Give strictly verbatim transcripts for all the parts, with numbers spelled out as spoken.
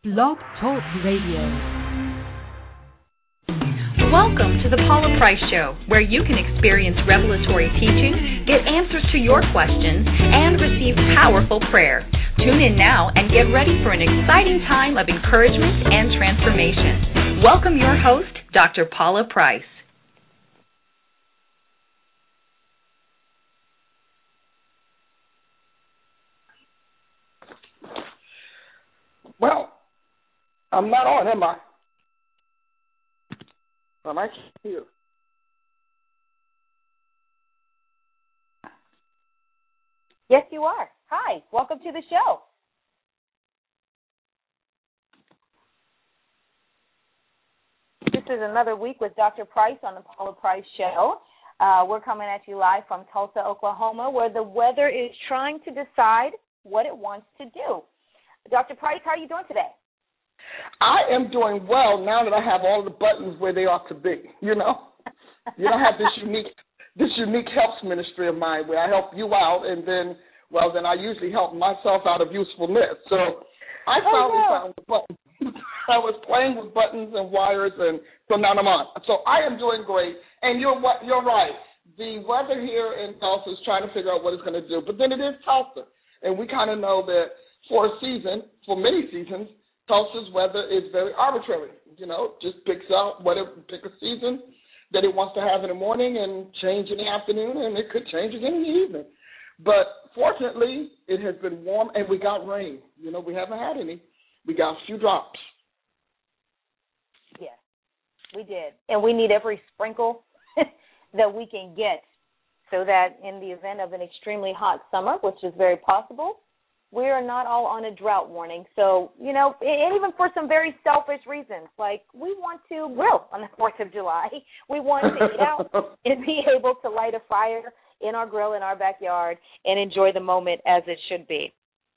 Blog Talk Radio. Welcome to the Paula Price Show, where you can experience revelatory teaching, get answers to your questions, and receive powerful prayer. Tune in now and get ready for an exciting time of encouragement and transformation. Welcome your host, Doctor Paula Price. Well, I'm not on, am I? Am I here? Yes, you are. Hi, welcome to the show. This is another week with Doctor Price on the Paula Price Show. Uh, we're coming at you live from Tulsa, Oklahoma, where the weather is trying to decide what it wants to do. Doctor Price, how are you doing today? I am doing well now that I have all the buttons where they ought to be, you know. You know, I have this unique this unique helps ministry of mine where I help you out, and then, well, then I usually help myself out of usefulness. So I finally oh, wow. found the button. I was playing with buttons and wires, and so now I'm on. So I am doing great, and you're you're right. The weather here in Tulsa is trying to figure out what it's going to do, but then it is Tulsa, and we kind of know that for a season, for many seasons, Tulsa's weather is very arbitrary. You know, just picks out whatever, pick a season that it wants to have in the morning and change in the afternoon, and it could change again in the evening. But fortunately, it has been warm, and we got rain. You know, we haven't had any. We got a few drops. Yes, we did. And we need every sprinkle that we can get so that in the event of an extremely hot summer, which is very possible, we are not all on a drought warning. So, you know, and even for some very selfish reasons, like we want to grill on the fourth of July. We want to eat out and be able to light a fire in our grill in our backyard and enjoy the moment as it should be.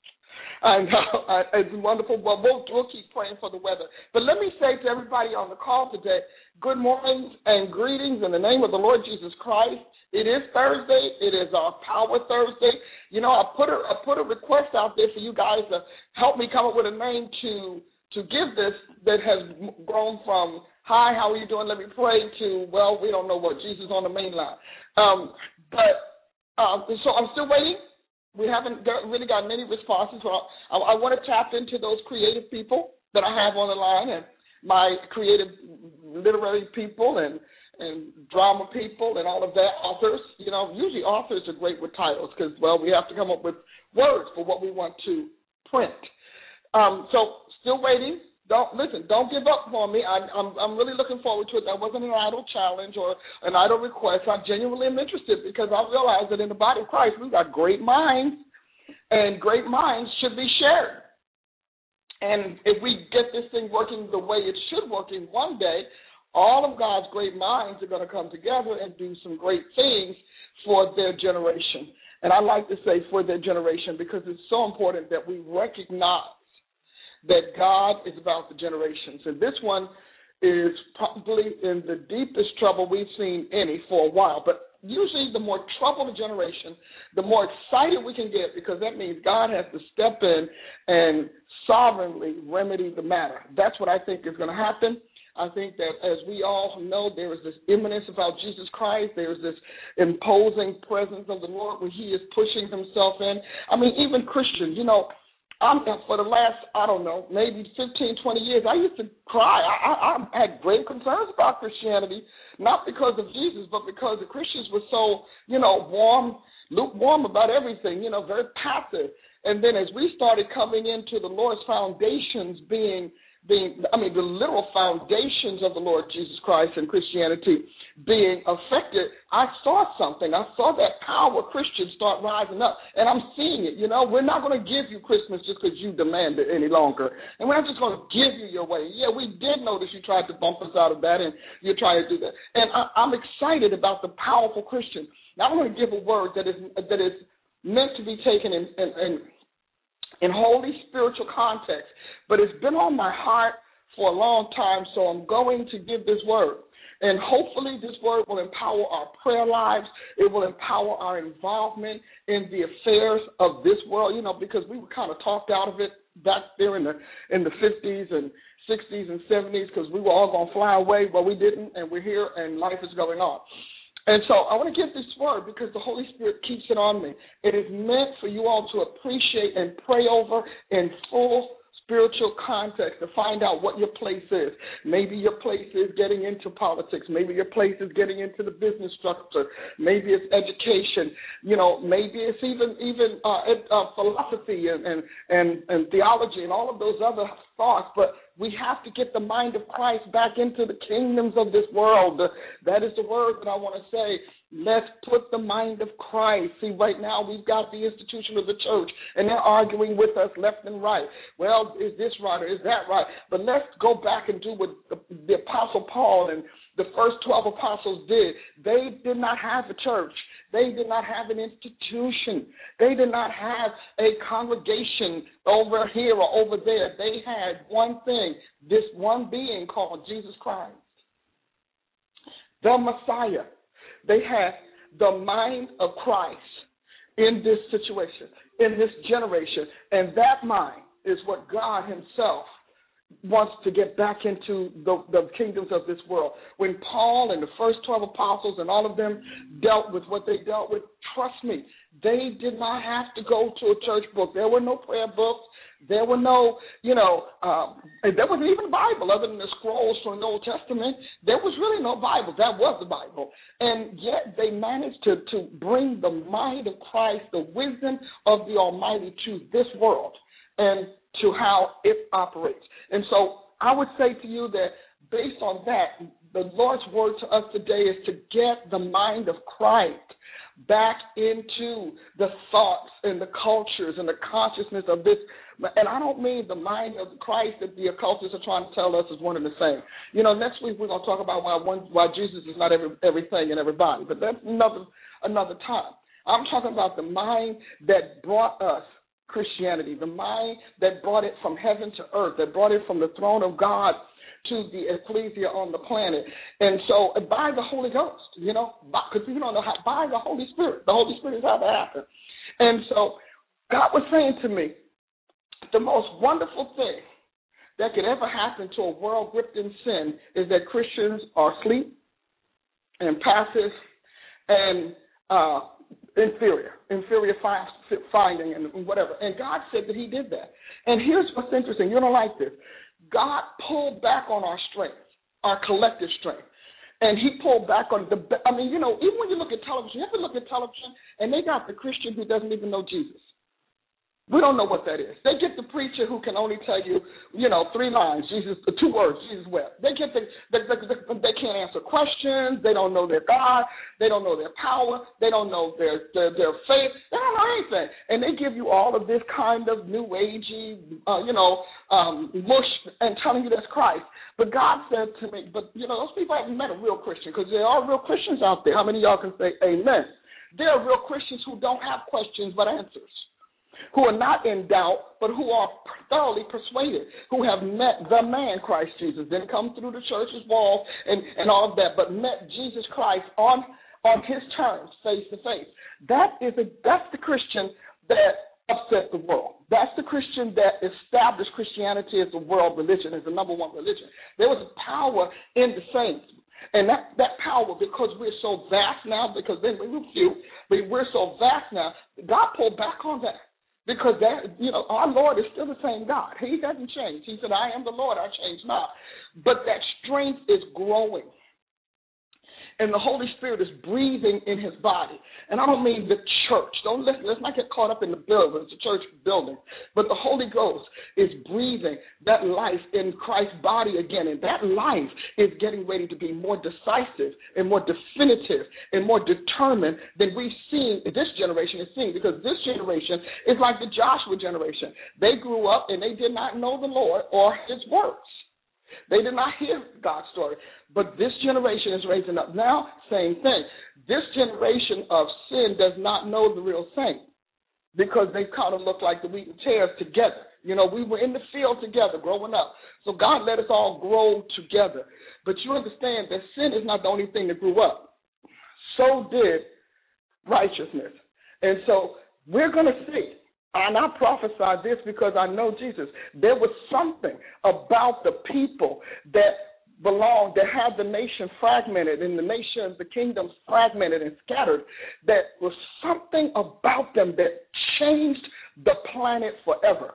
I know. I, it's wonderful. Well, we'll, we'll keep praying for the weather. But let me say to everybody on the call today, good morning and greetings in the name of the Lord Jesus Christ. It is Thursday. It is our Power Thursday. You know, I put a I put a request out there for you guys to help me come up with a name to to give this that has grown from hi, how are you doing? Let me pray to well, we don't know what Jesus on the main line. Um, but uh, so I'm still waiting. We haven't got, really gotten any responses. So I, I want to tap into those creative people that I have on the line and my creative literary people and. and drama people and all of that, authors. You know, usually authors are great with titles because, well, we have to come up with words for what we want to print. Um, so still waiting. Don't listen, don't give up on me. I, I'm I'm really looking forward to it. That wasn't an idle challenge or an idle request. I genuinely am interested because I realize that in the body of Christ we've got great minds, and great minds should be shared. And if we get this thing working the way it should work in one day, all of God's great minds are going to come together and do some great things for their generation. And I like to say for their generation because it's so important that we recognize that God is about the generations. And this one is probably in the deepest trouble we've seen any for a while. But usually the more troubled the generation, the more excited we can get because that means God has to step in and sovereignly remedy the matter. That's what I think is going to happen. I think that as we all know, there is this imminence about Jesus Christ. There is this imposing presence of the Lord where he is pushing himself in. I mean, even Christians, you know, I'm, for the last, I don't know, maybe fifteen, twenty years, I used to cry. I, I, I had great concerns about Christianity, not because of Jesus, but because the Christians were so, you know, warm, lukewarm about everything, you know, very passive. And then as we started coming into the Lord's foundations being being, I mean, the literal foundations of the Lord Jesus Christ and Christianity being affected, I saw something. I saw that power of Christians start rising up, and I'm seeing it. You know, we're not going to give you Christmas just because you demand it any longer, and we're not just going to give you your way. Yeah, we did notice you tried to bump us out of that, and you're trying to do that. And I, I'm excited about the powerful Christian. Now, I'm going to give a word that is that is meant to be taken in, in, in in holy spiritual context, but it's been on my heart for a long time, so I'm going to give this word. And hopefully this word will empower our prayer lives. It will empower our involvement in the affairs of this world, you know, because we were kind of talked out of it back there in the in the fifties and sixties and seventies because we were all going to fly away, but we didn't, and we're here, and life is going on. And so I want to give this word because the Holy Spirit keeps it on me. It is meant for you all to appreciate and pray over in full spiritual context to find out what your place is. Maybe your place is getting into politics. Maybe your place is getting into the business structure. Maybe it's education. You know, maybe it's even even uh, uh, philosophy and, and, and, and theology and all of those other thoughts. But we have to get the mind of Christ back into the kingdoms of this world. That is the word that I want to say. Let's put the mind of Christ. See, right now we've got the institution of the church, and they're arguing with us left and right. Well, is this right or is that right? But let's go back and do what the, the Apostle Paul and the first twelve apostles did. They did not have a church. They did not have an institution. They did not have a congregation over here or over there. They had one thing, this one being called Jesus Christ, the Messiah. They had the mind of Christ in this situation, in this generation, and that mind is what God himself wants to get back into the, the kingdoms of this world. When Paul and the first twelve apostles and all of them dealt with what they dealt with, trust me, they did not have to go to a church book. There were no prayer books. There were no, you know, um, there wasn't even a Bible other than the scrolls from the Old Testament. There was really no Bible. That was the Bible. And yet they managed to, to bring the mind of Christ, the wisdom of the Almighty to this world and to how it operates. And so I would say to you that based on that, the Lord's word to us today is to get the mind of Christ back into the thoughts and the cultures and the consciousness of this. And I don't mean the mind of Christ that the occultists are trying to tell us is one and the same. You know, next week we're going to talk about why one, why Jesus is not every, everything and everybody, but that's another another time. I'm talking about the mind that brought us Christianity, the mind that brought it from heaven to earth, that brought it from the throne of God to the ecclesia on the planet. And so by the Holy Ghost, you know, because you don't know how, by the Holy Spirit. The Holy Spirit is how that happened. And so God was saying to me, the most wonderful thing that could ever happen to a world gripped in sin is that Christians are asleep and passive and uh, inferior, inferior finding and whatever. And God said that he did that. And here's what's interesting. You're going to like this. God pulled back on our strength, our collective strength. And he pulled back on the, I mean, you know, even when you look at television, you ever look at television and they got the Christian who doesn't even know Jesus. We don't know what that is. They get the preacher who can only tell you, you know, three lines, Jesus, two words, Jesus wept. They get the, the, the, the, they can't answer questions. They don't know their God. They don't know their power. They don't know their, their, their faith. They don't know anything. And they give you all of this kind of new agey, uh, you know, um, mush and telling you that's Christ. But God said to me, but, you know, those people haven't met a real Christian because there are real Christians out there. How many of y'all can say amen? There are real Christians who don't have questions but answers, who are not in doubt, but who are thoroughly persuaded, who have met the man, Christ Jesus, didn't come through the church's walls and, and all of that, but met Jesus Christ on, on his terms, face to face. That is a, that's the Christian that upset the world. That's the Christian that established Christianity as the world religion, as the number one religion. There was power in the saints. And that, that power, because we're so vast now, because then we were few, but we're so vast now, God pulled back on that. Because that, you know, our Lord is still the same God. He doesn't change. He said, I am the Lord, I change not. But that strength is growing. And the Holy Spirit is breathing in his body. And I don't mean the church. Don't let's, let's not get caught up in the building, the church building. But the Holy Ghost is breathing that life in Christ's body again. And that life is getting ready to be more decisive and more definitive and more determined than we've seen, this generation is seeing. Because this generation is like the Joshua generation. They grew up and they did not know the Lord or his words. They did not hear God's story. But this generation is raising up now, same thing. This generation of sin does not know the real saint because they kind of look like the wheat and tares together. You know, we were in the field together growing up. So God let us all grow together. But you understand that sin is not the only thing that grew up. So did righteousness. And so we're going to see And I prophesy this because I know Jesus. There was something about the people that belonged, that had the nation fragmented and the nation, the kingdoms fragmented and scattered, that was something about them that changed the planet forever.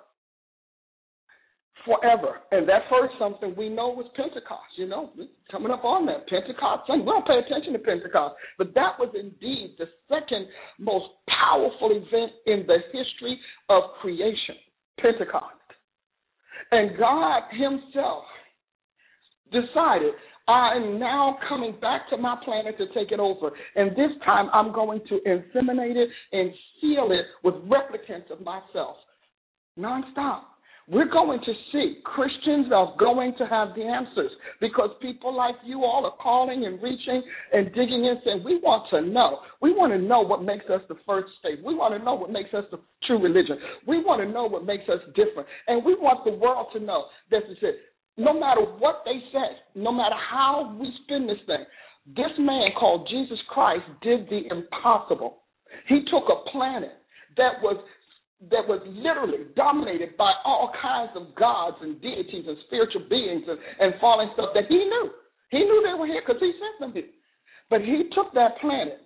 Forever. And that first something we know was Pentecost, you know, coming up on that. Pentecost Sunday. We don't pay attention to Pentecost, but that was indeed the second most powerful event in the history of creation, Pentecost. And God himself decided, I'm now coming back to my planet to take it over. And this time I'm going to inseminate it and seal it with replicants of myself. Nonstop. We're going to see Christians are going to have the answers because people like you all are calling and reaching and digging in saying, we want to know. We want to know what makes us the first faith. We want to know what makes us the true religion. We want to know what makes us different. And we want the world to know this is it. No matter what they say, no matter how we spin this thing, this man called Jesus Christ did the impossible. He took a planet that was that was literally dominated by all kinds of gods and deities and spiritual beings and, and fallen stuff that he knew. He knew they were here because he sent them here. But he took that planet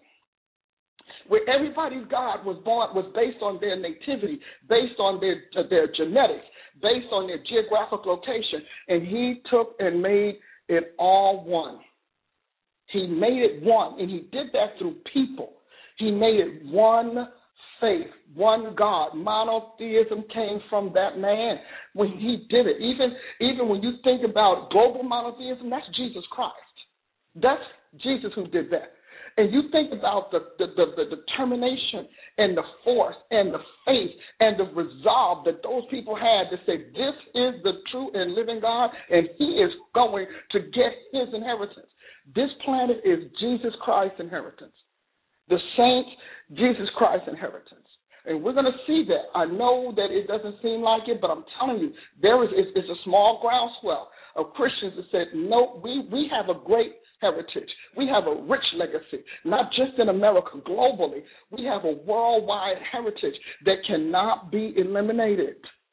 where everybody's God was born, was based on their nativity, based on their, uh, their genetics, based on their geographic location, and he took and made it all one. He made it one, and he did that through people. He made it one faith, one God. Monotheism came from that man when he did it. Even, even when you think about global monotheism, that's Jesus Christ. That's Jesus who did that. And you think about the, the, the, the determination and the force and the faith and the resolve that those people had to say, this is the true and living God, and he is going to get his inheritance. This planet is Jesus Christ's inheritance. The saints, Jesus Christ's inheritance. And we're going to see that. I know that it doesn't seem like it, but I'm telling you, there is it's, it's a small groundswell of Christians that said, no, we, we have a great heritage. We have a rich legacy, not just in America, globally. We have a worldwide heritage that cannot be eliminated.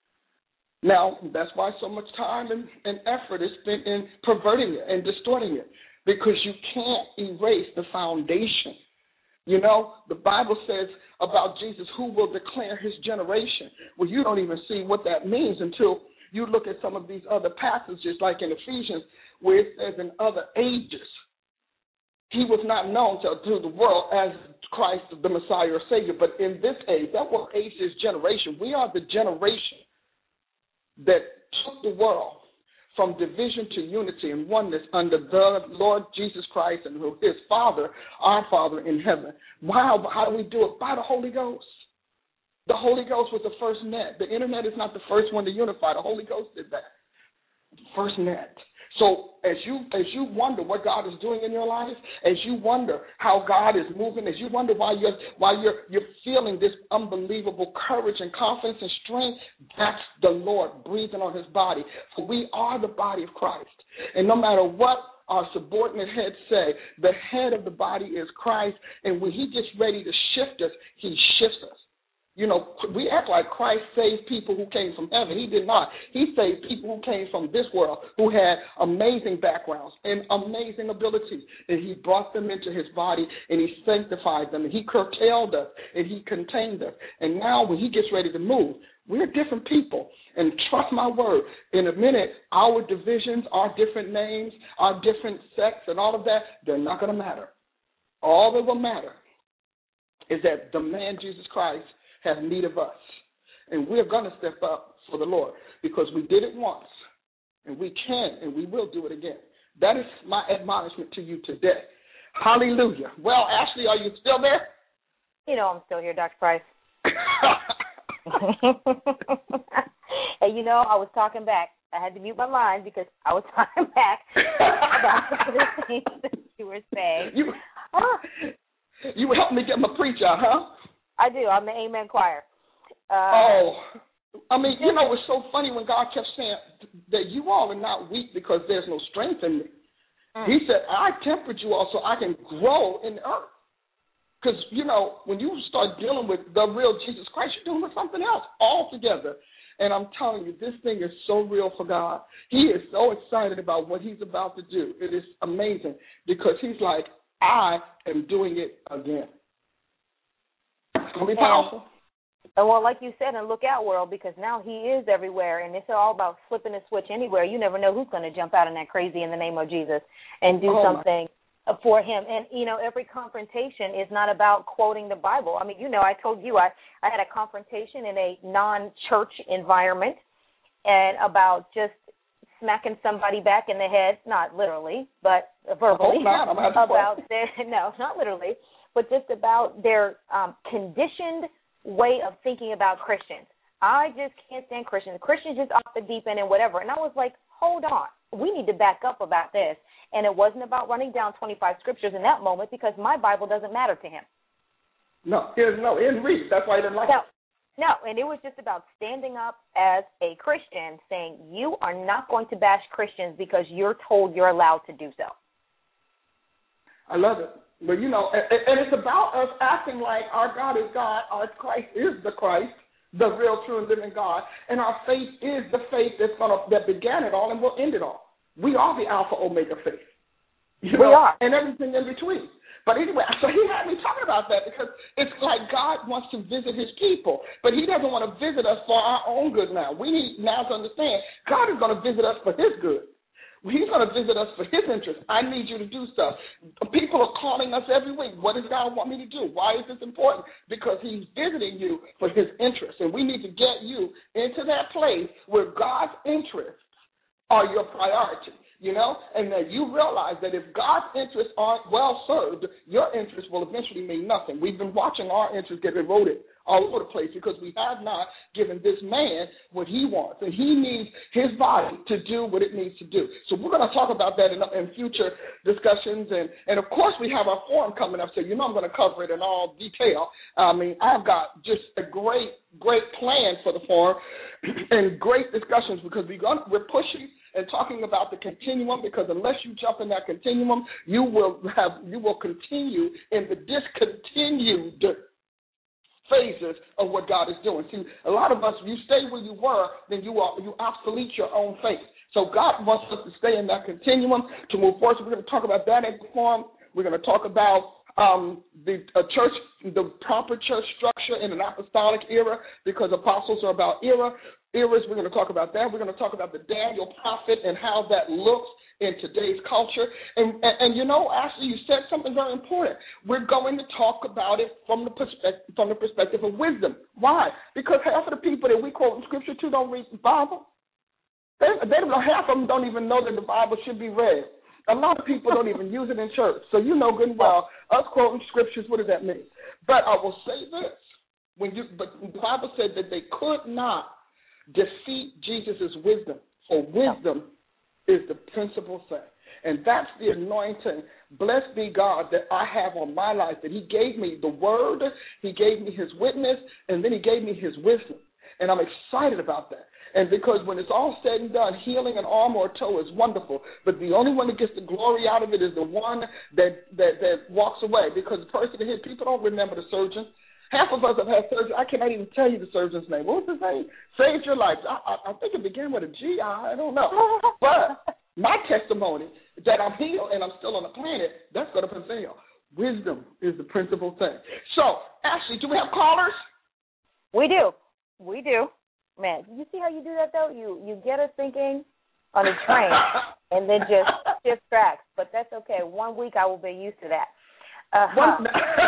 Now, that's why so much time and, and effort is spent in perverting it and distorting it, because you can't erase the foundation. You know, the Bible says about Jesus, who will declare his generation. Well, you don't even see what that means until you look at some of these other passages, like in Ephesians, where it says in other ages, he was not known to, to the world as Christ, the Messiah or Savior. But in this age, that word age is generation. We are the generation that took the world from division to unity and oneness under the Lord Jesus Christ and his Father, our Father in heaven. Wow, how do we do it? By the Holy Ghost. The Holy Ghost was the first net. The internet is not the first one to unify. The Holy Ghost did that. First net. So as you as you wonder what God is doing in your life, as you wonder how God is moving, as you wonder why you're why you're you're feeling this unbelievable courage and confidence and strength, that's the Lord breathing on his body. For we are the body of Christ. And no matter what our subordinate heads say, the head of the body is Christ, and when he gets ready to shift us, he shifts us. You know, we act like Christ saved people who came from heaven. He did not. He saved people who came from this world, who had amazing backgrounds and amazing abilities. And he brought them into his body, and he sanctified them, and he curtailed us, and he contained us. And now when he gets ready to move, we're different people. And trust my word, in a minute, our divisions, our different names, our different sects, and all of that, they're not going to matter. All that will matter is that the man Jesus Christ have need of us. And we're going to step up for the Lord because we did it once, and we can and we will do it again. That is my admonishment to you today. Hallelujah. Well, Ashley, are you still there? You know I'm still here, Doctor Price. Hey, you know, I was talking back. I had to mute my line because I was talking back about the things that you were saying. You, you helped me get my preach out, huh? I do. I'm the Amen choir. Uh, oh, I mean, you know, it's so funny when God kept saying that you all are not weak because there's no strength in me. Mm. He said, I tempered you all so I can grow in the earth. Because, you know, when you start dealing with the real Jesus Christ, you're dealing with something else altogether. And I'm telling you, this thing is so real for God. He is so excited about what he's about to do. It is amazing because he's like, I am doing it again. It's going to be powerful. And, well, like you said, and look out, world, because now he is everywhere, and it's all about flipping a switch anywhere. You never know who's going to jump out in that crazy in the name of Jesus and do oh something my. for him. And, you know, every confrontation is not about quoting the Bible. I mean, you know, I told you I, I had a confrontation in a non-church environment and about just smacking somebody back in the head, not literally, but verbally, not. I'm about their, no, not literally, but just about their um, conditioned way of thinking about Christians. I just can't stand Christians. Christians just off the deep end and whatever. And I was like, hold on. We need to back up about this. And it wasn't about running down twenty-five scriptures in that moment because my Bible doesn't matter to him. No, there's no, he didn't read. That's why he didn't like no, it. No, and it was just about standing up as a Christian saying you are not going to bash Christians because you're told you're allowed to do so. I love it. But, you know, and, and it's about us acting like our God is God, our Christ is the Christ, the real, true, and living God, and our faith is the faith that's gonna, that began it all and will end it all. We are the Alpha Omega faith. You we know, are. And everything in between. But anyway, so he had me talking about that because it's like God wants to visit his people, but he doesn't want to visit us for our own good now. We need now to understand God is going to visit us for his good. He's going to visit us for his interest. I need you to do stuff. People are calling us every week. What does God want me to do? Why is this important? Because he's visiting you for his interest, and we need to get you into that place where God's interests are your priority. You know, and that you realize that if God's interests aren't well served, your interests will eventually mean nothing. We've been watching our interests get eroded all over the place because we have not given this man what he wants, and he needs his body to do what it needs to do. So we're going to talk about that in, in future discussions, and, and, of course, we have our forum coming up, so you know I'm going to cover it in all detail. I mean, I've got just a great, great plan for the forum and great discussions because we're, going, we're pushing and talking about the continuum, because unless you jump in that continuum, you will have you will continue in the discontinued phases of what God is doing. See, a lot of us, you stay where you were, then you are you obsolete your own faith. So God wants us to stay in that continuum to move forward. So we're going to talk about that in the forum. We're going to talk about um, the uh, church, the proper church structure in an apostolic era, because apostles are about era. Eras, we're going to talk about that. We're going to talk about the Daniel prophet and how that looks in today's culture. And, and, and you know, Ashley, you said something very important. We're going to talk about it from the perspective from the perspective of wisdom. Why? Because half of the people that we quote in Scripture to don't read the Bible. They, they don't know, half of them don't even know that the Bible should be read. A lot of people don't even use it in church. So you know good and well, us quoting Scriptures, what does that mean? But I will say this. When you, but the Bible said that they could not defeat Jesus' wisdom, for wisdom is the principal thing. And that's the anointing. Blessed be God that I have on my life, that he gave me the word, he gave me his witness, and then he gave me his wisdom. And I'm excited about that. And because when it's all said and done, healing an arm or a toe is wonderful, but the only one that gets the glory out of it is the one that, that, that walks away, because the person that hit, people don't remember the surgeon. Half of us have had surgery. I cannot even tell you the surgeon's name. What was his name? Saved your life. I, I, I think it began with a G. I, I don't know. But my testimony that I'm healed and I'm still on the planet, that's going to prevail. Wisdom is the principal thing. So, Ashley, do we have callers? We do. We do. Man, you see how you do that, though? You you get us thinking on a train and then just shift tracks. But that's okay. One week I will be used to that. Uh-huh.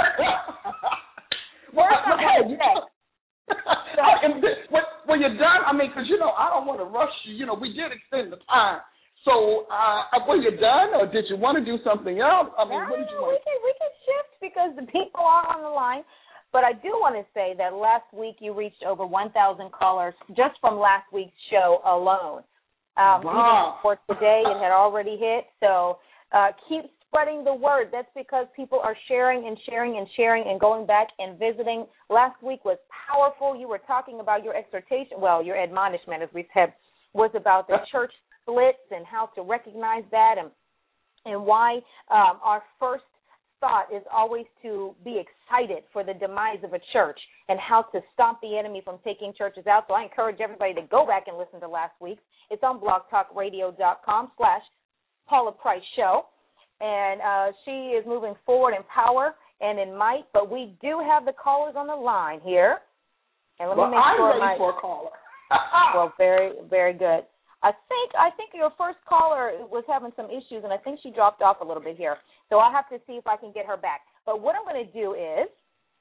Well, hey, you know, when, when you're done, I mean, because, you know, I don't want to rush you. You know, we did extend the time. So, uh, were you done, or did you want to do something else? I mean, no, what did you want we can, we can shift because the people are on the line. But I do want to say that last week you reached over one thousand callers just from last week's show alone. Um, wow. Even for today, it had already hit. So uh, keep spreading the word. That's because people are sharing and sharing and sharing and going back and visiting. Last week was powerful. You were talking about your exhortation, well, your admonishment, as we said, was about the church splits and how to recognize that and and why um, our first thought is always to be excited for the demise of a church and how to stop the enemy from taking churches out. So I encourage everybody to go back and listen to last week's. It's on blogtalkradio.com slash Paula Price Show. And uh, she is moving forward in power and in might. But we do have the callers on the line here. And let well, me make I'm sure ready my, for a caller. well, very, very good. I think I think your first caller was having some issues, and I think she dropped off a little bit here. So I'll have to see if I can get her back. But what I'm going to do is,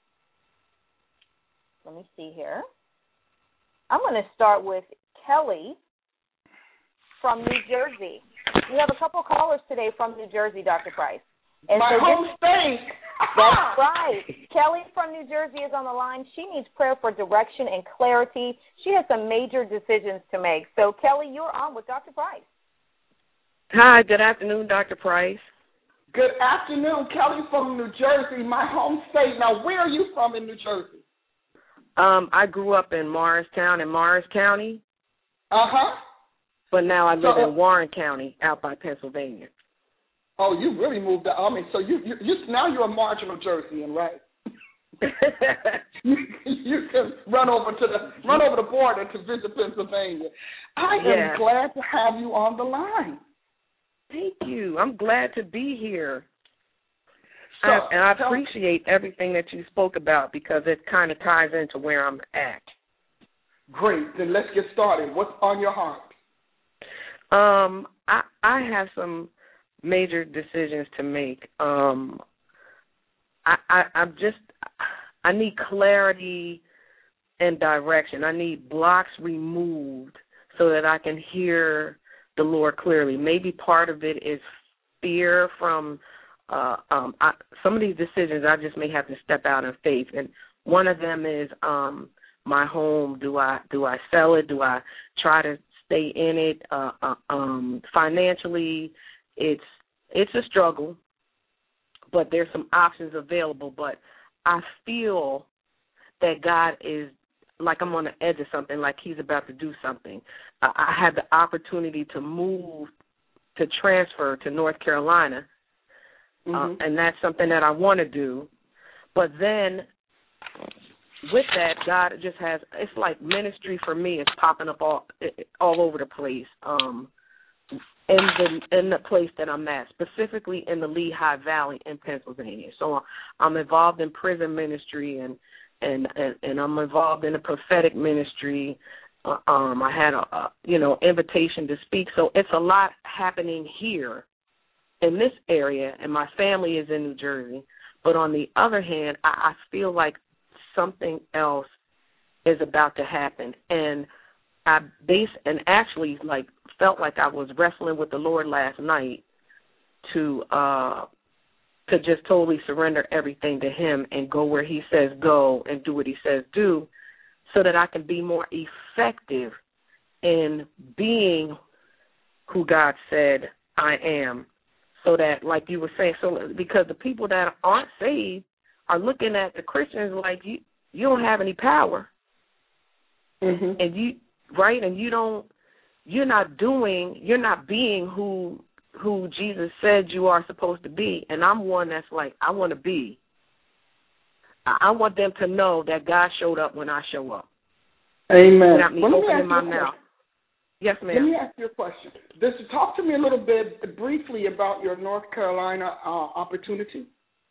let me see here. I'm going to start with Kelly from New Jersey. We have a couple callers today from New Jersey, Doctor Price. And My so home this, state. That's right. Kelly from New Jersey is on the line. She needs prayer for direction and clarity. She has some major decisions to make. So, Kelly, you're on with Doctor Price. Hi, good afternoon, Doctor Price. Good afternoon, Kelly from New Jersey, my home state. Now, where are you from in New Jersey? Um, I grew up in Morristown in Morris County. Uh-huh. But now I live so, in Warren County, out by Pennsylvania. Oh, you really moved out. I mean, so you, you, you now you're a marginal Jerseyan, right? you, you can run over to the run over the border to visit Pennsylvania. I yeah. am glad to have you on the line. Thank you. I'm glad to be here. So, I, and I appreciate everything that you spoke about because it kind of ties into where I'm at. Great. Then let's get started. What's on your heart? Um, I I have some major decisions to make. Um, I, I I'm just I need clarity and direction. I need blocks removed so that I can hear the Lord clearly. Maybe part of it is fear from uh, um, I, some of these decisions. I just may have to step out in faith, and one of them is um, my home. Do I do I sell it? Do I try to stay in it? Uh, uh, um, financially, it's it's a struggle, but there's some options available. But I feel that God is like I'm on the edge of something, like He's about to do something. Uh, I had the opportunity to move, to transfer to North Carolina, mm-hmm. uh, and that's something that I want to do. But then with that, God just has, it's like ministry for me is popping up all all over the place um, in the in the place that I'm at, specifically in the Lehigh Valley in Pennsylvania. So I'm involved in prison ministry, and and, and, and I'm involved in the prophetic ministry. Uh, um, I had a, a you know invitation to speak, so it's a lot happening here in this area, and my family is in New Jersey. But on the other hand, I, I feel like something else is about to happen, and I base and actually like felt like I was wrestling with the Lord last night to uh, to just totally surrender everything to Him and go where He says go and do what He says do, so that I can be more effective in being who God said I am. So that, like you were saying, so because the people that aren't saved are looking at the Christians like you, you don't have any power, mm-hmm. and you right, and you don't, you're not doing, you're not being who who Jesus said you are supposed to be. And I'm one that's like, I want to be. I want them to know that God showed up when I show up. Amen. Without me well, opening my mouth. Yes, ma'am. Let me ask you a question. Just talk to me a little bit briefly about your North Carolina uh, opportunity.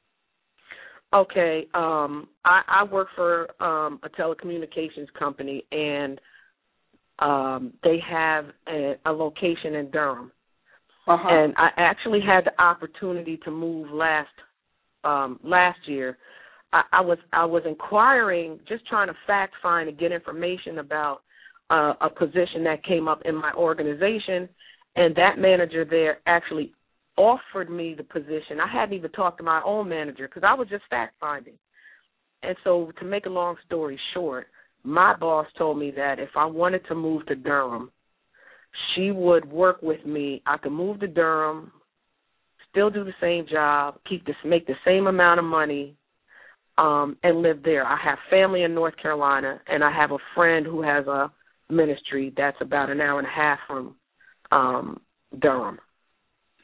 Okay. Um, I, I work for um, a telecommunications company, and um, they have a, a location in Durham. Uh-huh. And I actually had the opportunity to move last um, last year. I, I was I was inquiring, just trying to fact find and get information about uh, a position that came up in my organization, and that manager there actually offered me the position. I hadn't even talked to my own manager because I was just fact finding. And so, to make a long story short, my boss told me that if I wanted to move to Durham, she would work with me. I could move to Durham, still do the same job, keep this, make the same amount of money, um, and live there. I have family in North Carolina, and I have a friend who has a ministry that's about an hour and a half from um, Durham.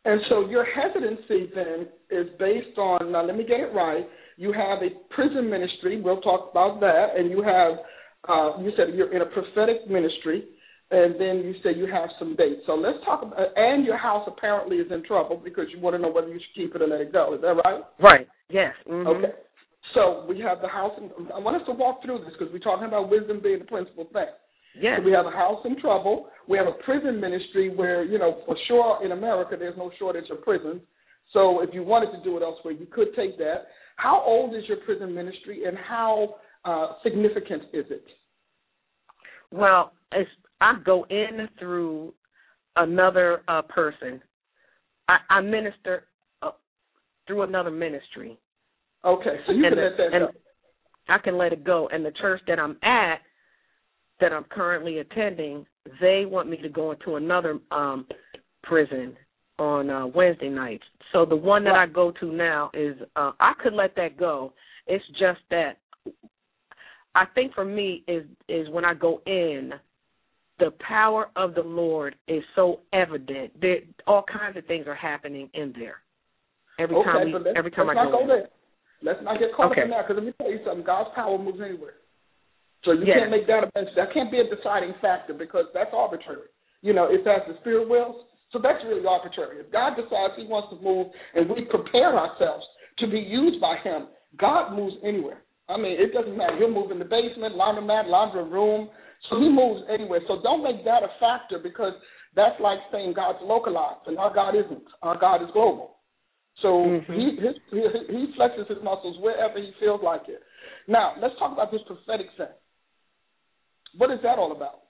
And so your hesitancy then is based on, now let me get it right, you have a prison ministry, we'll talk about that, and you have, uh, you said you're in a prophetic ministry, and then you say you have some dates. So let's talk about, and your house apparently is in trouble because you want to know whether you should keep it or let it go. Is that right? Right, yes. Mm-hmm. Okay. So we have the house, and I want us to walk through this because we're talking about wisdom being the principal thing. Yes. So we have a house in trouble. We have a prison ministry where, you know, for sure in America there's no shortage of prisons. So if you wanted to do it elsewhere, you could take that. How old is your prison ministry, and how uh, significant is it? Well, it's, I go in through another uh, person. I, I minister uh, through another ministry. Okay, so you and can the, let that and go. I can let it go. And the church that I'm at, that I'm currently attending, they want me to go into another um, prison on uh, Wednesday nights. So the one that right. I go to now is, uh, I could let that go. It's just that I think for me is is when I go in, the power of the Lord is so evident. There, all kinds of things are happening in there. Every okay, time, we, but let's, every time let's I not go, go in. there. Let's not get caught okay. up in that, because let me tell you something. God's power moves anywhere. So you yes. can't make that a that can't be a deciding factor, because that's arbitrary. You know, it's as the Spirit wills. So that's really arbitrary. If God decides He wants to move and we prepare ourselves to be used by Him, God moves anywhere. I mean, it doesn't matter. He'll move in the basement, laundromat, laundry room. So He moves anywhere. So don't make that a factor, because that's like saying God's localized, and our God isn't. Our God is global. So mm-hmm. he, his, he he flexes his muscles wherever he feels like it. Now, let's talk about this prophetic thing. What is that all about?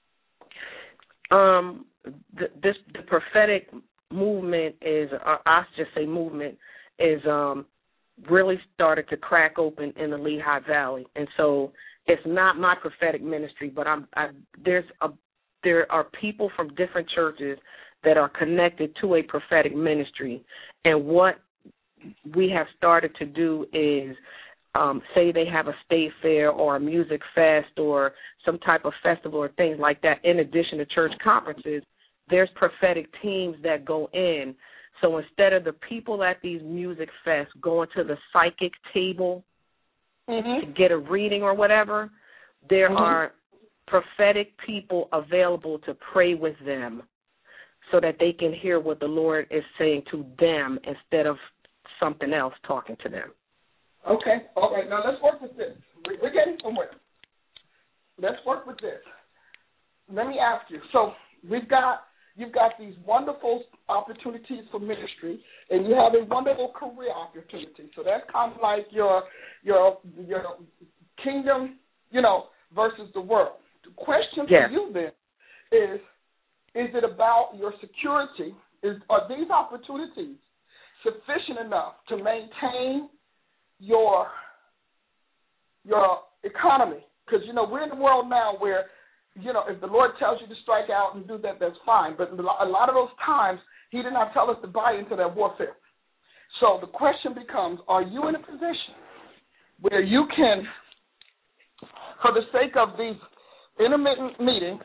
Um, the, this the prophetic movement is, uh, I should say movement, is um, really started to crack open in the Lehigh Valley. And so it's not my prophetic ministry, but I'm, I, there's a, there are people from different churches that are connected to a prophetic ministry. And what we have started to do is, um, say they have a state fair or a music fest or some type of festival or things like that, in addition to church conferences, there's prophetic teams that go in. So instead of the people at these music fests going to the psychic table mm-hmm. to get a reading or whatever, there mm-hmm. are prophetic people available to pray with them, so that they can hear what the Lord is saying to them instead of something else talking to them. Okay. All right. Now let's work with this. We're getting somewhere. Let's work with this. Let me ask you. So we've got you've got these wonderful opportunities for ministry, and you have a wonderful career opportunity. So that's kind of like your your your kingdom, you know, versus the world. The question yeah. for you then is, is it about your security? Is, are these opportunities sufficient enough to maintain your your economy? Because, you know, we're in a world now where, you know, if the Lord tells you to strike out and do that, that's fine. But a lot of those times, He did not tell us to buy into that warfare. So the question becomes, are you in a position where you can, for the sake of these intermittent meetings,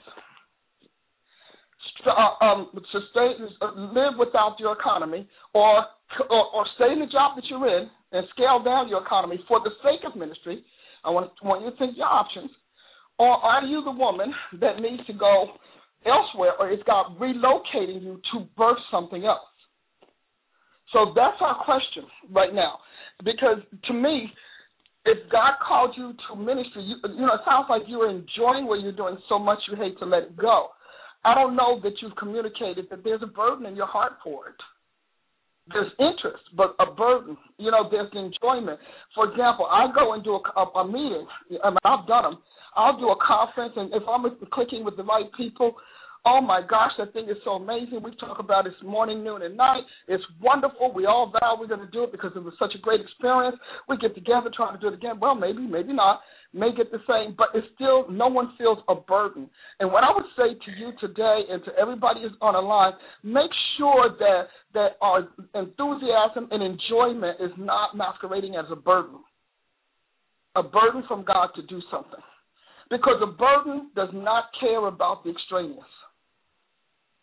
Uh, um, sustain, uh, live without your economy, or, or or stay in the job that you're in and scale down your economy for the sake of ministry? I want, want you to think your options. Or are you the woman that needs to go elsewhere, or is God relocating you to birth something else? So that's our question right now. Because to me, if God called you to ministry, you, you know, it sounds like you're enjoying what you're doing so much you hate to let it go. I don't know that you've communicated that there's a burden in your heart for it. There's interest, but a burden. You know, there's enjoyment. For example, I go and do a, a, a meeting. I mean, I've done them. I'll do a conference, and if I'm clicking with the right people, oh, my gosh, that thing is so amazing. We talk about it morning, noon, and night. It's wonderful. We all vow we're going to do it because it was such a great experience. We get together trying to do it again. Well, maybe, maybe not. May get the same, but it's still, no one feels a burden. And what I would say to you today and to everybody who's on the line, make sure that, that our enthusiasm and enjoyment is not masquerading as a burden, a burden from God to do something. Because a burden does not care about the extraneous.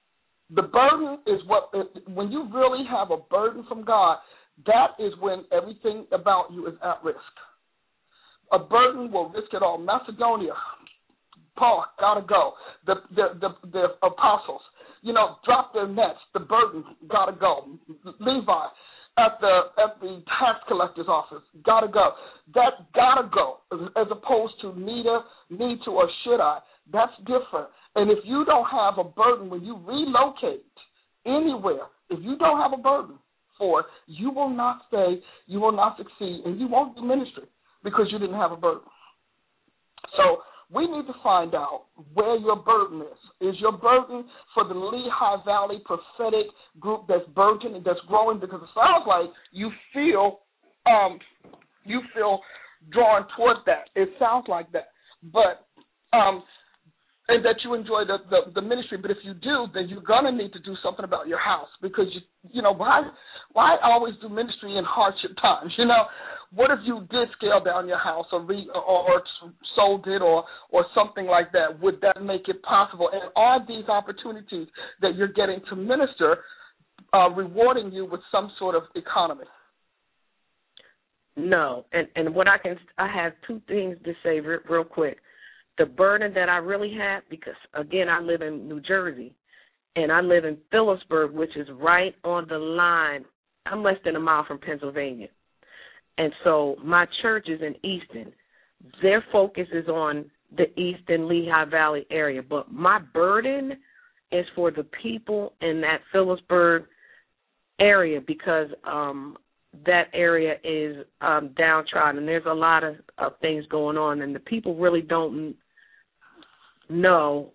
The burden is what, when you really have a burden from God, that is when everything about you is at risk. A burden will risk it all. Macedonia, Paul, gotta go. The, the, the, the apostles, you know, drop their nets. The burden, gotta go. Levi, at the at the tax collector's office, gotta go. That gotta go, as opposed to need a, need to or should I. That's different. And if you don't have a burden when you relocate anywhere, if you don't have a burden for it, you will not stay, you will not succeed, and you won't do ministry because you didn't have a burden. So we need to find out where your burden is. Is your burden for the Lehigh Valley prophetic group that's burgeoning, that's growing? Because it sounds like you feel um, you feel drawn toward that. It sounds like that. But um, and that you enjoy the, the, the ministry. But if you do, then you're gonna need to do something about your house, because you you know why why always do ministry in hardship times? You know, what if you did scale down your house or re, or, or sold it or or something like that? Would that make it possible? And are these opportunities that you're getting to minister uh, rewarding you with some sort of economy? No, and and what I can I have two things to say real, real quick. The burden that I really have, because, again, I live in New Jersey, and I live in Phillipsburg, which is right on the line. I'm less than a mile from Pennsylvania. And so my church is in Easton. Their focus is on the Easton, Lehigh Valley area. But my burden is for the people in that Phillipsburg area, because um, that area is um, downtrodden. And there's a lot of, of things going on, and the people really don't know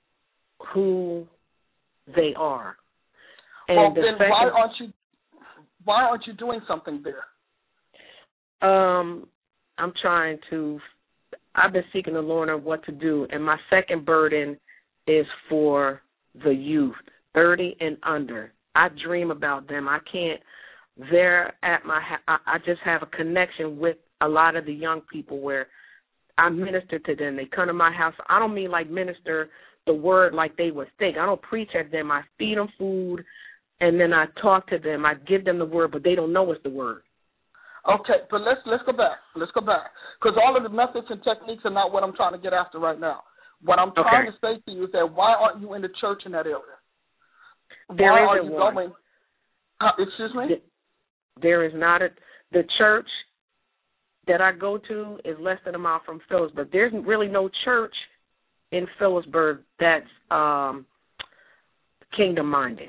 who they are. And well, the then second, why aren't you why aren't you doing something there? Um, I'm trying to. I've been seeking the Lord on what to do, and my second burden is for the youth, thirty and under. I dream about them. I can't. They're at my. I, I just have a connection with a lot of the young people where I minister to them. They come to my house. I don't mean like minister the word like they would think. I don't preach at them. I feed them food, and then I talk to them. I give them the word, but they don't know it's the word. Okay, but let's let's go back. Let's go back, because all of the methods and techniques are not what I'm trying to get after right now. What I'm trying okay. to say to you is that why aren't you in the church in that area? There why isn't are you one. going? Uh, excuse me. There is not a the church that I go to is less than a mile from Phillipsburg. There's really no church in Phillipsburg that's um, kingdom-minded.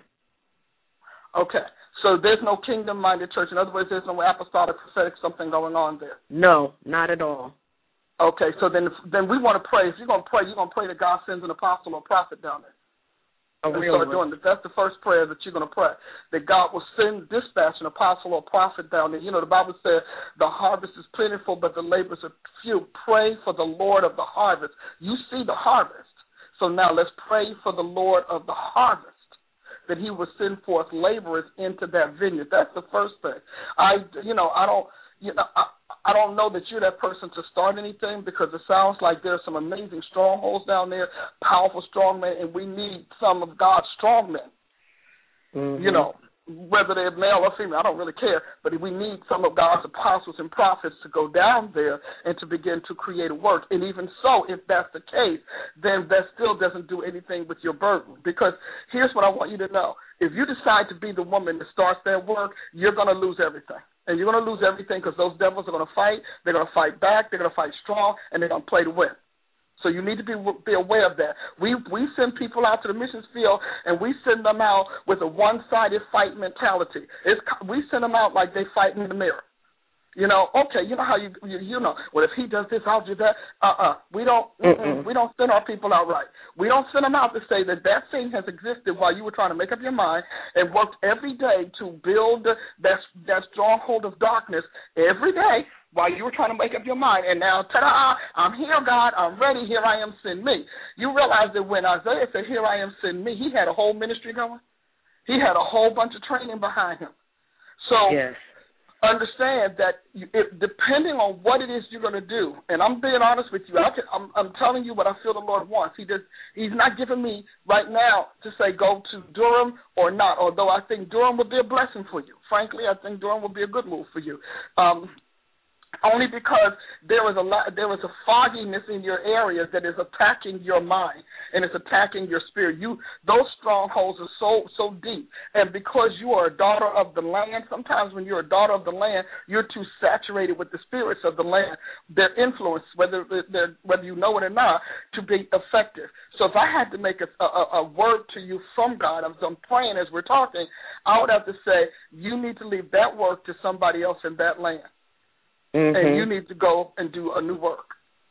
Okay, so there's no kingdom-minded church. In other words, there's no apostolic, prophetic something going on there. No, not at all. Okay, so then then we want to pray. If you're going to pray, you're going to pray that God sends an apostle or prophet down there. A and real start one. doing that. That's the first prayer that you're going to pray, that God will send, dispatch an apostle or prophet down there. You know, the Bible said the harvest is plentiful, but the laborers are few. Pray for the Lord of the harvest. You see the harvest. So now let's pray for the Lord of the harvest, that he will send forth laborers into that vineyard. That's the first thing. I, you know, I don't, you know, I, I don't know that you're that person to start anything, because it sounds like there's some amazing strongholds down there, powerful strong men, and we need some of God's strong men. Mm-hmm. You know, whether they're male or female, I don't really care, but we need some of God's apostles and prophets to go down there and to begin to create a work. And even so, if that's the case, then that still doesn't do anything with your burden, because here's what I want you to know. If you decide to be the woman that starts that work, you're going to lose everything. And you're going to lose everything, because those devils are going to fight. They're going to fight back. They're going to fight strong, and they're going to play to win. So you need to be be aware of that. We we send people out to the missions field, and we send them out with a one-sided fight mentality. It's, we send them out like they fighting in the mirror. You know, okay, you know how you you, you know, well, if he does this, I'll do that. Uh-uh. We don't we don't send our people out right. We don't send them out to say that that thing has existed while you were trying to make up your mind and worked every day to build that, that stronghold of darkness every day while you were trying to make up your mind. And now, ta-da, I'm here, God, I'm ready, here I am, send me. You realize that when Isaiah said, here I am, send me, he had a whole ministry going. He had a whole bunch of training behind him. So, yes. understand that you, it, depending on what it is you're going to do, and I'm being honest with you, I can, I'm, I'm telling you what I feel the Lord wants. He does, He's not giving me right now to say go to Durham or not, although I think Durham would be a blessing for you. Frankly, I think Durham would be a good move for you. Um, only because there is a lot, there is a fogginess in your area that is attacking your mind and it's attacking your spirit. You, those strongholds are so so deep, and because you are a daughter of the land, sometimes when you're a daughter of the land, you're too saturated with the spirits of the land, their influence, whether they're, whether you know it or not, to be effective. So if I had to make a, a, a word to you from God, as I'm praying as we're talking, I would have to say you need to leave that work to somebody else in that land. Mm-hmm. And you need to go and do a new work.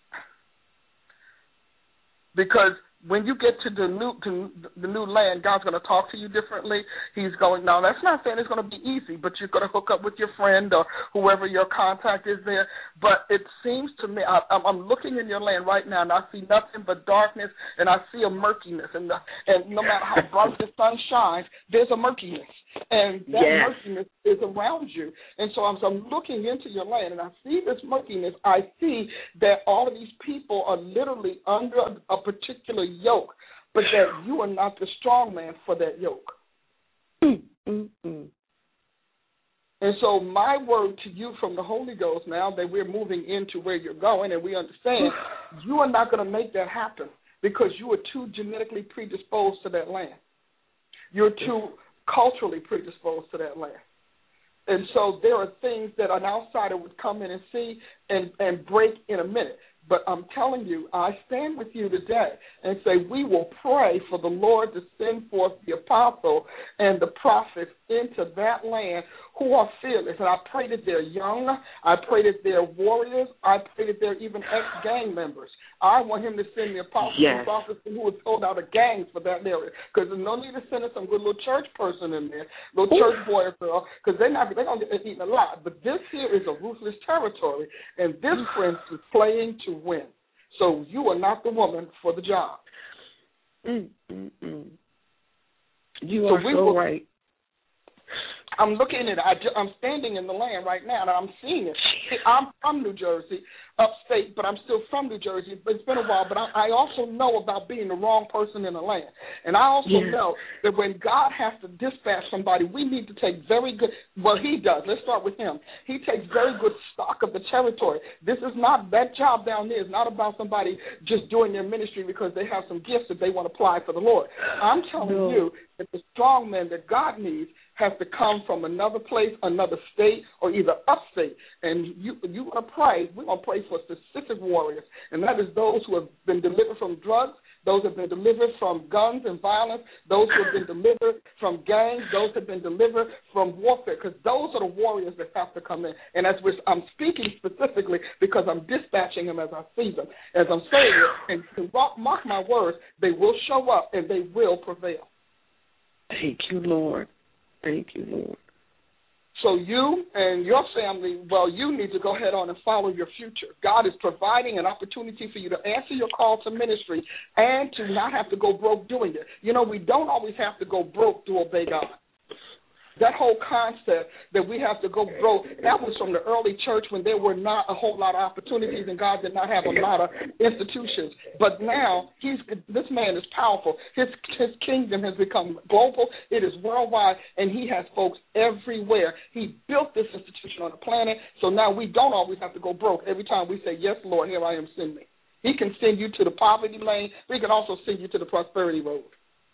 Because when you get to the new to the new land, God's going to talk to you differently. He's going, now that's not saying it's going to be easy, but you're going to hook up with your friend or whoever your contact is there. But it seems to me, I, I'm looking in your land right now, and I see nothing but darkness, and I see a murkiness. And, the, and no matter how bright the sun shines, there's a murkiness. And that yes. murkiness is around you. And so as I'm looking into your land and I see this murkiness, I see that all of these people are literally under a particular yoke, but that you are not the strong man for that yoke. Mm-hmm. And so my word to you from the Holy Ghost, now that we're moving into where you're going and we understand, you are not going to make that happen because you are too genetically predisposed to that land. You're too culturally predisposed to that land. And so there are things that an outsider would come in and see and, and break in a minute. But I'm telling you, I stand with you today and say we will pray for the Lord to send forth the apostle and the prophets into that land who are fearless. And I pray that they're young. I pray that they're warriors. I pray that they're even ex-gang members. I want him to send the apostles yes. and prophets who would hold out a gang for that area. Because there's no need to send some good little church person in there, little Ooh. church boy or girl, because they're not they're gonna get eaten a lot. But this here is a ruthless territory, and this prince is playing to win. So you are not the woman for the job. Mm, mm, mm. You so are we so will, right. I'm looking at it. I, I'm standing in the land right now, and I'm seeing it. I'm from New Jersey, upstate, but I'm still from New Jersey. But it's been a while. But I, I also know about being the wrong person in the land. And I also yeah. know that when God has to dispatch somebody, we need to take very good – well, he does. Let's start with him. He takes very good stock of the territory. This is not – that job down there is not about somebody just doing their ministry because they have some gifts that they want to apply for the Lord. I'm telling no. you that the strong men that God needs have to come from another place, another state, or either upstate. And you you want to pray. We're going to pray for specific warriors, and that is those who have been delivered from drugs, those who have been delivered from guns and violence, those who have been delivered from gangs, those who have been delivered from warfare, because those are the warriors that have to come in. And as we're, I'm speaking specifically because I'm dispatching them as I see them. As I'm saying it, and to mark my words, they will show up and they will prevail. Thank you, Lord. Thank you, Lord. So you and your family, well, you need to go ahead on and follow your future. God is providing an opportunity for you to answer your call to ministry and to not have to go broke doing it. You know, we don't always have to go broke to obey God. That whole concept that we have to go broke, that was from the early church when there were not a whole lot of opportunities and God did not have a lot of institutions. But now, he's this man is powerful. His, his kingdom has become global. It is worldwide, and he has folks everywhere. He built this institution on the planet, so now we don't always have to go broke. Every time we say, yes, Lord, here I am, send me. He can send you to the poverty lane, but he can also send you to the prosperity road.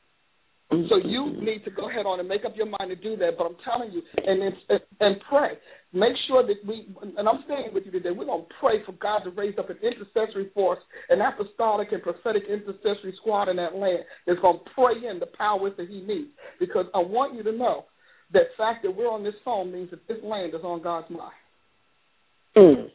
So you need to go ahead on and make up your mind to do that. But I'm telling you, and and, and pray. Make sure that we, and I'm saying with you today, we're going to pray for God to raise up an intercessory force, an apostolic and prophetic intercessory squad in that land that's going to pray in the powers that he needs. Because I want you to know that fact that we're on this phone means that this land is on God's mind. Mm.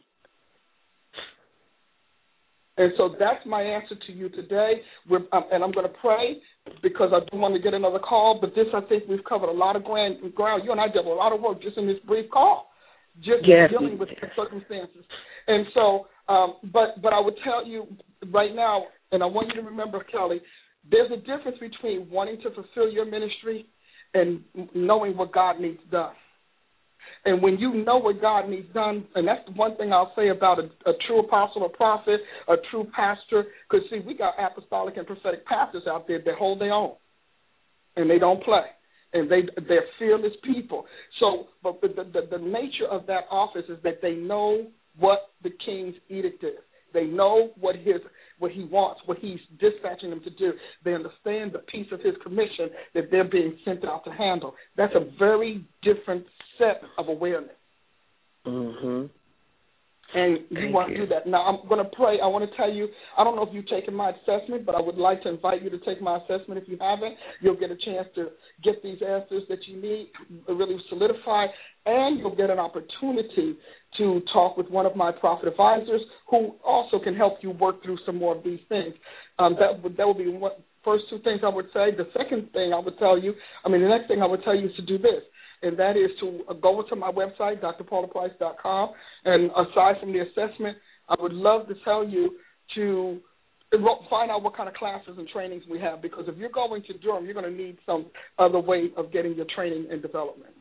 And so that's my answer to you today. We're, um, and I'm going to pray because I do want to get another call. But this, I think we've covered a lot of ground. You and I did a lot of work just in this brief call, just yes. dealing with the circumstances. And so, um, but but I would tell you right now, and I want you to remember, Kelly, there's a difference between wanting to fulfill your ministry and knowing what God needs done. And when you know what God needs done, and that's the one thing I'll say about a, a true apostle, a prophet, a true pastor, because, see, we got apostolic and prophetic pastors out there that hold their own, and they don't play. And they, they're fearless people. So but the, the, the nature of that office is that they know what the king's edict is. They know what his what he wants, what he's dispatching them to do. They understand the piece of his commission that they're being sent out to handle. That's a very different set of awareness. Mm-hmm. And you Thank want you. to do that. Now, I'm going to pray. I want to tell you, I don't know if you've taken my assessment, but I would like to invite you to take my assessment. If you haven't, you'll get a chance to get these answers that you need, really solidify, and you'll get an opportunity to talk with one of my prophet advisors who also can help you work through some more of these things. Um, that would that would be one first two things I would say. The second thing I would tell you, I mean, the next thing I would tell you is to do this, and that is to go to my website, d r paula price dot com, and aside from the assessment, I would love to tell you to find out what kind of classes and trainings we have, because if you're going to Durham, you're going to need some other way of getting your training and development.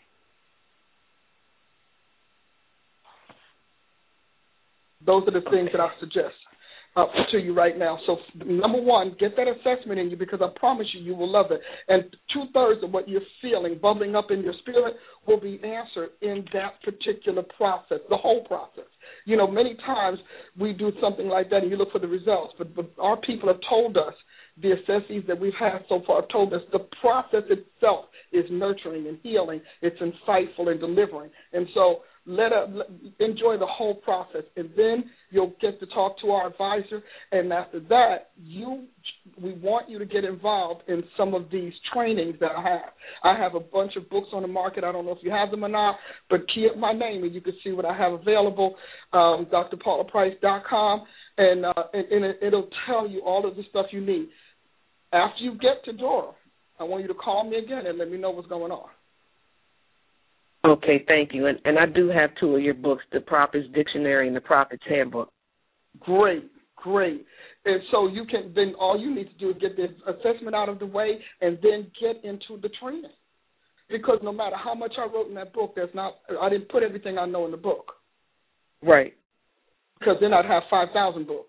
Those are the things that I suggest uh, to you right now. So, number one, get that assessment in you, because I promise you, you will love it. And two-thirds of what you're feeling, bubbling up in your spirit, will be answered in that particular process, the whole process. You know, many times we do something like that and you look for the results, but, but our people have told us, the assessees that we've had so far have told us, the process itself is nurturing and healing. It's insightful and delivering. And so let, a, let enjoy the whole process, and then you'll get to talk to our advisor. And after that, you we want you to get involved in some of these trainings that I have. I have a bunch of books on the market. I don't know if you have them or not, but key up my name and you can see what I have available, um, d r paula price dot com, and, uh, and, and it, it'll tell you all of the stuff you need. After you get to Durham, I want you to call me again and let me know what's going on. Okay, thank you. And, and I do have two of your books, The Prophet's Dictionary and The Prophet's Handbook. Great, great. And so you can, then all you need to do is get the assessment out of the way and then get into the training. Because no matter how much I wrote in that book, there's not, I didn't put everything I know in the book. Right. Because then I'd have five thousand books.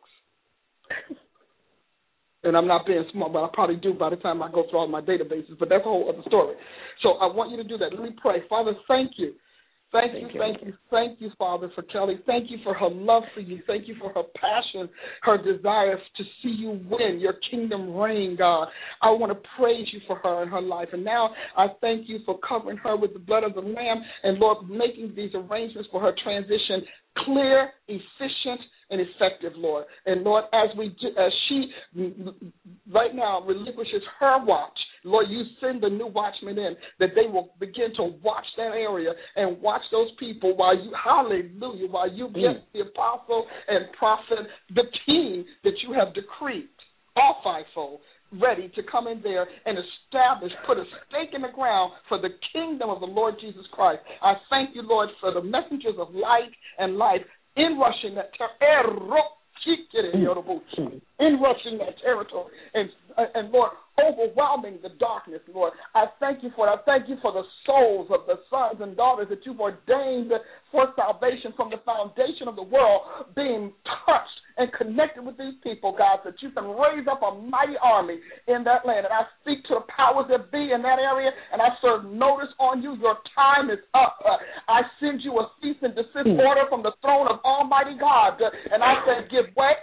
And I'm not being smart, but I probably do by the time I go through all my databases. But that's a whole other story. So I want you to do that. Let me pray. Father, thank you. Thank, thank you, you, thank you, thank you, Father, for Kelly. Thank you for her love for you. Thank you for her passion, her desire to see you win, your kingdom reign, God. I want to praise you for her and her life. And now I thank you for covering her with the blood of the Lamb and, Lord, making these arrangements for her transition clear, efficient, and effective, Lord. And, Lord, as we do, as she right now relinquishes her watch, Lord, you send the new watchmen in, that they will begin to watch that area and watch those people while you, hallelujah, while you get the apostle and prophet, the team that you have decreed, all fivefold, ready to come in there and establish, put a stake in the ground for the kingdom of the Lord Jesus Christ. I thank you, Lord, for the messengers of light and life in rushing that territory, in rushing that territory, and, and Lord, overwhelming the darkness, Lord. I thank you for it. I thank you for the souls of the sons and daughters that you've ordained for salvation from the foundation of the world being touched and connected with these people, God, that you can raise up a mighty army in that land. And I speak to the powers that be in that area, and I serve notice on you. Your time is up. Uh, I send you a cease and desist order from the throne of Almighty God, uh, and I say give way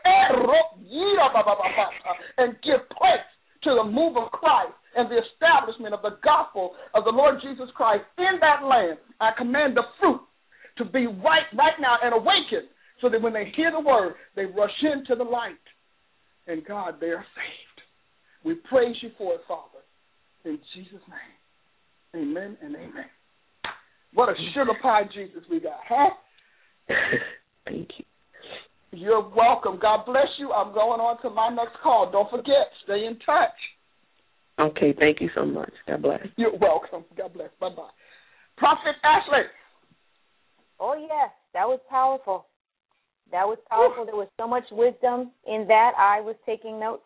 and give place to the move of Christ and the establishment of the gospel of the Lord Jesus Christ in that land. I command the fruit to be right right now and awakened, so that when they hear the word, they rush into the light. And God, they are saved. We praise you for it, Father. In Jesus' name, amen and amen. What a sugar pie Jesus we got, huh? Thank you. You're welcome. God bless you. I'm going on to my next call. Don't forget, stay in touch. Okay, thank you so much. God bless. You're welcome. God bless. Bye-bye. Prophet Ashley. Oh, yes, that was powerful. That was powerful. There was so much wisdom in that. I was taking notes.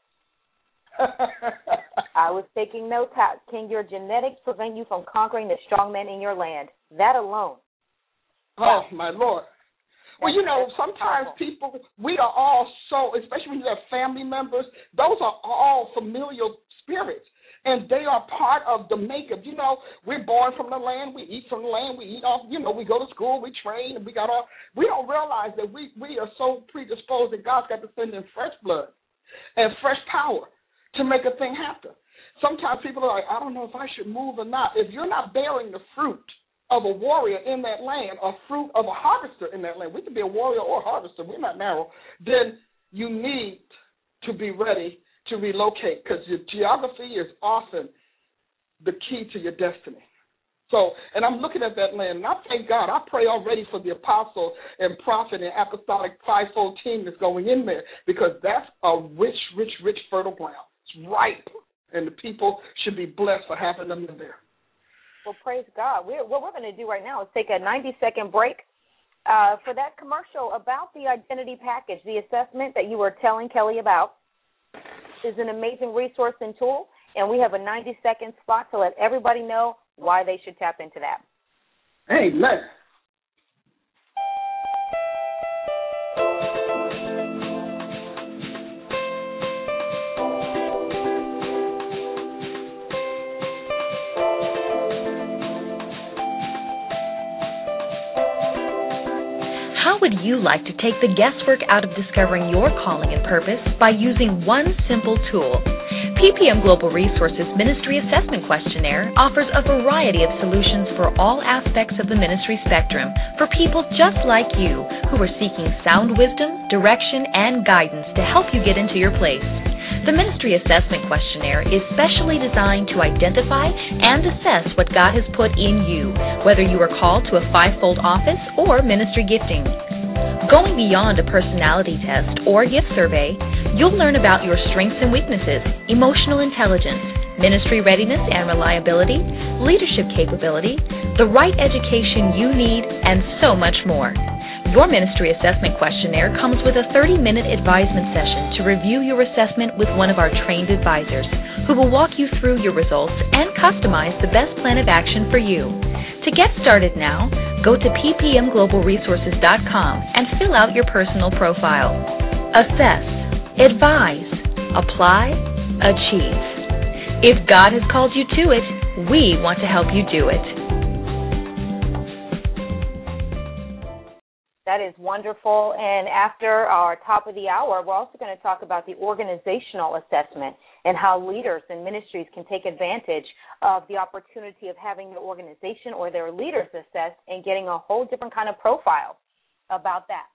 I was taking notes. How can your genetics prevent you from conquering the strong men in your land? That alone Oh, my Lord. Well, you know, sometimes people, we are all so, especially when you have family members, those are all familial spirits, and they are part of the makeup. You know, we're born from the land, we eat from the land, we eat off, you know, we go to school, we train, and we got all, we don't realize that we, we are so predisposed that God's got to send in fresh blood and fresh power to make a thing happen. Sometimes people are like, I don't know if I should move or not. If you're not bearing the fruit of a warrior in that land, or fruit of a harvester in that land, we can be a warrior or a harvester, we're not narrow, then you need to be ready to relocate, because your geography is often the key to your destiny. So, and I'm looking at that land, and I thank God. I pray already for the apostle and prophet and apostolic fivefold team that's going in there, because that's a rich, rich, rich, fertile ground. It's ripe, and the people should be blessed for having them in there. Well, praise God. We're, what we're going to do right now is take a ninety-second break uh, for that commercial about the identity package. The assessment that you were telling Kelly about is an amazing resource and tool, and we have a ninety-second spot to let everybody know why they should tap into that. Amen. How would you like to take the guesswork out of discovering your calling and purpose by using one simple tool? P P M Global Resources Ministry Assessment Questionnaire offers a variety of solutions for all aspects of the ministry spectrum for people just like you who are seeking sound wisdom, direction, and guidance to help you get into your place. The Ministry Assessment Questionnaire is specially designed to identify and assess what God has put in you, whether you are called to a fivefold office or ministry gifting. Going beyond a personality test or gift survey, you'll learn about your strengths and weaknesses, emotional intelligence, ministry readiness and reliability, leadership capability, the right education you need, and so much more. Your Ministry Assessment Questionnaire comes with a thirty-minute advisement session to review your assessment with one of our trained advisors, who will walk you through your results and customize the best plan of action for you. To get started now, go to p p m global resources dot com and fill out your personal profile. Assess, advise, apply, achieve. If God has called you to it, we want to help you do it. That is wonderful. And after our top of the hour, we're also going to talk about the organizational assessment and how leaders and ministries can take advantage of the opportunity of having their organization or their leaders assessed and getting a whole different kind of profile about that.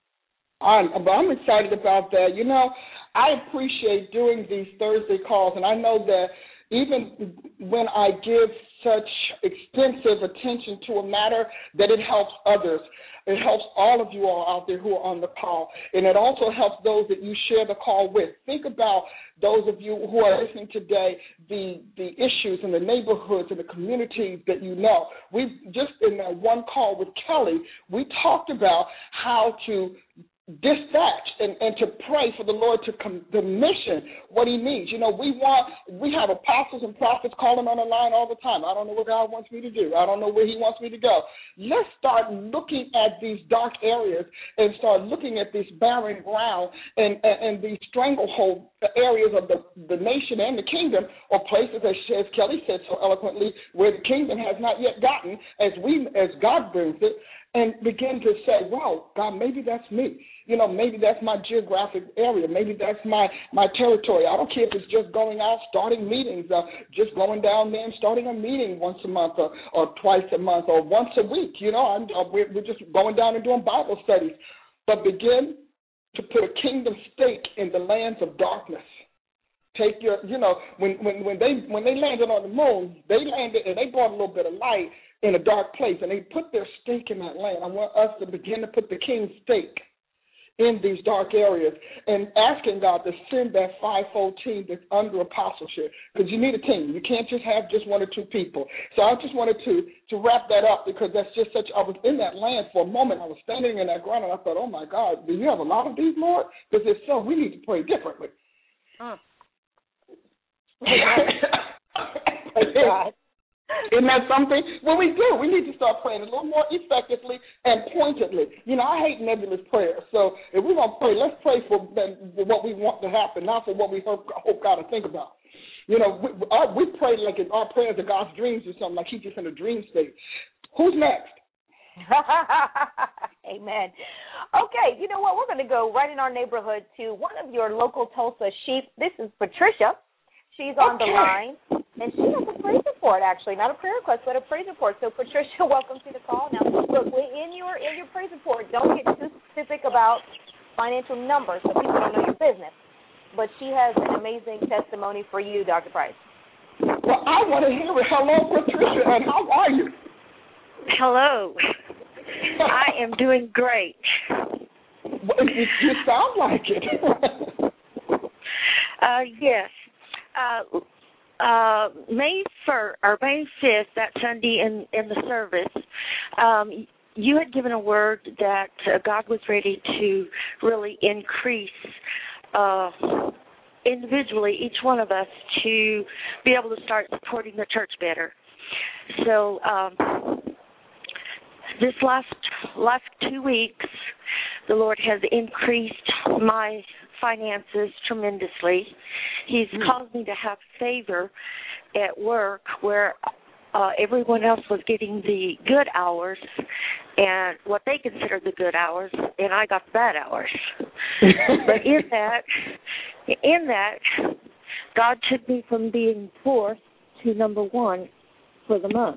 I'm, I'm excited about that. You know, I appreciate doing these Thursday calls, and I know that even when I give such extensive attention to a matter, that it helps others. It helps all of you all out there who are on the call, and it also helps those that you share the call with. Think about those of you who are listening today, the, the issues in the neighborhoods and the communities that you know. We just in that one call with Kelly, we talked about how to dispatch and, and to pray for the Lord to commission what he needs. You know, we want, we have apostles and prophets calling on the line all the time. I don't know what God wants me to do. I don't know where he wants me to go. Let's start looking at these dark areas and start looking at this barren ground and, and, and these stranglehold areas of the, the nation and the kingdom, or places, as, as Kelly said so eloquently, where the kingdom has not yet gotten as we, as God brings it, and begin to say, wow, God, maybe that's me. You know, maybe that's my geographic area. Maybe that's my, my territory. I don't care if it's just going out, starting meetings, uh, just going down there and starting a meeting once a month or, or twice a month or once a week. You know, I'm, uh, we're, we're just going down and doing Bible studies. But begin to put a kingdom stake in the lands of darkness. Take your, you know, when, when, when they when they landed on the moon, they landed and they brought a little bit of light in a dark place, and they put their stake in that land. I want us to begin to put the king's stake in these dark areas and asking God to send that fivefold team that's under apostleship, because you need a team. You can't just have just one or two people. So I just wanted to to wrap that up, because that's just such, I was in that land for a moment. I was standing in that ground, and I thought, oh, my God, do you have a lot of these, Lord? Because if so, we need to pray differently. Mm. and, then, Isn't that something? Well, we do. We need to start praying a little more effectively and pointedly. You know, I hate nebulous prayers. So if we're going to pray, let's pray for what we want to happen, not for what we hope, hope God to think about. You know, we, our, we pray like our prayers are God's dreams or something, like he's just in a dream state. Who's next? Amen. Okay, you know what? We're going to go right in our neighborhood to one of your local Tulsa sheep. This is Patricia. She's on okay. the line, and she has a praise report, actually, not a prayer request, but a praise report. So, Patricia, welcome to the call. Now, look, in your in your praise report, don't get too specific about financial numbers so people don't know your business. But she has an amazing testimony for you, Doctor Price. Well, I want to hear it. Hello, Patricia, and how are you? Hello. I am doing great. Well, you, you sound like it. uh, yes. Uh, uh, May first or May fifth, that Sunday in, in the service, um, you had given a word that uh, God was ready to really increase uh, individually each one of us to be able to start supporting the church better. So um, this last last two weeks, the Lord has increased my finances tremendously. He's mm. caused me to have favor at work where uh, everyone else was getting the good hours and what they considered the good hours, and I got the bad hours. But in that, in that, God took me from being fourth to number one for the month.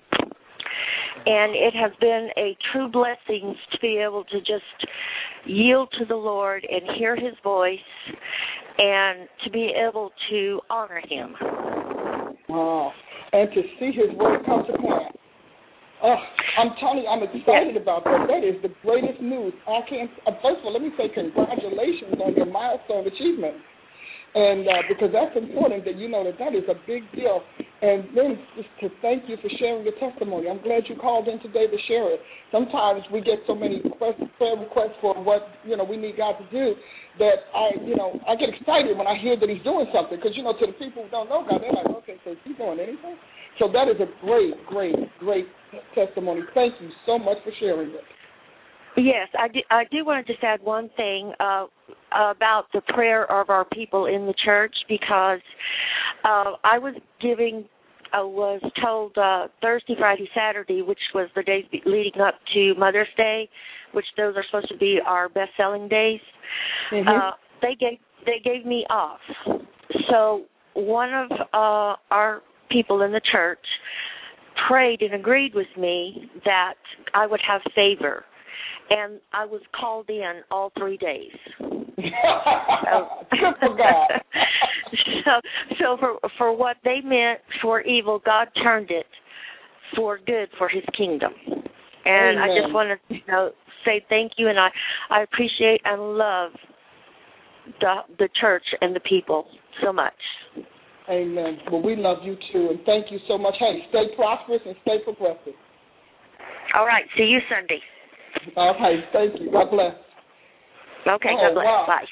And it has been a true blessing to be able to just yield to the Lord and hear his voice and to be able to honor him. Wow. And to see his word come to pass. Oh, I'm telling you, I'm excited yes. about that. That is the greatest news. I can't. Uh, first of all, let me say congratulations on your milestone achievement. And uh, because that's important that you know that that is a big deal. And then just to thank you for sharing your testimony. I'm glad you called in today to share it. Sometimes we get so many requests, prayer requests for what, you know, we need God to do that I, you know, I get excited when I hear that he's doing something. Because, you know, to the people who don't know God, they're like, okay, so is he doing anything? So that is a great, great, great testimony. Thank you so much for sharing it. Yes, I do, I do want to just add one thing uh, about the prayer of our people in the church because uh, I was giving, I was told uh, Thursday, Friday, Saturday, which was the days leading up to Mother's Day, which those are supposed to be our best-selling days. Mm-hmm. Uh, they gave they gave me off. So one of uh, our people in the church prayed and agreed with me that I would have favor. And I was called in all three days. so, so, so for for what they meant for evil, God turned it for good for His kingdom. And Amen. I just want to, you know, say thank you, and I, I appreciate and love the the church and the people so much. Amen. Well, we love you too, and thank you so much. Hey, stay prosperous and stay progressive. All right. See you Sunday. All right, thank you. God bless. Okay, oh, God bless. Wow. Bye.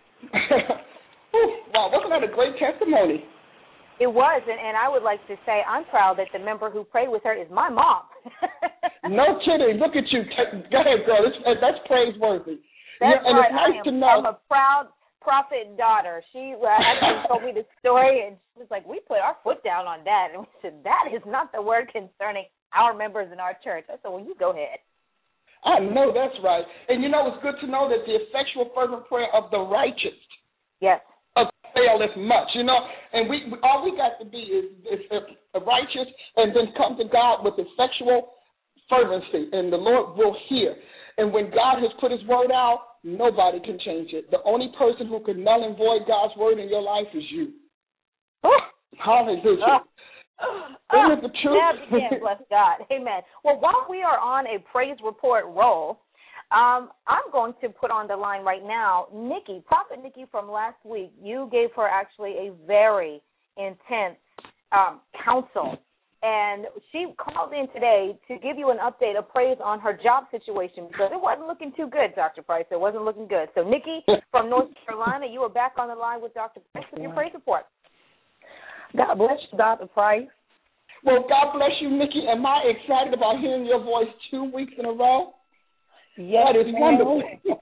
Wow, wasn't that a great testimony? It was, and, and I would like to say I'm proud that the member who prayed with her is my mom. No kidding. Look at you. Go ahead, girl. It's, that's praiseworthy. That's yeah, and right. it's nice I am, to know. I'm a proud prophet daughter. She uh, actually told me the story, and she was like, we put our foot down on that. And we said, that is not the word concerning our members in our church. I said, well, you go ahead. I know that's right. And, you know, it's good to know that the effectual fervent prayer of the righteous yes. availeth much, you know. And we all we got to be is, is a righteous and then come to God with effectual fervency, and the Lord will hear. And when God has put his word out, nobody can change it. The only person who can null and void God's word in your life is you. Oh, hallelujah. Oh. Oh, the truth. Again, bless God. Amen. Well, while we are on a praise report roll, um, I'm going to put on the line right now Nikki, Prophet Nikki from last week. You gave her actually a very intense um, counsel, and she called in today to give you an update, a praise on her job situation because it wasn't looking too good, Doctor Price. It wasn't looking good. So, Nikki from North Carolina, you are back on the line with Doctor Price with your praise report. God bless you, Doctor Price. Well, God bless you, Nikki. Am I excited about hearing your voice two weeks in a row? Yes, that is ma'am. wonderful.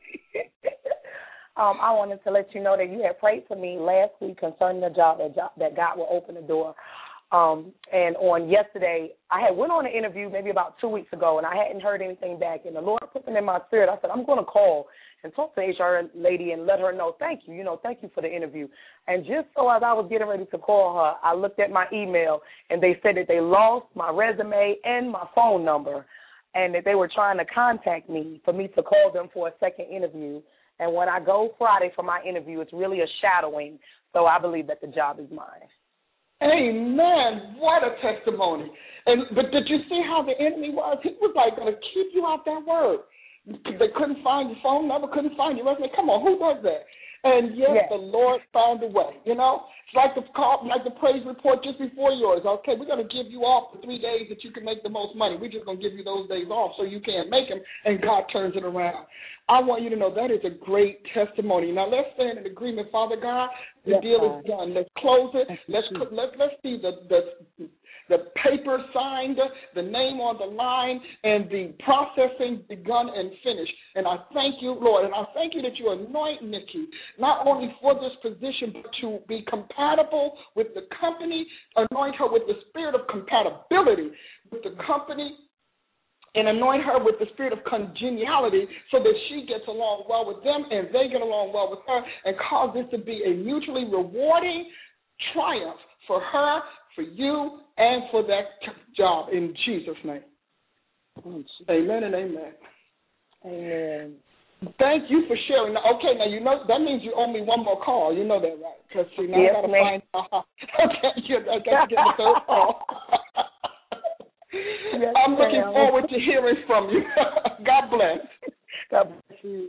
um, I wanted to let you know that you had prayed for me last week concerning the job that, job, that God will open the door. Um, and on yesterday, I had went on an interview maybe about two weeks ago, and I hadn't heard anything back. And the Lord put them in my spirit. I said, I'm going to call and talk to the H R lady and let her know, thank you, you know, thank you for the interview. And just so as I was getting ready to call her, I looked at my email, and they said that they lost my resume and my phone number, and that they were trying to contact me for me to call them for a second interview. And when I go Friday for my interview, it's really a shadowing, so I believe that the job is mine. Amen. What a testimony. And but did you see how the enemy was? He was like going to keep you out that word. They couldn't find your phone number, couldn't find your resume. Come on, who does that? And yet yes. the Lord found a way, you know? It's like the call, like the praise report just before yours. Okay, we're going to give you off the three days that you can make the most money. We're just going to give you those days off so you can't make them, and God turns it around. I want you to know that is a great testimony. Now, let's stand in agreement, Father God. The yes, deal God. is done. Let's close it. Let's let's, let's see the, the the paper signed, the name on the line, and the processing begun and finished. And I thank you, Lord, and I thank you that you anoint Nikki, not only for this position, but to be compatible with the company, anoint her with the spirit of compatibility with the company, and anoint her with the spirit of congeniality so that she gets along well with them and they get along well with her, and cause this to be a mutually rewarding triumph for her, for you, and for that job in Jesus' name. Amen and amen. Amen. Thank you for sharing. Now, okay, now you know that means you owe me one more call. You know that, right? Because see, now yes, I got to ma'am. find out. Okay, I got to get the third call. Yes, I'm looking ma'am. forward to hearing from you. God bless. God bless you.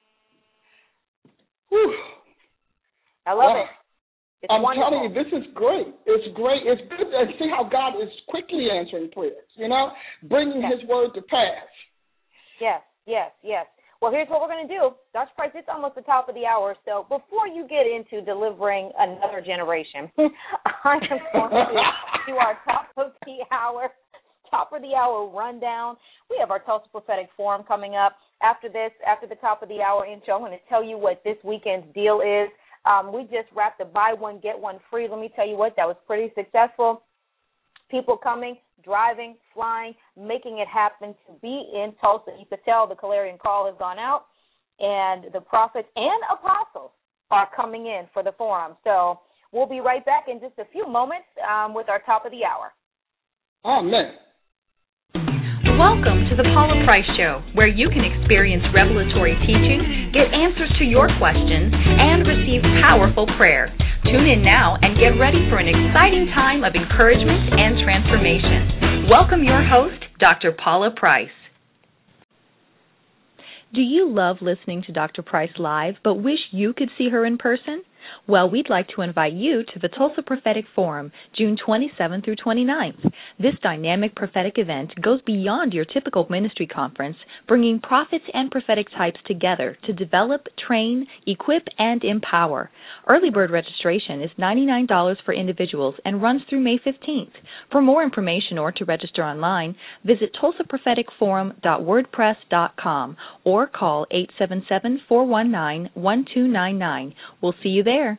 Whew. I love wow. it. It's I'm wonderful. telling you, this is great. It's great. It's good to see how God is quickly answering prayers, you know, bringing yes. his word to pass. Yes, yes, yes. Well, here's what we're going to do. Doctor Price, it's almost the top of the hour, so before you get into delivering another generation, I am going to do our top of the hour, top of the hour rundown. We have our Tulsa Prophetic Forum coming up. After this, after the top of the hour intro, I'm going to tell you what this weekend's deal is. Um, we just wrapped the buy one, get one free. Let me tell you what, that was pretty successful. People coming, driving, flying, making it happen to be in Tulsa. You could tell the Clarion call has gone out, and the prophets and apostles are coming in for the forum. So we'll be right back in just a few moments um, with our top of the hour. Amen. Welcome to the Paula Price Show, where you can experience revelatory teaching, get answers to your questions, and receive powerful prayer. Tune in now and get ready for an exciting time of encouragement and transformation. Welcome your host, Doctor Paula Price. Do you love listening to Doctor Price live but wish you could see her in person? Well, we'd like to invite you to the Tulsa Prophetic Forum, June twenty-seventh through twenty-ninth. This dynamic prophetic event goes beyond your typical ministry conference, bringing prophets and prophetic types together to develop, train, equip, and empower. Early bird registration is ninety-nine dollars for individuals and runs through May fifteenth. For more information or to register online, visit tulsa prophetic forum dot wordpress dot com or call eight seven seven, four one nine, one two nine nine. We'll see you there.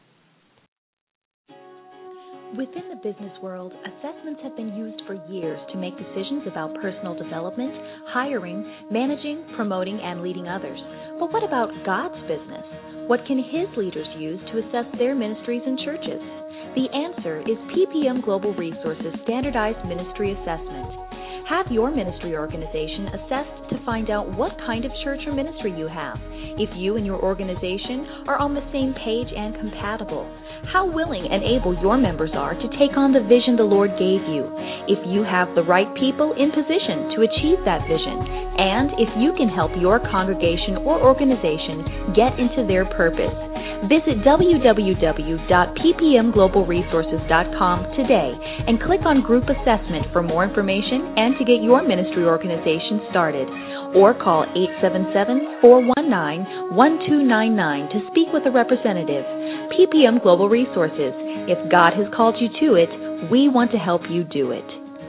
Within the business world, assessments have been used for years to make decisions about personal development, hiring, managing, promoting, and leading others. But what about God's business? What can His leaders use to assess their ministries and churches? The answer is P P M Global Resources Standardized Ministry Assessment. Have your ministry organization assessed to find out what kind of church or ministry you have, if you and your organization are on the same page and compatible, how willing and able your members are to take on the vision the Lord gave you, if you have the right people in position to achieve that vision, and if you can help your congregation or organization get into their purpose. Visit w w w dot p p m global resources dot com today and click on Group Assessment for more information and to get your ministry organization started. Or call eight seven seven, four one nine, one two nine nine to speak with a representative. P P M Global Resources. If God has called you to it, we want to help you do it.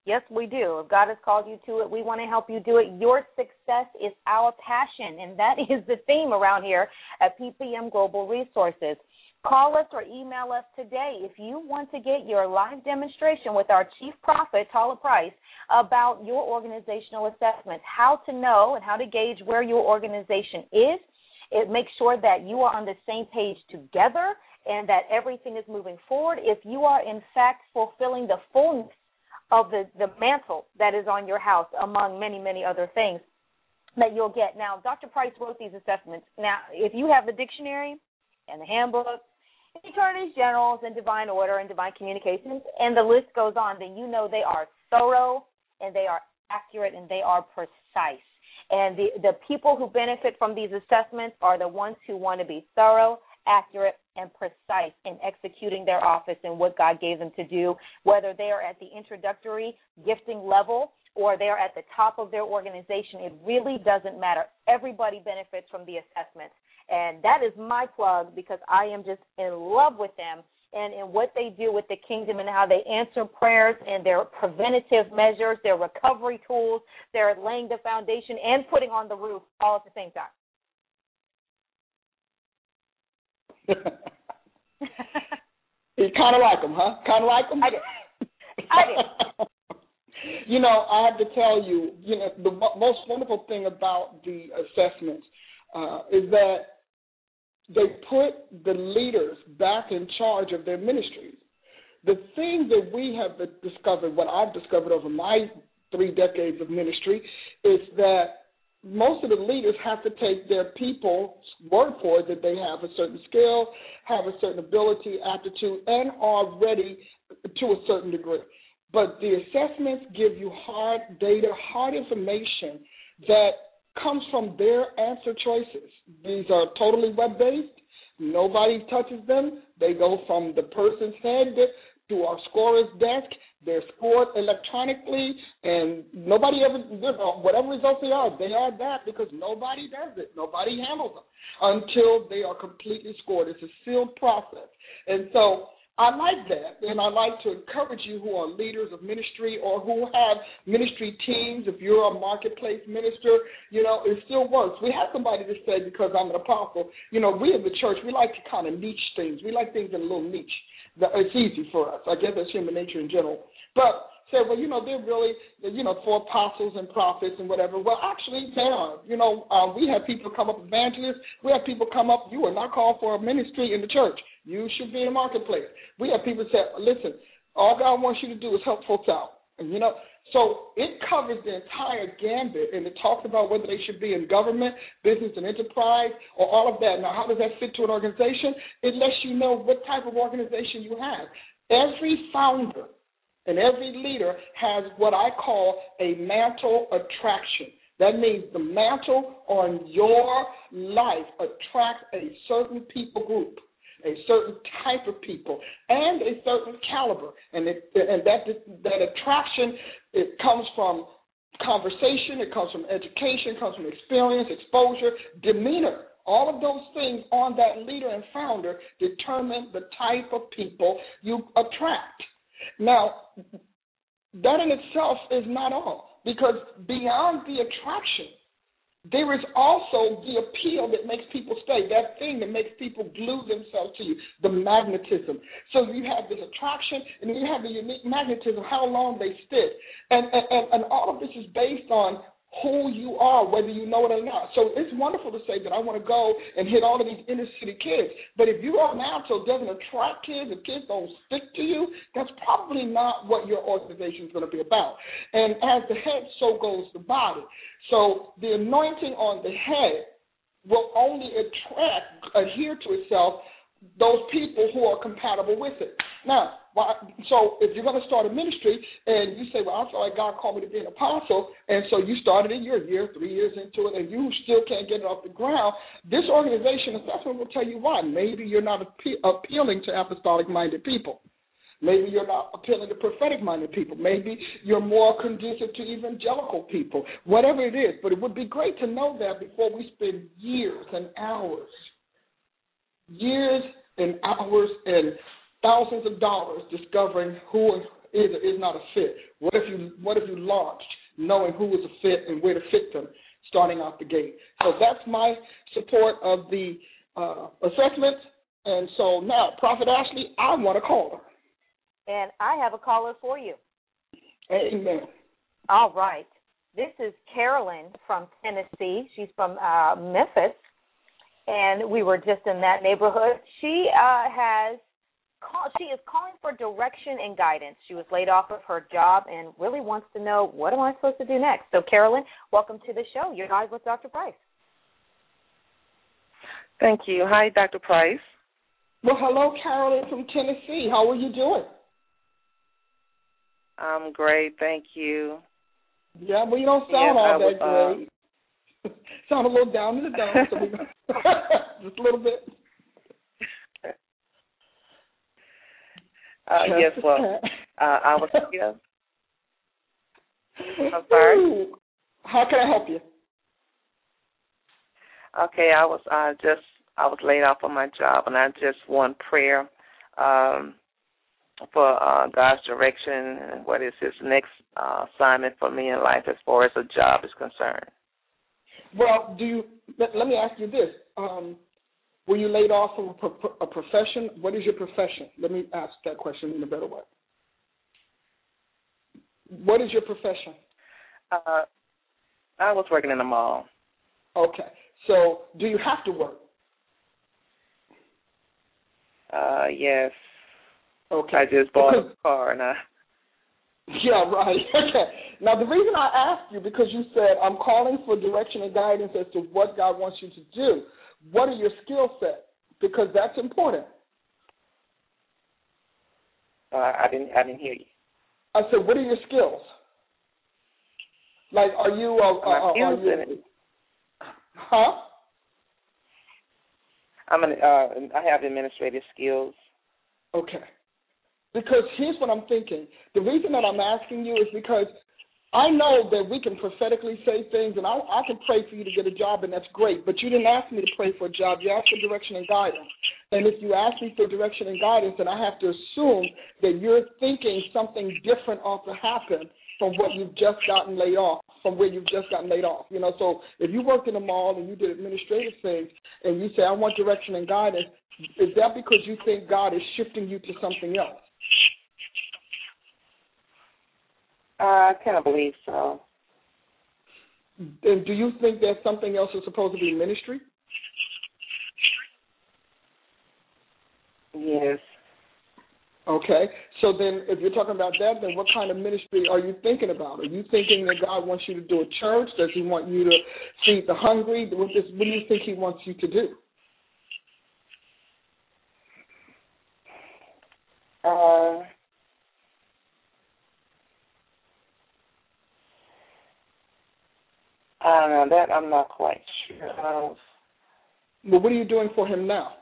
Yes, we do. If God has called you to it, we want to help you do it. Your success is our passion, and that is the theme around here at P P M Global Resources. Call us or email us today if you want to get your live demonstration with our Chief Prophet, Tala Price, about your organizational assessments, how to know and how to gauge where your organization is. It makes sure that you are on the same page together and that everything is moving forward. If you are, in fact, fulfilling the fullness of the, the mantle that is on your house, among many, many other things that you'll get. Now, Doctor Price wrote these assessments. Now, if you have the dictionary and the handbook, Attorneys Generals and Divine Order and Divine Communications, and the list goes on, then you know they are thorough and they are accurate and they are precise. And the, the people who benefit from these assessments are the ones who want to be thorough, accurate, and precise in executing their office and what God gave them to do, whether they are at the introductory gifting level or they are at the top of their organization. It really doesn't matter. Everybody benefits from the assessments. And that is my plug because I am just in love with them and in what they do with the kingdom and how they answer prayers and their preventative measures, their recovery tools, their laying the foundation and putting on the roof all at the same time. You kind of like them, huh? Kind of like them? I do. I do. You know, I have to tell you, you know, the most wonderful thing about the assessments uh, is that they put the leaders back in charge of their ministries. The thing that we have discovered, what I've discovered over my three decades of ministry, is that most of the leaders have to take their people's word for it, that they have a certain skill, have a certain ability, aptitude, and are ready to a certain degree. But the assessments give you hard data, hard information that comes from their answer choices. These are totally web-based. Nobody touches them. They go from the person's head to our scorer's desk. They're scored electronically, and nobody ever, whatever results they are, they are that because nobody does it. Nobody handles them until they are completely scored. It's a sealed process. And so I like that, and I like to encourage you who are leaders of ministry or who have ministry teams. If you're a marketplace minister, you know, it still works. We had somebody to say, because I'm an apostle, you know, we in the church, we like to kind of niche things. We like things in a little niche. It's easy for us. I guess that's human nature in general. But say, well, you know, they're really, you know, for apostles and prophets and whatever. Well, actually, they are. You know, um, we have people come up, evangelists. We have people come up. You are not called for a ministry in the church. You should be in the marketplace. We have people say, listen, all God wants you to do is help folks out. And, you know, so it covers the entire gambit, and it talks about whether they should be in government, business and enterprise, or all of that. Now, how does that fit to an organization? It lets you know what type of organization you have. Every founder and every leader has what I call a mantle attraction. That means the mantle on your life attracts a certain people group, a certain type of people, and a certain caliber. And it, and that that attraction, it comes from conversation, it comes from education, it comes from experience, exposure, demeanor. All of those things on that leader and founder determine the type of people you attract. Now, that in itself is not all, because beyond the attraction, there is also the appeal that makes people stay, that thing that makes people glue themselves to you, the magnetism. So you have this attraction, and then you have the unique magnetism, how long they stick. And, and, and all of this is based on who you are, whether you know it or not. So it's wonderful to say that I want to go and hit all of these inner city kids. But if you are natural, doesn't attract kids, if kids don't stick to you, that's probably not what your organization is going to be about. And as the head, so goes the body. So the anointing on the head will only attract, adhere to itself, those people who are compatible with it. Now, so if you're going to start a ministry and you say, well, I feel like God called me to be an apostle, and so you started it, you're a year, three years into it, and you still can't get it off the ground, this organization assessment will tell you why. Maybe you're not appe- appealing to apostolic-minded people. Maybe you're not appealing to prophetic-minded people. Maybe you're more conducive to evangelical people. Whatever it is, but it would be great to know that before we spend years and hours, years and hours and thousands of dollars discovering who is or is not a fit? What if you what if you launched knowing who was a fit and where to fit them starting out the gate? So that's my support of the uh, assessment. And so now, Prophet Ashley, I want to call her. And I have a caller for you. Amen. All right. This is Carolyn from Tennessee. She's from uh, Memphis, and we were just in that neighborhood. She uh, has call, she is calling for direction and guidance. She was laid off of her job and really wants to know, what am I supposed to do next? So, Carolyn, welcome to the show. You're live with Doctor Price. Thank you. Hi, Doctor Price. Well, hello, Carolyn from Tennessee. How are you doing? I'm great, thank you. Yeah, well, you don't sound yes, all was, that great. Uh, sound a little down in the dumps, so we just a little bit. Uh, yes, well, uh, I was here. I'm sorry. Ooh, how can I help you? Okay, I was uh, just I was laid off on my job, and I just want prayer um, for uh, God's direction and what is His next uh, assignment for me in life as far as a job is concerned. Well, do you? Let, let me ask you this: um, were you laid off from a, pro- a profession? What is your profession? Let me ask that question in a better way. What is your profession? Uh, I was working in a mall. Okay. So, do you have to work? Uh, yes. Okay. I just bought because, a car and I. Yeah, right. Okay. Now, the reason I asked you because you said I'm calling for direction and guidance as to what God wants you to do. What are your skill set? Because that's important. Uh, I didn't. I didn't hear you. I said, what are your skills? Like, are you? Uh, uh, are you? Huh? I'm an. Uh, I have administrative skills. Okay. Because here's what I'm thinking. The reason that I'm asking you is because I know that we can prophetically say things, and I, I can pray for you to get a job, and that's great. But you didn't ask me to pray for a job. You asked for direction and guidance. And if you ask me for direction and guidance, then I have to assume that you're thinking something different ought to happen from what you've just gotten laid off, from where you've just gotten laid off. You know, so if you worked in a mall and you did administrative things, and you say, I want direction and guidance, is that because you think God is shifting you to something else? Uh, I kind of believe so. And do you think that something else is supposed to be ministry? Yes. Okay. So then if you're talking about that, then what kind of ministry are you thinking about? Are you thinking that God wants you to do a church? Does He want you to feed the hungry? What, does, what do you think He wants you to do? Uh, I don't know. That I'm not quite sure of. Well, what are you doing for Him now?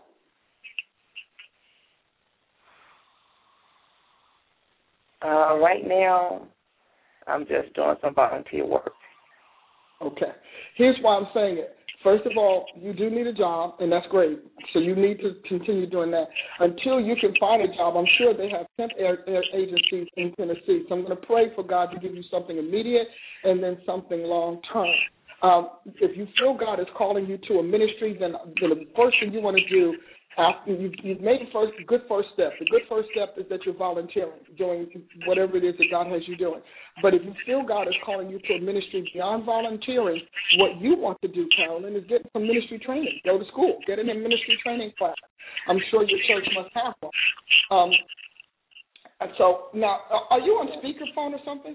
Uh, right now, I'm just doing some volunteer work. Okay. Here's why I'm saying it. First of all, you do need a job, and that's great. So you need to continue doing that. Until you can find a job, I'm sure they have temp air, air agencies in Tennessee. So I'm going to pray for God to give you something immediate and then something long-term. Um, if you feel God is calling you to a ministry, then, then the first thing you want to do, after you've, you've made the first good first step. The good first step is that you're volunteering, doing whatever it is that God has you doing. But if you feel God is calling you to a ministry beyond volunteering, what you want to do, Carolyn, is get some ministry training. Go to school. Get in a ministry training class. I'm sure your church must have one. Um, and so now, are you on speakerphone or something?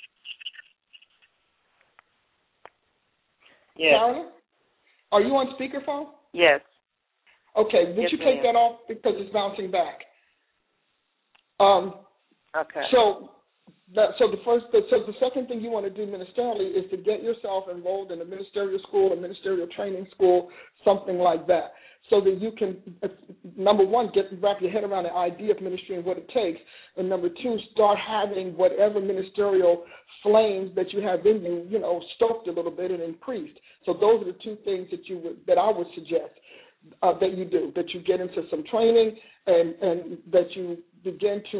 Yes. Carolyn? Are you on speakerphone? Yes. Okay, would yes, you take ma'am. that off because it's bouncing back? Um, okay. So, that, so the first, so the second thing you want to do ministerially is to get yourself enrolled in a ministerial school, a ministerial training school, something like that, so that you can, number one, get wrap your head around the idea of ministry and what it takes, and number two, start having whatever ministerial flames that you have in you, you know, stoked a little bit and increased. So those are the two things that you would, that I would suggest. Uh, that you do, that you get into some training and, and that you begin to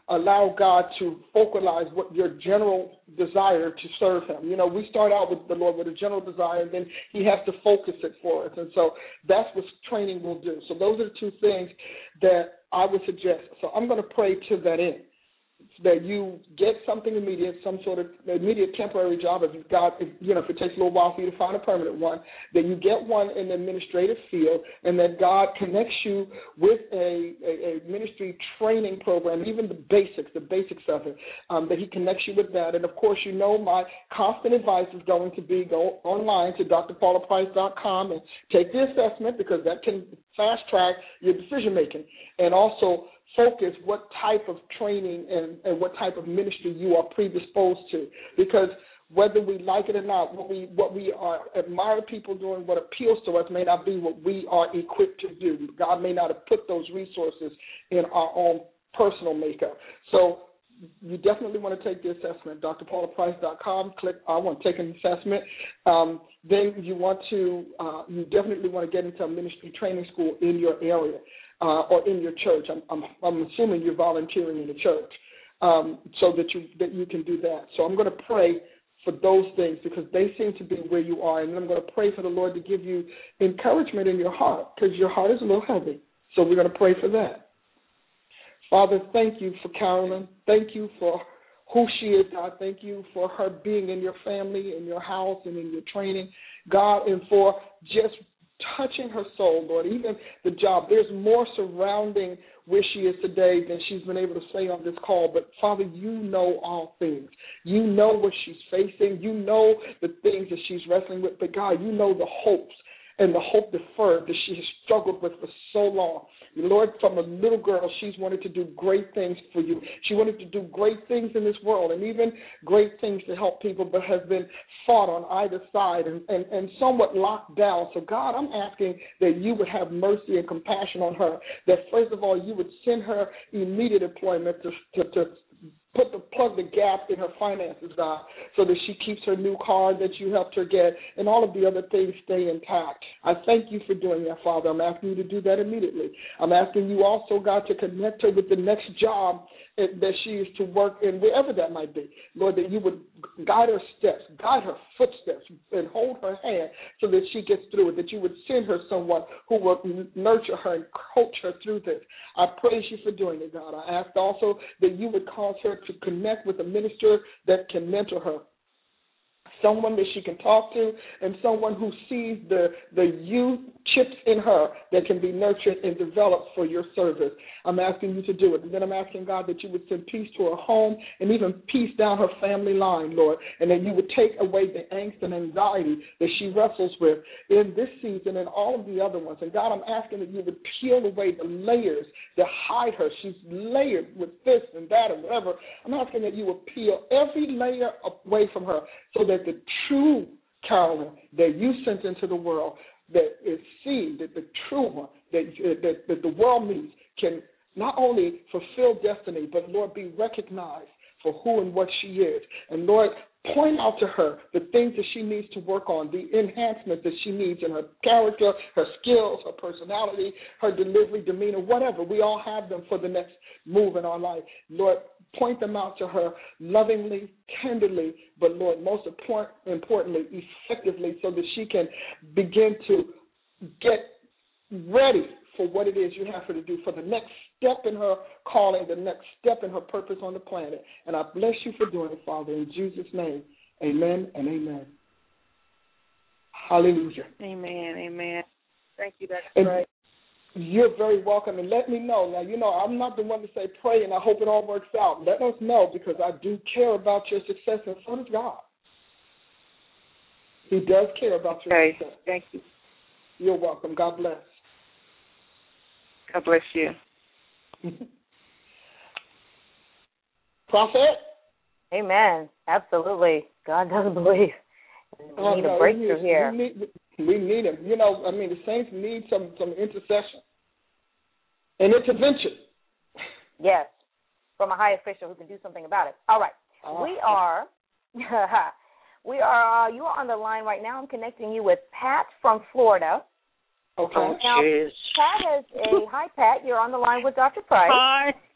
allow God to focalize what your general desire to serve him. You know, we start out with the Lord with a general desire, and then he has to focus it for us. And so that's what training will do. So those are the two things that I would suggest. So I'm going to pray to that end, that you get something immediate, some sort of immediate temporary job. If you've got, if, you know, if it takes a little while for you to find a permanent one, that you get one in the administrative field, and that God connects you with a, a, a ministry training program, even the basics, the basics of it, um, that he connects you with that. And, of course, you know my constant advice is going to be go online to d r paula price dot com and take the assessment, because that can fast-track your decision-making. And also focus what type of training and, and what type of ministry you are predisposed to, because whether we like it or not, what we what we are admire people doing, what appeals to us may not be what we are equipped to do. God may not have put those resources in our own personal makeup. So you definitely want to take the assessment. D R paula price dot com, click I want to take an assessment. Um, then you want to, uh, you definitely want to get into a ministry training school in your area. Uh, or in your church. I'm, I'm, I'm assuming you're volunteering in the church, um, so that you that you can do that. So I'm going to pray for those things, because they seem to be where you are, and I'm going to pray for the Lord to give you encouragement in your heart, because your heart is a little heavy. So we're going to pray for that. Father, thank you for Carolyn. Thank you for who she is, God. Thank you for her being in your family, in your house, and in your training, God, and for just touching her soul, Lord, even the job. There's more surrounding where she is today than she's been able to say on this call. But, Father, you know all things. You know what she's facing. You know the things that she's wrestling with. But, God, you know the hopes and the hope deferred that she has struggled with for so long. Lord, from a little girl, she's wanted to do great things for you. She wanted to do great things in this world, and even great things to help people, but has been fought on either side and, and, and somewhat locked down. So, God, I'm asking that you would have mercy and compassion on her, that, first of all, you would send her immediate employment to, to, to put the plug the gap in her finances, God, so that she keeps her new car that you helped her get, and all of the other things stay intact. I thank you for doing that, Father. I'm asking you to do that immediately. I'm asking you also, God, to connect her with the next job that she is to work in, wherever that might be. Lord, that you would guide her steps, guide her footsteps, and hold her hand so that she gets through it, that you would send her someone who will nurture her and coach her through this. I praise you for doing it, God. I ask also that you would cause her to connect with a minister that can mentor her, someone that she can talk to, and someone who sees the, the youth chips in her that can be nurtured and developed for your service. I'm asking you to do it. And then I'm asking, God, that you would send peace to her home and even peace down her family line, Lord, and that you would take away the angst and anxiety that she wrestles with in this season and all of the other ones. And, God, I'm asking that you would peel away the layers that hide her. She's layered with this and that and whatever. I'm asking that you would peel every layer away from her so that the true Carolyn that you sent into the world, that is seen, that the true one that, that, that the world needs, can not only fulfill destiny, but, Lord, be recognized for who and what she is. And, Lord, point out to her the things that she needs to work on, the enhancement that she needs in her character, her skills, her personality, her delivery, demeanor, whatever. We all have them for the next move in our life. Lord, point them out to her lovingly, tenderly, but, Lord, most important, importantly, effectively, so that she can begin to get ready for what it is you have her to do, for the next step in her calling, the next step in her purpose on the planet. And I bless you for doing it, Father, in Jesus' name. Amen and amen. Hallelujah. Amen, amen. Thank you, that's and right. You're very welcome, and let me know. Now, you know, I'm not the one to say pray, and I hope it all works out. Let us know, because I do care about your success, and so does God. He does care about your okay. success. Thank you. You're welcome. God bless. God bless you. Prophet? Amen. Absolutely. God does believe. We oh, need no, a breakthrough we, here. We need, we need him. You know, I mean, the saints need some, some intercession and intervention. Yes, from a high official who can do something about it. All right. Uh, we are, we are, uh, you are on the line right now. I'm connecting you with Pat from Florida. Okay. Oh, now, geez. Pat has a, hi, Pat, you're on the line with Doctor Price. Hi.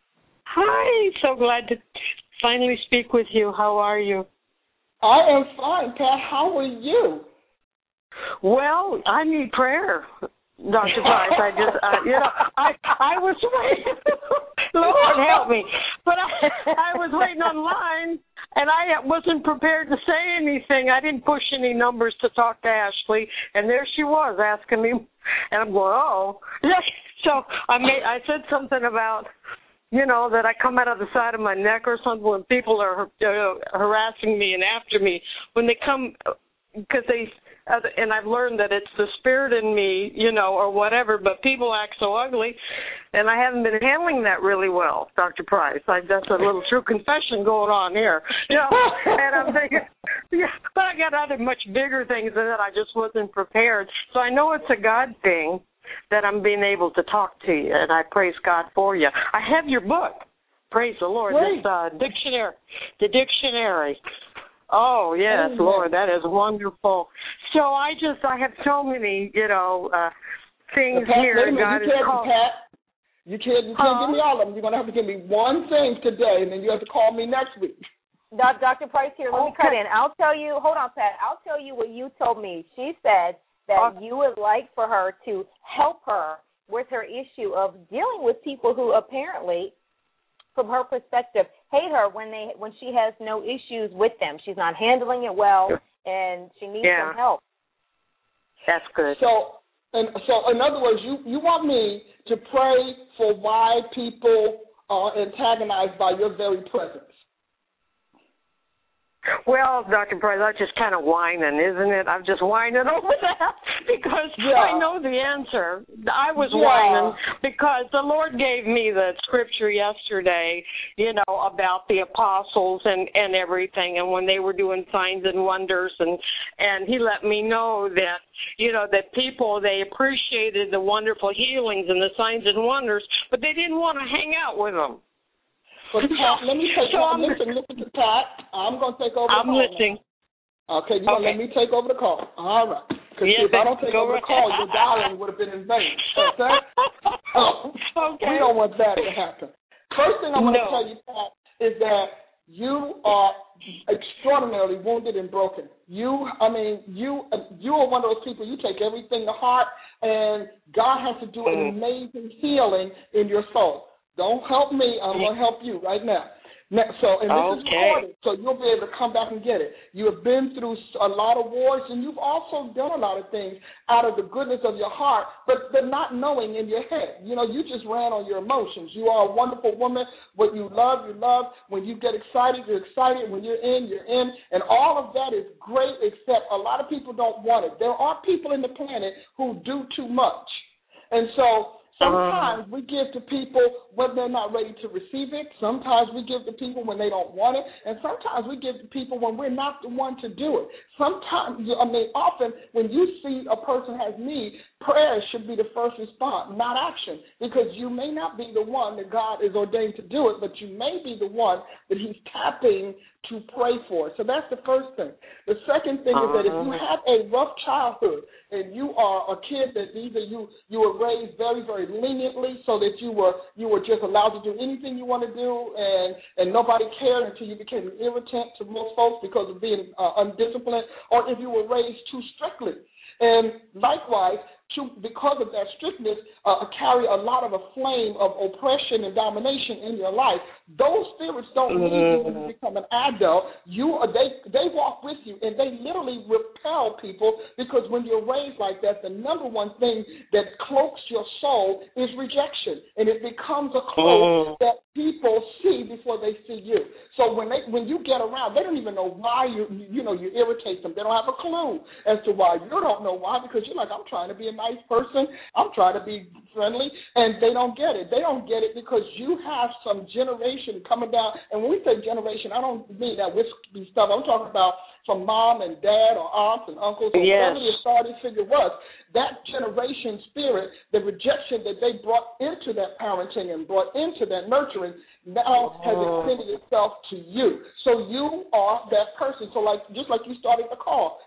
Hi, so glad to finally speak with you. How are you? I am fine, Pat. How are you? Well, I need prayer, Doctor Price. I just, uh, you know, I I was waiting. Lord help me, but I I was waiting online, and I wasn't prepared to say anything. I didn't push any numbers to talk to Ashley, and there she was asking me, and I'm going, oh, so I made I said something about, you know, that I come out of the side of my neck or something when people are uh, harassing me and after me. When they come, because they, uh, and I've learned that it's the spirit in me, you know, or whatever, but people act so ugly, and I haven't been handling that really well, Doctor Price. I, that's a little true confession going on here. You know, and I'm thinking, yeah, but I got other much bigger things than that. I just wasn't prepared. So I know it's a God thing that I'm being able to talk to you, and I praise God for you. I have your book. Praise the Lord. Great. This uh, dictionary, the dictionary. Oh, yes, Amen. Lord, that is wonderful. So I just, I have so many, you know, uh, things Pat, here. wait a minute, God you is can't, called. Pat, you can't, you can't Huh? give me all of them. You're going to have to give me one thing today, and then you have to call me next week. Doctor Price here, let Okay. me cut in. I'll tell you, hold on, Pat. I'll tell you what you told me. She said that Okay. you would like for her to help her with her issue of dealing with people who apparently, from her perspective, hate her when they when she has no issues with them. She's not handling it well, and she needs Yeah. some help. That's good. So, and so in other words, you, you want me to pray for why people are antagonized by your very presence. Well, Doctor Price, I'm just kind of whining, isn't it? I'm just whining over that because Yeah. I know the answer. I was Yeah. whining because the Lord gave me the scripture yesterday, you know, about the apostles and, and everything, and when they were doing signs and wonders, and, and he let me know that, you know, that people, they appreciated the wonderful healings and the signs and wonders, but they didn't want to hang out with them. But Pat, let me take So over. I'm- Listen, listen to Pat. I'm going to take over I'm the call listening. now. Okay, you're going to Okay. let me take over the call. All right. Because Yes, if I don't take go over right- the call, your dialing would have been in vain. Okay? Oh, Okay. we don't want that to happen. First thing I want No. to tell you, Pat, is that you are extraordinarily wounded and broken. You, I mean, you you are one of those people, you take everything to heart, and God has to do an Mm. amazing healing in your soul. Don't help me. I'm going to help you right now. Now, so, and this is Okay. recorded, so you'll be able to come back and get it. You have been through a lot of wars, and you've also done a lot of things out of the goodness of your heart, but but not knowing in your head. You know, you just ran on your emotions. You are a wonderful woman. What you love, you love. When you get excited, you're excited. When you're in, you're in. And all of that is great, except a lot of people don't want it. There are people in the planet who do too much. And so sometimes we give to people when they're not ready to receive it. Sometimes we give to people when they don't want it. And sometimes we give to people when we're not the one to do it. Sometimes, I mean, often when you see a person has need, prayer should be the first response, not action. Because you may not be the one that God is ordained to do it, but you may be the one that he's tapping to pray for. So that's the first thing. The second thing is that if you have a rough childhood and you are a kid that either you you were raised very, very leniently so that you were you were just allowed to do anything you want to do and, and nobody cared until you became an irritant to most folks because of being uh, undisciplined, or if you were raised too strictly. And likewise, to, because of that strictness, uh, carry a lot of a flame of oppression and domination in your life. Those spirits don't leave you when you become an adult. You are, they they walk with you, and they literally repel people, because when you're raised like that, the number one thing that cloaks your soul is rejection, and it becomes a cloak that people see before they see you. So when they when you get around, they don't even know why you you know you irritate them. They don't have a clue as to why. You don't know why, because you're like, I'm trying to be a nice person, I'm trying to be friendly, and they don't get it. They don't get it because you have some generation coming down. And when we say generation, I don't mean that wispy stuff. I'm talking about from mom and dad or aunts and uncles or Yes. whatever the authority figure was. That generation spirit, the rejection that they brought into that parenting and brought into that nurturing, now has extended itself to you. So you are that person. So like just like you started the call,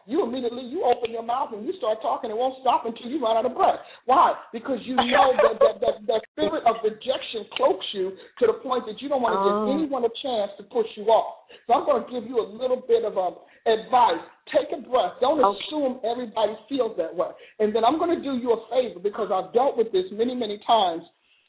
you immediately, you open your mouth and you start talking. It won't stop until you run out of breath. Why? Because you know that that, that that spirit of rejection cloaks you to the point that you don't want to give anyone a chance to push you off. So I'm going to give you a little bit of um, advice. Take a breath. Don't okay. assume everybody feels that way. And then I'm going to do you a favor because I've dealt with this many, many times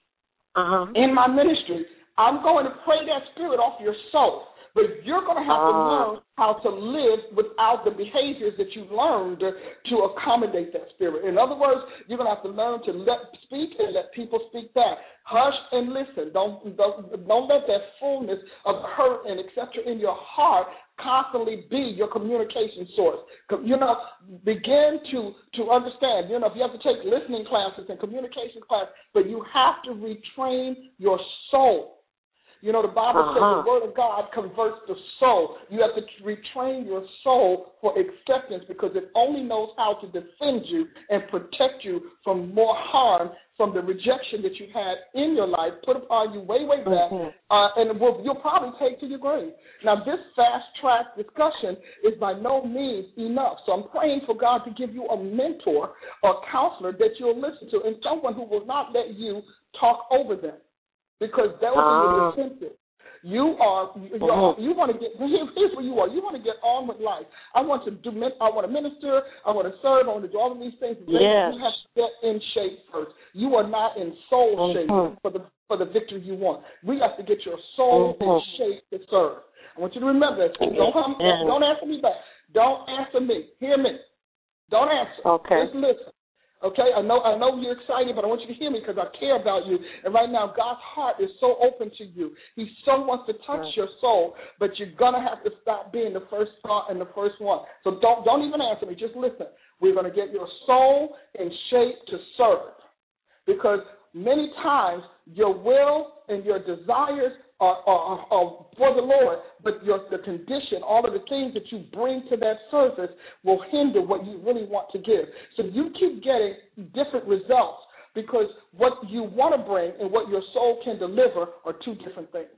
uh-huh. in my ministry. I'm going to pray that spirit off your soul. But you're going to have uh, to learn how to live without the behaviors that you learned to accommodate that spirit. In other words, you're going to have to learn to let speak and let people speak back. Hush and listen. Don't, don't, don't let that fullness of hurt and et cetera in your heart constantly be your communication source. You know, begin to, to understand. You know, if you have to take listening classes and communication classes, but you have to retrain your soul. You know, the Bible uh-huh. says the word of God converts the soul. You have to retrain your soul for acceptance because it only knows how to defend you and protect you from more harm from the rejection that you had in your life, put upon you way, way back, mm-hmm. uh, and will, you'll probably take to your grave. Now, this fast-track discussion is by no means enough. So I'm praying for God to give you a mentor or counselor that you'll listen to and someone who will not let you talk over them. Because that will be uh, defensive. You are you, uh-huh. you want to get here's where you are. You want to get on with life. I want to do. I want to minister. I want to serve. I want to do all of these things. Yes. You have to get in shape first. You are not in soul uh-huh. shape for the for the victory you want. We have to get your soul uh-huh. in shape to serve. I want you to remember this. Don't come, uh-huh. don't answer me back. Don't answer me. Hear me. Don't answer. Okay. Just listen. Okay, I know I know you're excited, but I want you to hear me because I care about you. And right now, God's heart is so open to you. He so wants to touch right. your soul, but you're gonna have to stop being the first thought and the first one. So don't don't even answer me. Just listen. We're gonna get your soul in shape to serve, because many times your will and your desires are, are, are for the Lord, but your, the condition, all of the things that you bring to that service will hinder what you really want to give. So you keep getting different results because what you want to bring and what your soul can deliver are two different things.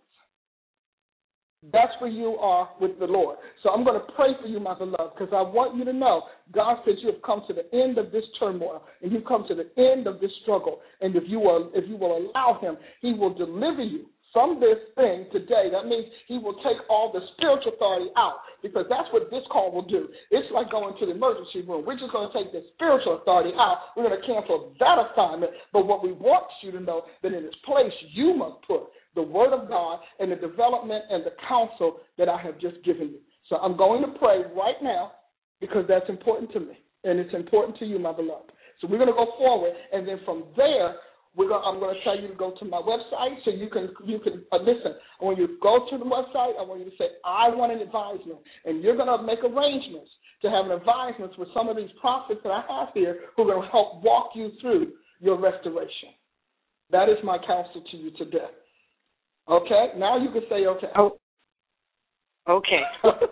That's where you are with the Lord. So I'm going to pray for you, my beloved, because I want you to know God says you have come to the end of this turmoil and you've come to the end of this struggle. And if you will, if you will allow him, he will deliver you from this thing today. That means he will take all the spiritual authority out, because that's what this call will do. It's like going to the emergency room. We're just going to take the spiritual authority out. We're going to cancel that assignment. But what we want you to know, that in its place you must put the word of God and the development and the counsel that I have just given you. So I'm going to pray right now because that's important to me, and it's important to you, my beloved. So we're going to go forward, and then from there, We're going, I'm going to tell you to go to my website so you can you can uh, listen. When you go to the website, I want you to say, I want an advisement. And you're going to make arrangements to have an advisement with some of these prophets that I have here who are going to help walk you through your restoration. That is my counsel to you today. Okay? Now you can say okay. Oh. Okay.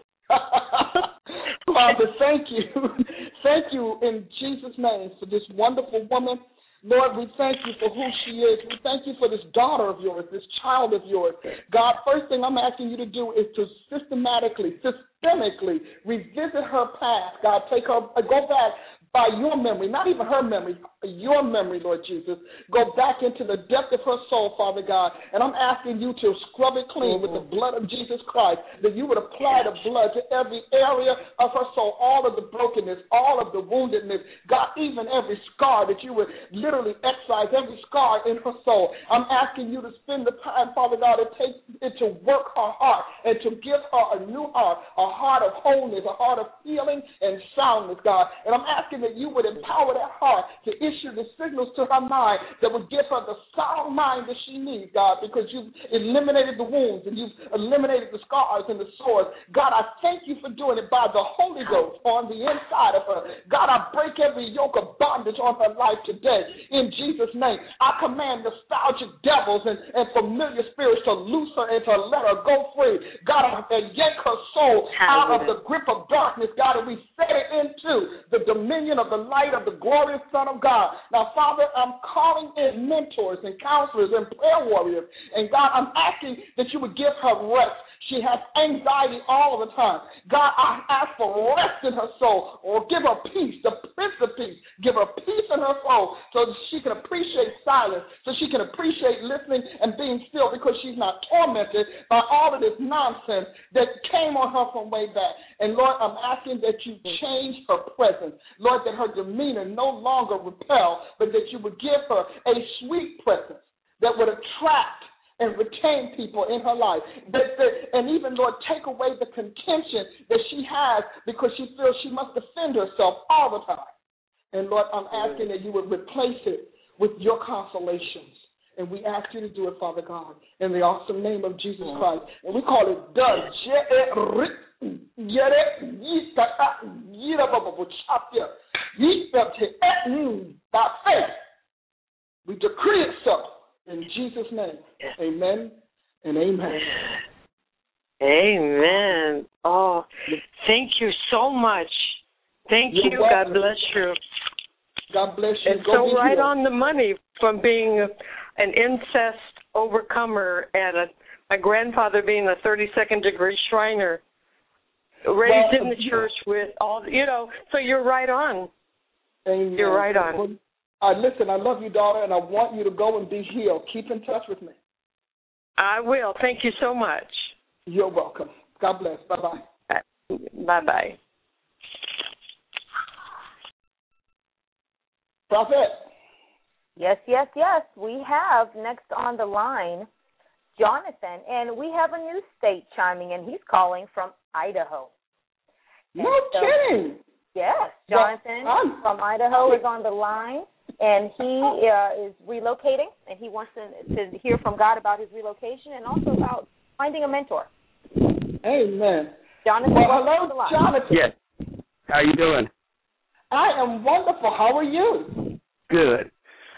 Father, thank you. Thank you in Jesus' name for this wonderful woman. Lord, we thank you for who she is. We thank you for this daughter of yours, this child of yours. God, first thing I'm asking you to do is to systematically, systemically revisit her past. God, take her, go back by your memory, not even her memory, your memory, Lord Jesus. Go back into the depth of her soul, Father God, and I'm asking you to scrub it clean mm-hmm. with the blood of Jesus Christ, that you would apply the blood to every area of her soul, all of the brokenness, all of the woundedness, God, even every scar, that you would literally excise every scar in her soul. I'm asking you to spend the time, Father God, to take it to work her heart and to give her a new heart, a heart of wholeness, a heart of healing and soundness, God. And I'm asking that you would empower that heart to issue the signals to her mind that would give her the sound mind that she needs, God, because you've eliminated the wounds and you've eliminated the scars and the sores. God, I thank you for doing it by the Holy Ghost on the inside of her. God, I break every yoke of bondage on her life today in Jesus' name. I command nostalgic devils and, and familiar spirits to loose her and to let her go free. God, I yank her soul out of the grip of darkness, God, and we set it into the dominion of the light of the glorious Son of God. Now, Father, I'm calling in mentors and counselors and prayer warriors. And God, I'm asking that you would give her rest. She has anxiety all the time. God, I ask for rest in her soul, or give her peace, the Prince of Peace. Give her peace in her soul so that she can appreciate silence, so she can appreciate listening and being still, because she's not tormented by all of this nonsense that came on her from way back. And, Lord, I'm asking that you change her presence. Lord, that her demeanor no longer repel, but that you would give her a sweet presence that would attract and retain people in her life. That, that, and even, Lord, take away the contention that she has because she feels she must defend herself all the time. And, Lord, I'm asking that you would replace it with your consolations. And we ask you to do it, Father God, in the awesome name of Jesus Christ. And we call it done. By faith, we decree it so. In Jesus' name, amen and amen. Amen. Oh, thank you so much. Thank You're you. welcome. God bless you. God bless you. And Go so be right healed. on the money from being a, an incest overcomer and a, my grandfather being a thirty-second degree Shriner, raised Well, in the church with all, you know, so you're right on. Amen. You're right on. Well, Uh, listen, I love you, daughter, and I want you to go and be healed. Keep in touch with me. I will. Thank you so much. You're welcome. God bless. Bye-bye. Bye-bye. Prophet. Yes, yes, yes. We have next on the line Jonathan, and we have a new state chiming in. He's calling from Idaho. No so, kidding. Yes, Jonathan well, from Idaho is on the line, and he uh, is relocating, and he wants to, to hear from God about his relocation and also about finding a mentor. Amen. Jonathan, well, welcome hello, to the line. Jonathan. Yes. How you doing? I am wonderful. How are you? Good.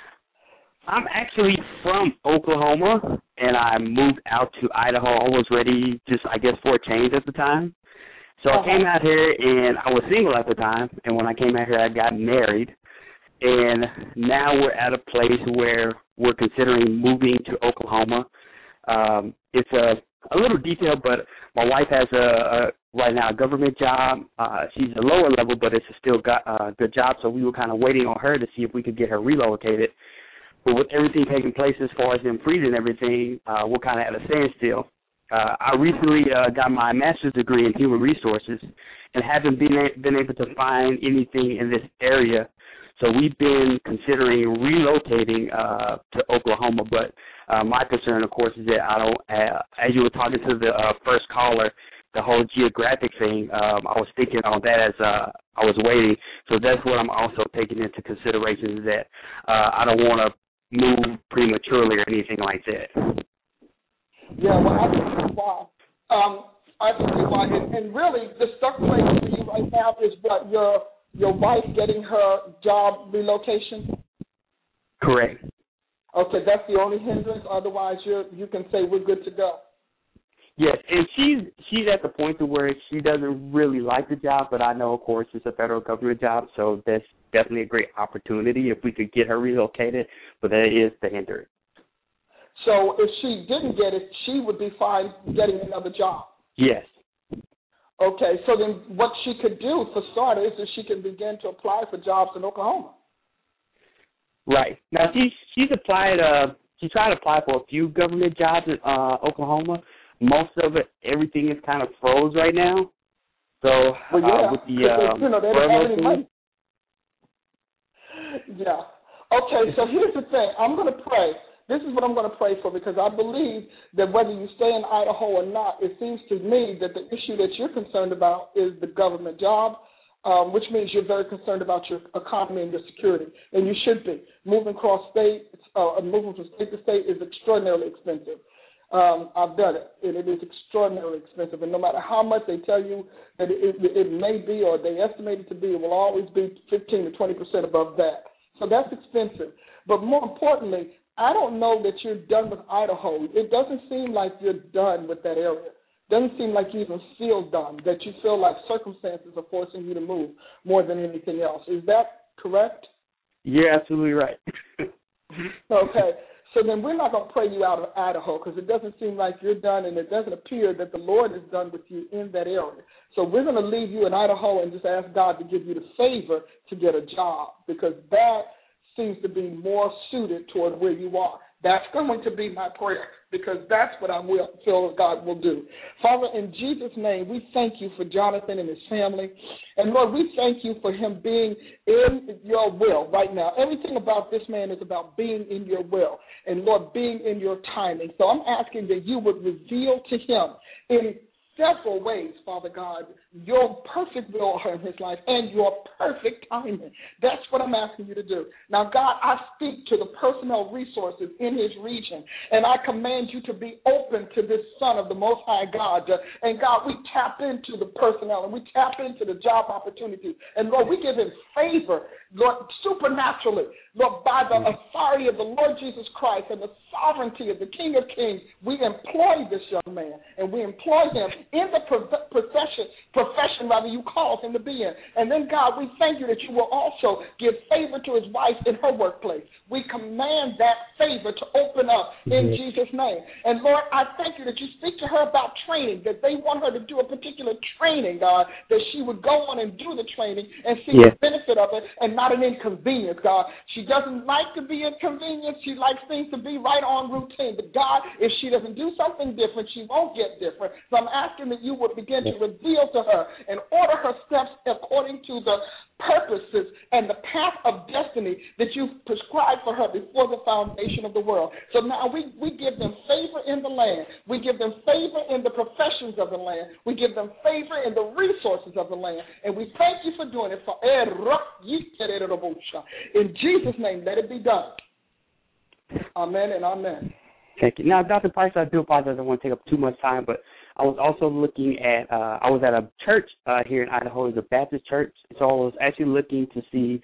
I'm actually from Oklahoma, and I moved out to Idaho. I was ready, just I guess, for a change at the time. So uh-huh. I came out here, and I was single at the time. And when I came out here, I got married. And now we're at a place where we're considering moving to Oklahoma. Um, it's a, a little detailed, but my wife has a, a right now a government job. Uh, she's a lower level, but it's a still got a uh, good job. So we were kind of waiting on her to see if we could get her relocated. But with everything taking place as far as them freezing and everything, uh, we're kind of at a standstill. Uh, I recently uh, got my master's degree in human resources and haven't been, a- been able to find anything in this area. So we've been considering relocating uh, to Oklahoma. But uh, my concern, of course, is that I don't, uh, as you were talking to the uh, first caller, the whole geographic thing, um, I was thinking on that as uh, I was waiting. So that's what I'm also taking into consideration, is that uh, I don't want to move prematurely or anything like that. Yeah, well, I can see why. Um, I can see why. And, and really, the stuck place for you right now is what, your your wife getting her job relocation? Correct. Okay, that's the only hindrance. Otherwise, you you can say we're good to go. Yes, and she's she's at the point to where she doesn't really like the job, but I know, of course, it's a federal government job, so that's definitely a great opportunity if we could get her relocated, but that is the hindrance. So if she didn't get it, she would be fine getting another job. Yes. Okay, so then what she could do for starters is she can begin to apply for jobs in Oklahoma. Right. Now, she's, she's applied, uh, she tried to apply for a few government jobs in uh, Oklahoma. Most of it, everything is kind of froze right now. So well, yeah, uh, with the uh, they, you know, they don't have any money. Yeah. Okay, so here's the thing. I'm going to pray. This is what I'm going to pray for, because I believe that whether you stay in Idaho or not, it seems to me that the issue that you're concerned about is the government job, um, which means you're very concerned about your economy and your security, and you should be. Moving cross state, uh, moving from state to state is extraordinarily expensive. Um, I've done it, and it is extraordinarily expensive. And no matter how much they tell you that it, it, it may be or they estimate it to be, it will always be fifteen to twenty percent above that. So that's expensive. But more importantly, I don't know that you're done with Idaho. It doesn't seem like you're done with that area. It doesn't seem like you even feel done, that you feel like circumstances are forcing you to move more than anything else. Is that correct? You're absolutely right. Okay. So then we're not going to pray you out of Idaho because it doesn't seem like you're done, and it doesn't appear that the Lord is done with you in that area. So we're going to leave you in Idaho and just ask God to give you the favor to get a job, because that seems to be more suited toward where you are. That's going to be my prayer, because that's what I will feel God will do. Father, in Jesus' name, we thank you for Jonathan and his family. And, Lord, we thank you for him being in your will right now. Everything about this man is about being in your will and, Lord, being in your timing. So I'm asking that you would reveal to him in several ways, Father God, your perfect will in his life and your perfect timing. That's what I'm asking you to do. Now, God, I speak to the personnel resources in his region, and I command you to be open to this Son of the Most High God. And, God, we tap into the personnel, and we tap into the job opportunities. And, Lord, we give him favor, Lord, supernaturally, Lord, by the authority of the Lord Jesus Christ and the sovereignty of the King of Kings. We employ this young man, and we employ him in the profession, profession rather you call him to be in. And then, God, we thank you that you will also give favor to his wife in her workplace. We command that favor to open up in mm-hmm. Jesus' name. And, Lord, I thank you that you speak to her about training, that they want her to do a particular training, God, that she would go on and do the training and see yeah. the benefit of it and not an inconvenience, God. She doesn't like to be inconvenienced. She likes things to be right on routine. But, God, if she doesn't do something different, she won't get different. So I'm asking that you would begin to reveal to her and order her steps according to the purposes and the path of destiny that you've prescribed for her before the foundation of the world. So now we, we give them favor in the land. We give them favor in the professions of the land. We give them favor in the resources of the land. And we thank you for doing it. For in Jesus' name, let it be done. Amen and amen. Thank you. Now, Doctor Price, I do apologize. I don't want to take up too much time, but I was also looking at, uh, I was at a church uh, here in Idaho. It's a Baptist church. So I was actually looking to see,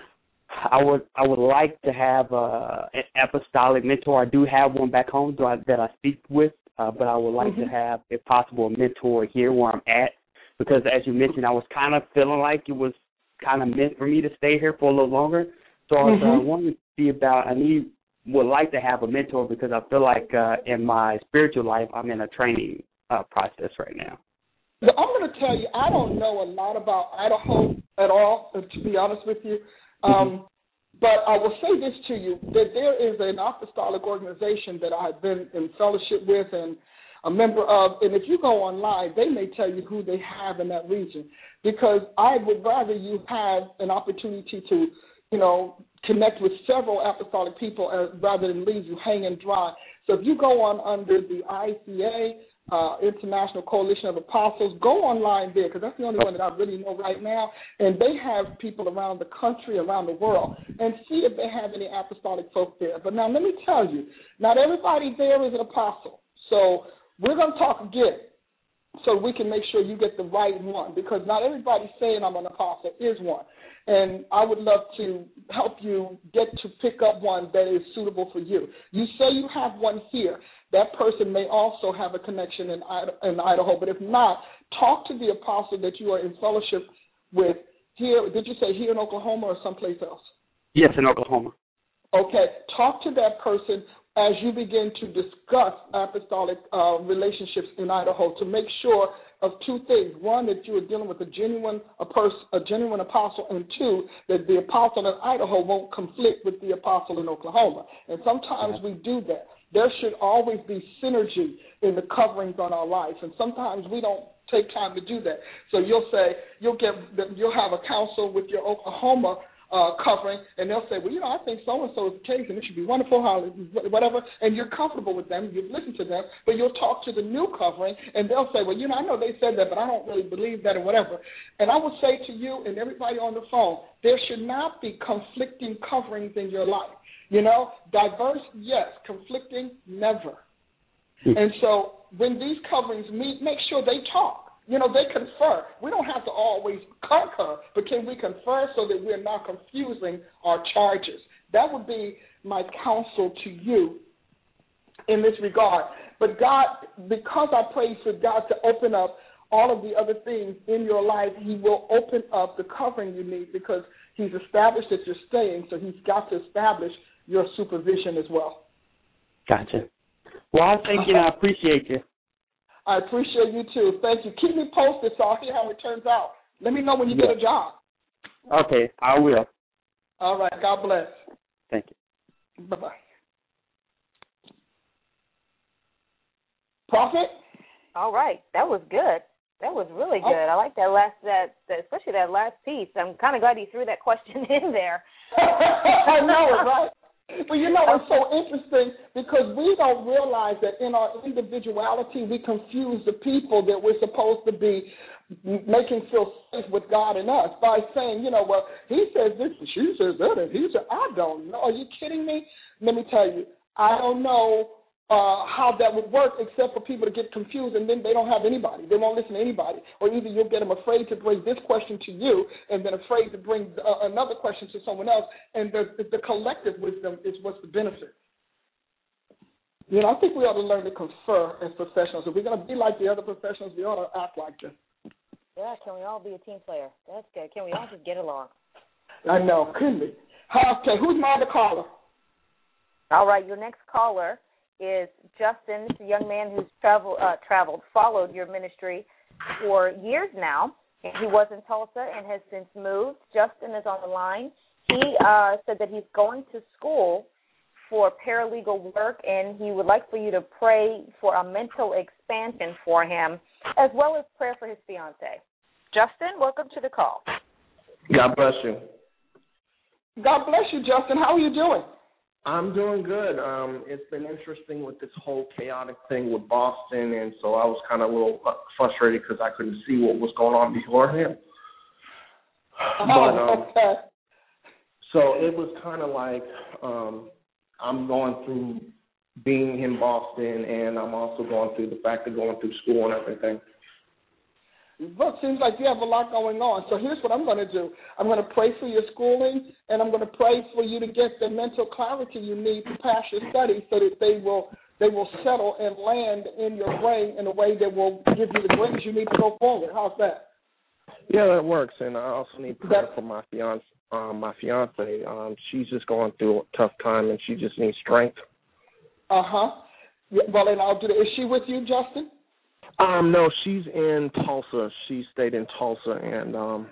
I would I would like to have uh, an apostolic mentor. I do have one back home that I, that I speak with, uh, but I would like mm-hmm. to have, if possible, a mentor here where I'm at, because as you mentioned, I was kind of feeling like it was kind of meant for me to stay here for a little longer. So mm-hmm. I was uh, wanting to see about, I need, would like to have a mentor because I feel like uh, in my spiritual life, I'm in a training Uh, process right now. So I'm going to tell you, I don't know a lot about Idaho at all, to be honest with you. Um, mm-hmm. But I will say this to you, that there is an apostolic organization that I've been in fellowship with and a member of, and if you go online, they may tell you who they have in that region, because I would rather you have an opportunity to, you know, connect with several apostolic people uh, rather than leave you hanging dry. So if you go on under the I C A, Uh, International Coalition of Apostles, go online there, because that's the only one that I really know right now, and they have people around the country, around the world, and see if they have any apostolic folk there. But now let me tell you, not everybody there is an apostle, so we're going to talk again so we can make sure you get the right one, because not everybody saying I'm an apostle is one. And I would love to help you get to pick up one that is suitable for you. You say you have one here. That person may also have a connection in, in Idaho. But if not, talk to the apostle that you are in fellowship with here. Did you say here in Oklahoma or someplace else? Yes, in Oklahoma. Okay. Talk to that person as you begin to discuss apostolic uh, relationships in Idaho to make sure of two things. One, that you are dealing with a genuine a, pers- a genuine apostle, and two, that the apostle in Idaho won't conflict with the apostle in Oklahoma. And sometimes we do that. There should always be synergy in the coverings on our life, and sometimes we don't take time to do that. So you'll say, you'll get, you'll have a council with your Oklahoma uh, covering, and they'll say, well, you know, I think so-and-so is the case, and it should be wonderful, whatever, and you're comfortable with them, you've listened to them, but you'll talk to the new covering, and they'll say, well, you know, I know they said that, but I don't really believe that or whatever. And I will say to you and everybody on the phone, there should not be conflicting coverings in your life. You know, diverse, yes. Conflicting, never. Mm-hmm. And so when these coverings meet, make sure they talk. You know, they confer. We don't have to always concur, but can we confer so that we're not confusing our charges? That would be my counsel to you in this regard. But God, because I pray for God to open up all of the other things in your life, he will open up the covering you need, because he's established that you're staying, so he's got to establish your supervision as well. Gotcha. Well, I thank you and I appreciate you. I appreciate you, too. Thank you. Keep me posted so I'll hear how it turns out. Let me know when you yeah. get a job. Okay, I will. All right. God bless. Thank you. Bye-bye. Prophet? All right. That was good. That was really good. Oh. I like that last, that, that especially that last piece. I'm kind of glad you threw that question in there. I know, right? Well, you know, it's so interesting because we don't realize that in our individuality, we confuse the people that we're supposed to be making feel safe with God and us by saying, you know, well, he says this and she says that and he says, I don't know. Are you kidding me? Let me tell you, I don't know uh, how that would work except for people to get confused and then they don't have anybody. They won't listen to anybody. Or either you'll get them afraid to bring this question to you and then afraid to bring uh, another question to someone else. And the, the collective wisdom is what's the benefit. You know, I think we ought to learn to confer as professionals. If we're going to be like the other professionals, we ought to act like them. Yeah, can we all be a team player? That's good. Can we all just get along? I know, couldn't we? Okay, who's my other caller? All right, your next caller is Justin. This is a young man who's travel, uh, traveled, followed your ministry for years now. He was in Tulsa and has since moved. Justin is on the line. He uh, said that he's going to school for paralegal work, and he would like for you to pray for a mental expansion for him, as well as prayer for his fiancée. Justin, welcome to the call. God bless you. God bless you, Justin. How are you doing? I'm doing good. Um, it's been interesting with this whole chaotic thing with Boston, and so I was kind of a little frustrated because I couldn't see what was going on beforehand. Oh, but, um, okay. So it was kind of like um, I'm going through being in Boston, and I'm also going through the fact of going through school and everything. Well, it seems like you have a lot going on. So here's what I'm going to do. I'm going to pray for your schooling, and I'm going to pray for you to get the mental clarity you need to pass your studies so that they will they will settle and land in your brain in a way that will give you the grades you need to go forward. How's that? Yeah, that works. And I also need prayer for my fiance. Um, my fiance, um, she's just going through a tough time, and she just needs strength. Uh-huh. Yeah, well, and I'll do that. Is she with you, Justin? Um, no, she's in Tulsa. She stayed in Tulsa, and um,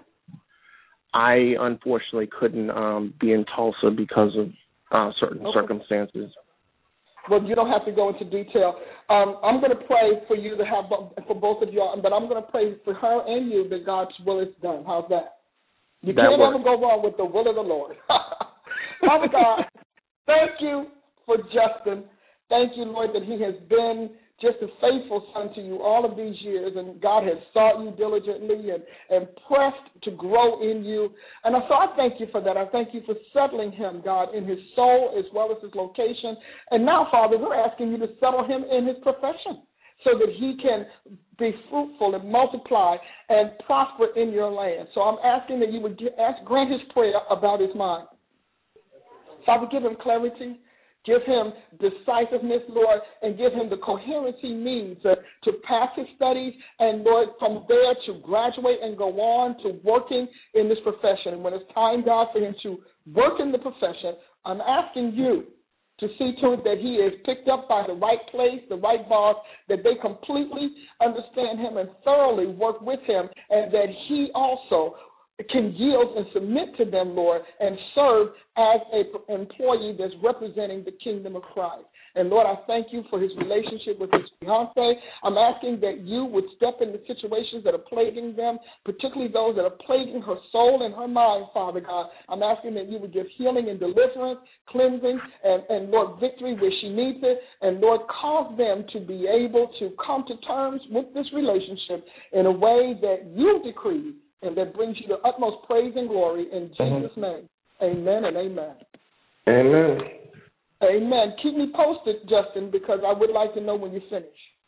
I unfortunately couldn't um, be in Tulsa because of uh, certain okay. circumstances. Well, you don't have to go into detail. Um, I'm going to pray for you to have for both of you, but I'm going to pray for her and you that God's will is done. How's that? You that can't works. ever go wrong with the will of the Lord. Father God, thank you for Justin. Thank you, Lord, that he has been just a faithful son to you all of these years, and God has sought you diligently and, and pressed to grow in you. And so I thank you for that. I thank you for settling him, God, in his soul as well as his location. And now, Father, we're asking you to settle him in his profession so that he can be fruitful and multiply and prosper in your land. So I'm asking that you would get, ask, grant his prayer about his mind. Father, give him clarity. Give him decisiveness, Lord, and give him the coherence he needs uh, to pass his studies and, Lord, from there to graduate and go on to working in this profession. And when it's time, God, for him to work in the profession, I'm asking you to see to it that he is picked up by the right place, the right boss, that they completely understand him and thoroughly work with him, and that he also can yield and submit to them, Lord, and serve as an employee that's representing the kingdom of Christ. And, Lord, I thank you for his relationship with his fiancée. I'm asking that you would step into situations that are plaguing them, particularly those that are plaguing her soul and her mind, Father God. I'm asking that you would give healing and deliverance, cleansing, and, and Lord, victory where she needs it. And, Lord, cause them to be able to come to terms with this relationship in a way that you decree and that brings you the utmost praise and glory in Jesus' name. Amen and amen. Amen. Amen. Keep me posted, Justin, because I would like to know when you finish.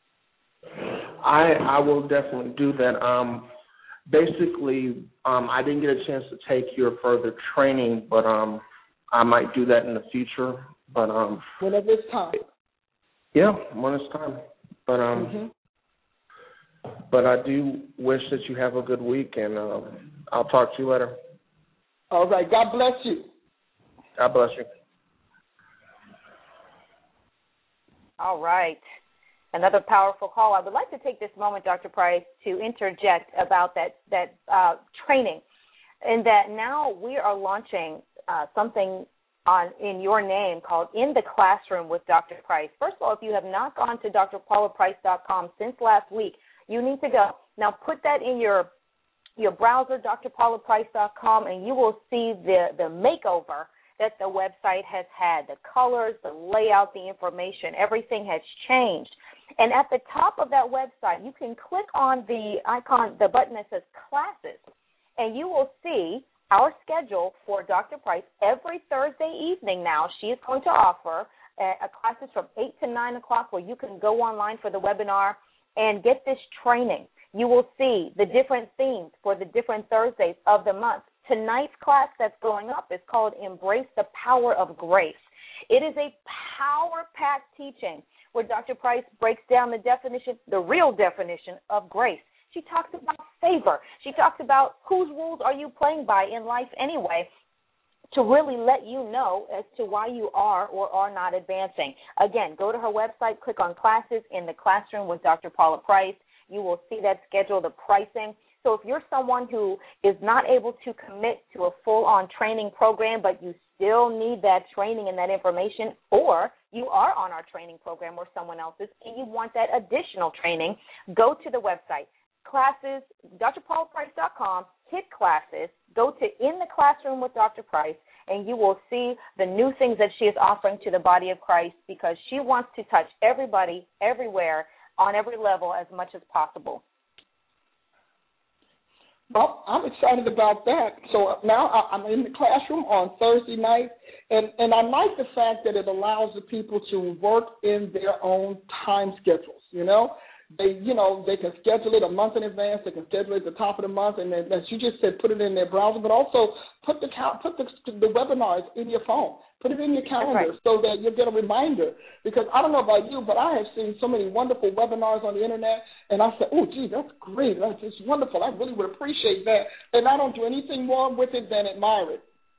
I I will definitely do that. Um, basically, um, I didn't get a chance to take your further training, but um, I might do that in the future. But um, whenever it's time. Yeah, when it's time. But um. Mm-hmm. But I do wish that you have a good week, and uh, I'll talk to you later. All right. God bless you. God bless you. All right. Another powerful call. I would like to take this moment, Doctor Price, to interject about that, that uh, training, and that now we are launching uh, something on in your name called In the Classroom with Doctor Price. First of all, if you have not gone to D R paula price dot com since last week, you need to go. Now put that in your your browser, D R paula price dot com, and you will see the, the makeover that the website has had. The colors, the layout, the information, everything has changed. And at the top of that website, you can click on the icon, the button that says Classes, and you will see our schedule for Doctor Price. Every Thursday evening now, she is going to offer a, a classes from eight to nine o'clock where you can go online for the webinar and get this training. You will see the different themes for the different Thursdays of the month. Tonight's class that's going up is called Embrace the Power of Grace. It is a power-packed teaching where Doctor Price breaks down the definition, the real definition of grace. She talks about favor. She talks about whose rules are you playing by in life anyway, to really let you know as to why you are or are not advancing. Again, go to her website, click on Classes, In the Classroom with Doctor Paula Price. You will see that schedule, the pricing. So if you're someone who is not able to commit to a full-on training program, but you still need that training and that information, or you are on our training program or someone else's and you want that additional training, go to the website. Classes, D R paula price dot com, hit Classes, go to In the Classroom with Doctor Price, and you will see the new things that she is offering to the body of Christ, because she wants to touch everybody, everywhere, on every level as much as possible. Well, I'm excited about that. So now I'm in the classroom on Thursday night, and, and I like the fact that it allows the people to work in their own time schedules, you know. They, you know, they can schedule it a month in advance. They can schedule it at the top of the month, and then, as you just said, put it in their browser. But also put the put the, the webinars in your phone. Put it in your calendar right, so that you'll get a reminder. Because I don't know about you, but I have seen so many wonderful webinars on the internet, and I said, "Oh, gee, that's great. That's just wonderful. I really would appreciate that." And I don't do anything more with it than admire it.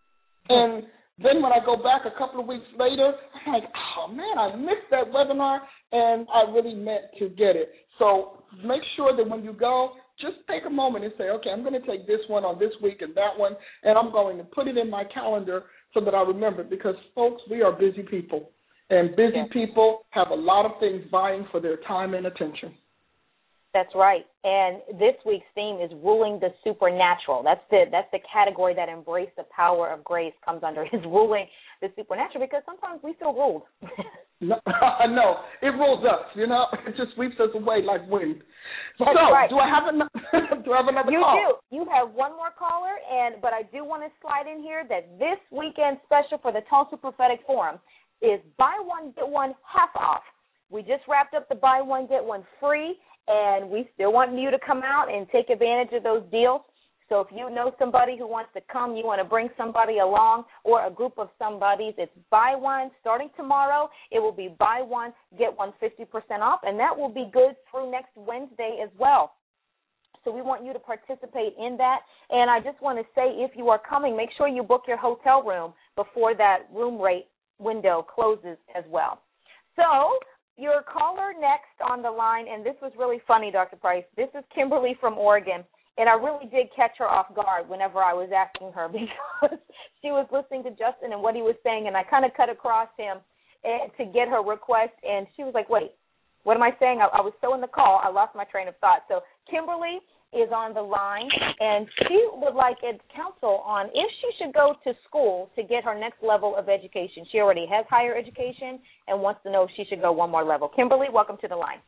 And then when I go back a couple of weeks later, I'm like, oh, man, I missed that webinar, and I really meant to get it. So make sure that when you go, just take a moment and say, okay, I'm going to take this one on this week and that one, and I'm going to put it in my calendar so that I remember. Because, folks, we are busy people, and busy yeah. people have a lot of things vying for their time and attention. That's right. And this week's theme is ruling the supernatural. That's the that's the category that Embrace the Power of Grace comes under, is ruling the supernatural, because sometimes we feel ruled. no, no, it rules us, you know. It just sweeps us away like wind. That's so, right. do I have another, do I have another you call? You do. You have one more caller, and but I do want to slide in here that this weekend special for the Tulsa Prophetic Forum is buy one, get one half off. We just wrapped up the buy one, get one free, and we still want you to come out and take advantage of those deals. So if you know somebody who wants to come, you want to bring somebody along, or a group of somebodies, it's buy one. Starting tomorrow, it will be buy one, get one fifty percent off, and that will be good through next Wednesday as well. So we want you to participate in that. And I just want to say, if you are coming, make sure you book your hotel room before that room rate window closes as well. So your caller next on the line, and this was really funny, Doctor Price. This is Kimberly from Oregon, and I really did catch her off guard whenever I was asking her, because she was listening to Justin and what he was saying, and I kind of cut across him to get her request, and she was like, wait, what am I saying? I, I was so in the call, I lost my train of thought. So Kimberly is on the line, and she would like counsel on if she should go to school to get her next level of education. She already has higher education and wants to know if she should go one more level. Kimberly, welcome to the line.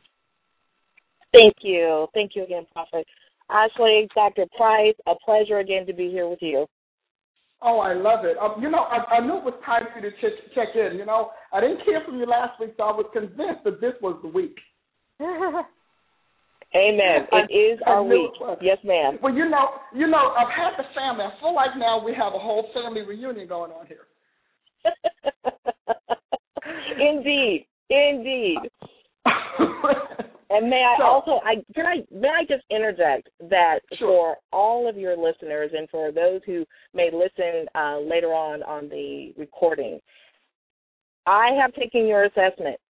Thank you. Thank you again, Prophet Ashley, Doctor Price. A pleasure again to be here with you. Oh, I love it. Um, you know, I, I knew it was time for you to check, check in. You know, I didn't hear from you last week, so I was convinced that this was the week. Amen. I, it is our week. Yes, ma'am. Well, you know, you know, I've had the family. I feel like now we have a whole family reunion going on here. Indeed, indeed. And may I so, also, I can I may I just interject that sure. for all of your listeners and for those who may listen uh, later on on the recording, I have taken your assessment.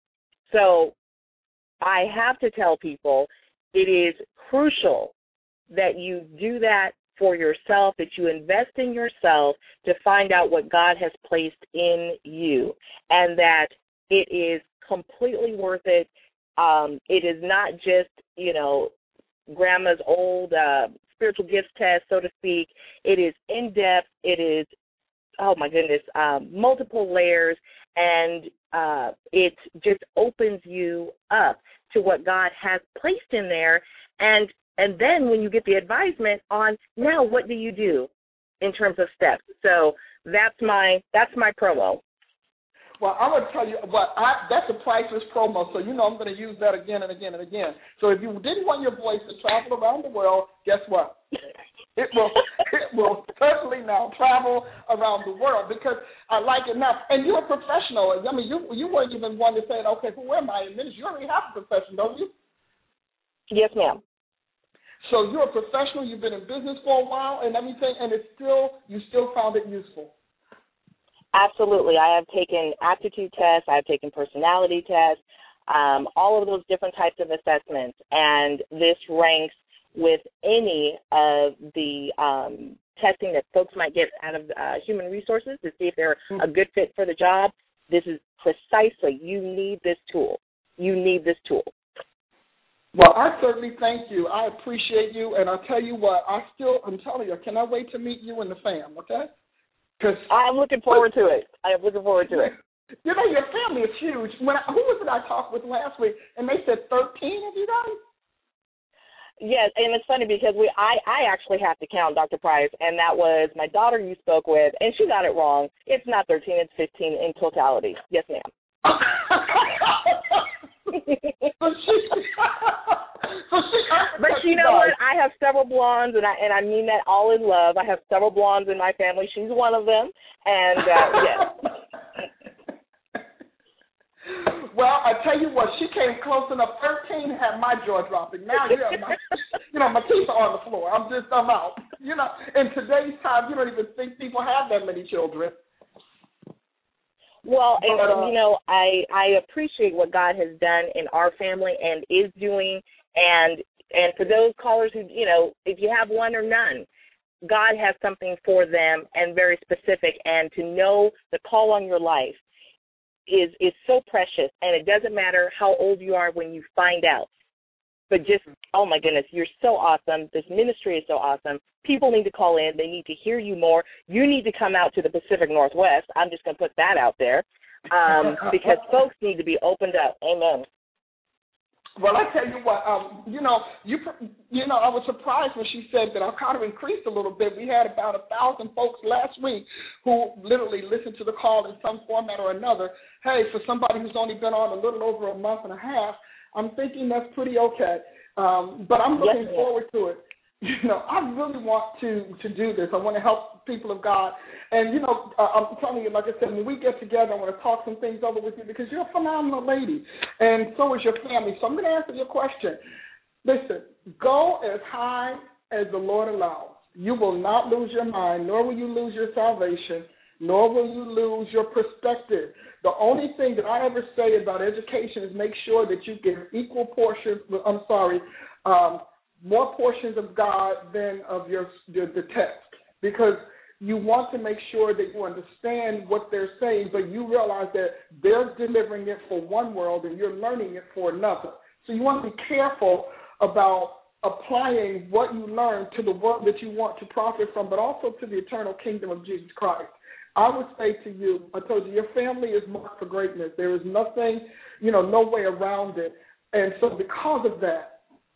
So I have to tell people it is crucial that you do that for yourself, that you invest in yourself to find out what God has placed in you, and that it is completely worth it. Um, it is not just, you know, grandma's old uh, spiritual gifts test, so to speak. It is in-depth. It is, oh, my goodness, um, multiple layers, and uh, it just opens you up to what God has placed in there. And and then when you get the advisement on, now what do you do in terms of steps? So that's my that's my promo. Well, I'm going to tell you, well, I, that's a priceless promo, so you know I'm going to use that again and again and again. So if you didn't want your voice to travel around the world, guess what? It will it will certainly now travel around the world, because I like it now. And you're a professional. I mean, you you weren't even one to say, okay, who am I in ministry? You already have a profession, don't you? Yes, ma'am. So you're a professional. You've been in business for a while and everything, and it's still you still found it useful. Absolutely. I have taken aptitude tests. I have taken personality tests, um, all of those different types of assessments, and this ranks with any of the um, testing that folks might get out of uh, human resources to see if they're a good fit for the job. This is precisely, you need this tool. You need this tool. Well, I certainly thank you. I appreciate you, and I'll tell you what, I still, I'm telling you, I cannot wait to meet you and the fam, okay? Cause, I'm looking forward to it. I am looking forward to it. You know, your family is huge. When I, who was it I talked with last week, and they said thirteen of you guys? Yes, and it's funny because we I, I actually have to count, Doctor Price, and that was my daughter you spoke with, and she got it wrong. It's not thirteen, it's fifteen in totality. Yes, ma'am. so she, so she, but you know what? I have several blondes, and I and I mean that all in love. I have several blondes in my family. She's one of them, and uh, yes. Well, I tell you what, she came close enough. thirteen had my jaw dropping. Now you have my, you know, my teeth are on the floor. I'm just, I'm out. You know, in today's time, you don't even think people have that many children. Well, and uh, you know, I I appreciate what God has done in our family and is doing, and and for those callers who, you know, if you have one or none, God has something for them and very specific, and to know the call on your life is is so precious, and it doesn't matter how old you are when you find out. But just, oh my goodness, you're so awesome. This ministry is so awesome. People need to call in. They need to hear you more. You need to come out to the Pacific Northwest. I'm just going to put that out there um, because folks need to be opened up. Amen. Well, I tell you what, um, you know, you you know, I was surprised when she said that our count increased a little bit. We had about a thousand folks last week who literally listened to the call in some format or another. Hey, for somebody who's only been on a little over a month and a half, I'm thinking that's pretty okay. Um, but I'm looking yes, forward to it. You know, I really want to, to do this. I want to help people of God. And, you know, uh, I'm telling you, like I said, when we get together, I want to talk some things over with you because you're a phenomenal lady, and so is your family. So I'm going to answer your question. Listen, go as high as the Lord allows. You will not lose your mind, nor will you lose your salvation, nor will you lose your perspective. The only thing that I ever say about education is make sure that you get equal portions, I'm sorry, um, more portions of God than of your the, the text, because you want to make sure that you understand what they're saying, but you realize that they're delivering it for one world and you're learning it for another. So you want to be careful about applying what you learn to the world that you want to profit from, but also to the eternal kingdom of Jesus Christ. I would say to you, I told you, your family is marked for greatness. There is nothing, you know, no way around it. And so because of that,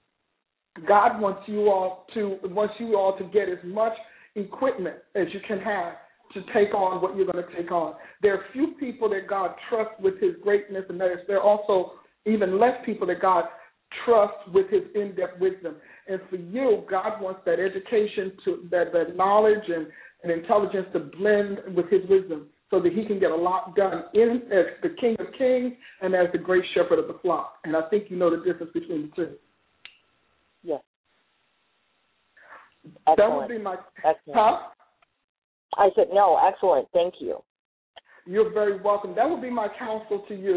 God wants you all to wants you all to get as much equipment as you can have to take on what you're going to take on. There are few people that God trusts with his greatness, and there's, there are also even less people that God trusts with his in-depth wisdom. And for you, God wants that education, to that, that knowledge and, and intelligence to blend with his wisdom so that he can get a lot done in as the King of Kings and as the great shepherd of the flock. And I think you know the difference between the two. Yes. That Excellent. would be my... Excellent. Huh? I said, no, excellent. Thank you. You're very welcome. That would be my counsel to you.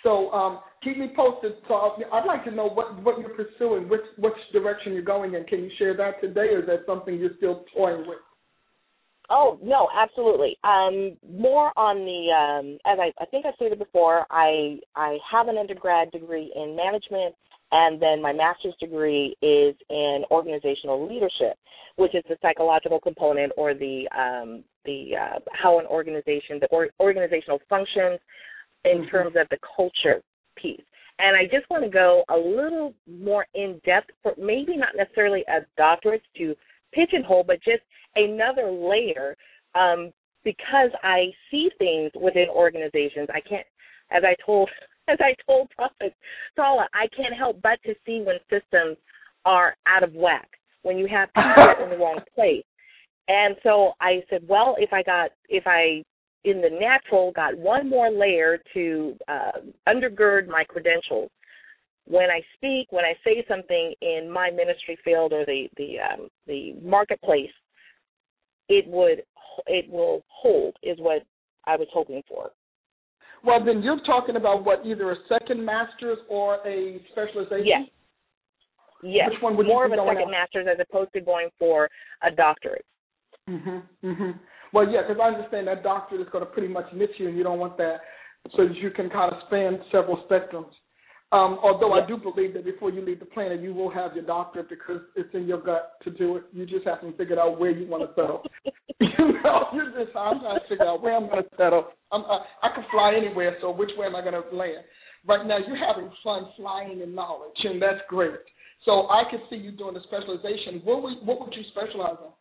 So um, keep me posted. So I'll, I'd like to know what, what you're pursuing, which which direction you're going in. Can you share that today, or is that something you're still toying with? Oh, no, absolutely. Um, more on the, um, as I, I think I stated before, I I have an undergrad degree in management, and then my master's degree is in organizational leadership, which is the psychological component, or the um, the uh, how an organization, the or, organizational functions in mm-hmm. terms of the culture piece. And I just want to go a little more in depth, for maybe not necessarily a doctorate to pigeonhole, but just another layer, um, because I see things within organizations. I can't, as I told, as I told Prophet Sala, I can't help but to see when systems are out of whack, when you have people in the wrong place. And so I said, well, if I got, if I, in the natural, got one more layer to uh, undergird my credentials, when I speak, when I say something in my ministry field or the the um, the marketplace, it would it will hold, is what I was hoping for. Well, then you're talking about what, either a second master's or a specialization? Yes. Yes. Which one would More you of a second out? master's as opposed to going for a doctorate. Mhm. Mhm. Well, yeah, because I understand that doctorate is going to pretty much niche you, and you don't want that, so that you can kind of span several spectrums. Um, although yes. I do believe that before you leave the planet, you will have your doctorate, because it's in your gut to do it. You just haven't figured out where you want to settle. you know, you just I'm trying to figure out where I'm going to settle. I'm, I, I can fly anywhere, so which way am I going to land? Right now, you're having fun flying in knowledge, and that's great. So I could see you doing a specialization. What would, what would you specialize in?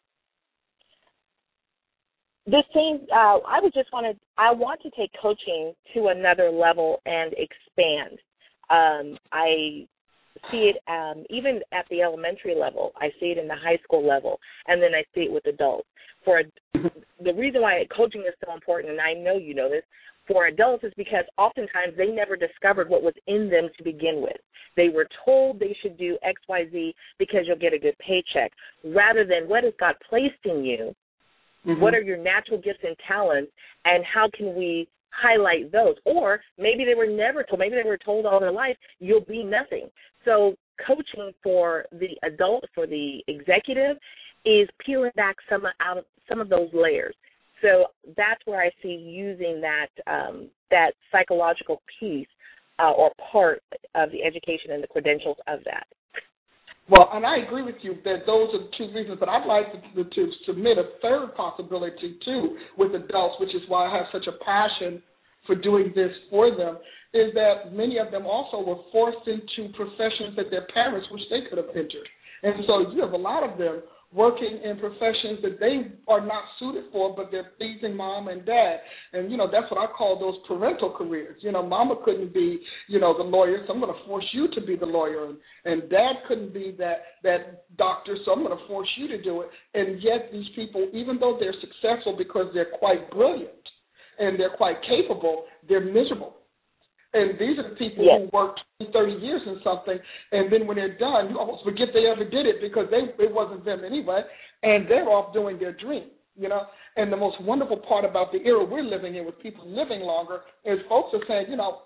The same, uh, I would just want to, I want to take coaching to another level and expand. Um, I see it um, even at the elementary level. I see it in the high school level, and then I see it with adults. For the reason why coaching is so important, and I know you know this, for adults is because oftentimes they never discovered what was in them to begin with. They were told they should do X, Y, Z because you'll get a good paycheck, rather than what has God placed in you. Mm-hmm. What are your natural gifts and talents, and how can we highlight those? Or maybe they were never told, maybe they were told all their life, you'll be nothing. So coaching for the adult, for the executive, is peeling back some out of some of those layers. So that's where I see using that um, that psychological piece uh, or part of the education and the credentials of that. Well, and I agree with you that those are the two reasons, but I'd like to, to submit a third possibility, too, with adults, which is why I have such a passion for doing this for them, is that many of them also were forced into professions that their parents wish they could have entered. And so you have a lot of them working in professions that they are not suited for, but they're pleasing mom and dad. And, you know, that's what I call those parental careers. You know, mama couldn't be, you know, the lawyer, so I'm going to force you to be the lawyer. And, and dad couldn't be that, that doctor, so I'm going to force you to do it. And yet these people, even though they're successful because they're quite brilliant and they're quite capable, they're miserable. And these are the people yes. who worked twenty, thirty years in something, and then when they're done, you almost forget they ever did it because they it wasn't them anyway, and they're off doing their dream, you know. And the most wonderful part about the era we're living in with people living longer is folks are saying, you know,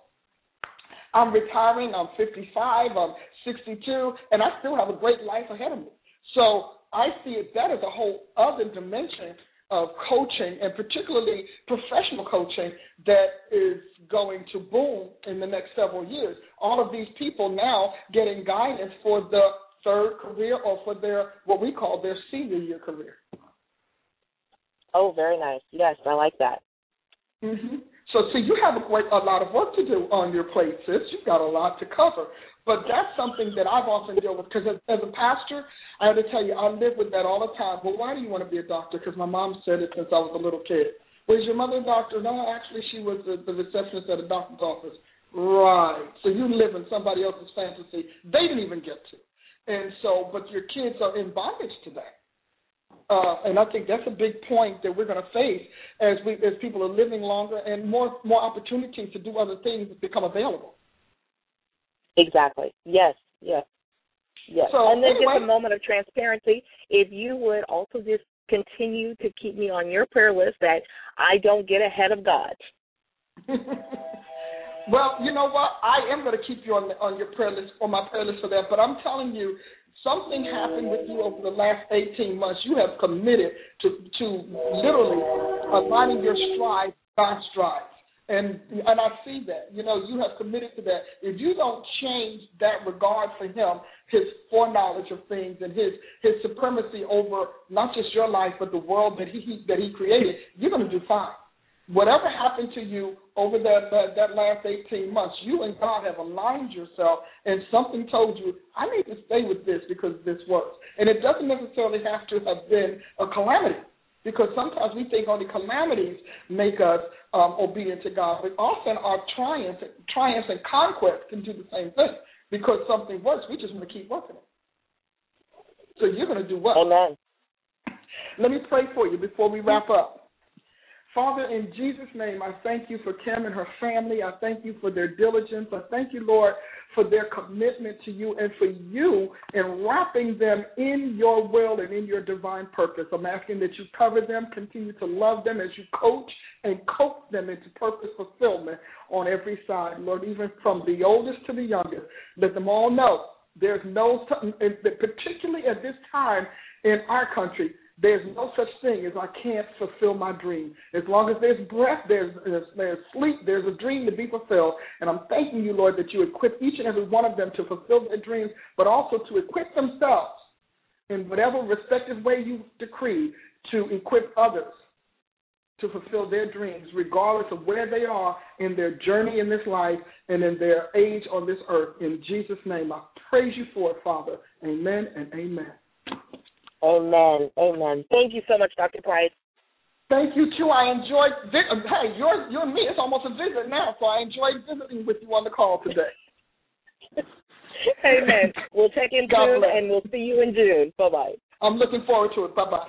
I'm retiring, I'm fifty-five, I'm sixty-two, and I still have a great life ahead of me. So I see it, that is a whole other dimension of coaching, and particularly professional coaching, that is going to boom in the next several years. All of these people now getting guidance for the third career or for their, what we call their senior year career. Oh, very nice. Yes, I like that. Mm-hmm. So, see, you have a, great, a lot of work to do on your plate, sis. You've got a lot to cover. But that's something that I've often dealt with, because as, as a pastor, I have to tell you, I live with that all the time. Well, why do you want to be a doctor? Because my mom said it since I was a little kid. Was your mother a doctor? No, actually, she was the, the receptionist at a doctor's office. Right. So you live in somebody else's fantasy they didn't even get to. And so, but your kids are in bondage to that. Uh, and I think that's a big point that we're going to face as we as people are living longer and more more opportunities to do other things become available. Exactly. Yes. Yes. Yes. So, and then anyway, just a moment of transparency. If you would also just continue to keep me on your prayer list that I don't get ahead of God. Well, you know what? I am going to keep you on the, on your prayer list, on my prayer list for that. But I'm telling you, something happened with you over the last eighteen months. You have committed to to literally aligning your strides, God's strides. And and I see that. You know, you have committed to that. If you don't change that regard for him, his foreknowledge of things and his his supremacy over not just your life but the world that he, he that he created, you're going to do fine. Whatever happened to you over that, that that last eighteen months, you and God have aligned yourself, and something told you, I need to stay with this because this works. And it doesn't necessarily have to have been a calamity, because sometimes we think only calamities make us um, obedient to God, but often our triumphs, triumphs and conquests can do the same thing. Because something works, we just want to keep working it. So you're going to do what? Amen. Let me pray for you before we wrap up. Father, in Jesus' name, I thank you for Kim and her family. I thank you for their diligence. I thank you, Lord, for their commitment to you and for you in wrapping them in your will and in your divine purpose. I'm asking that you cover them, continue to love them as you coach and coax them into purpose fulfillment on every side, Lord, even from the oldest to the youngest. Let them all know there's no, particularly at this time in our country, there's no such thing as I can't fulfill my dream. As long as there's breath, there's, there's, there's sleep, there's a dream to be fulfilled. And I'm thanking you, Lord, that you equip each and every one of them to fulfill their dreams, but also to equip themselves in whatever respective way you decree to equip others to fulfill their dreams, regardless of where they are in their journey in this life and in their age on this earth. In Jesus' name, I praise you for it, Father. Amen and amen. Amen. Amen. Thank you so much, Doctor Price. Thank you, too. I enjoyed, hey, you're, you and me, it's almost a visit now, so I enjoyed visiting with you on the call today. Amen. We'll check in God soon, bless. and we'll see you in June. Bye-bye. I'm looking forward to it. Bye-bye.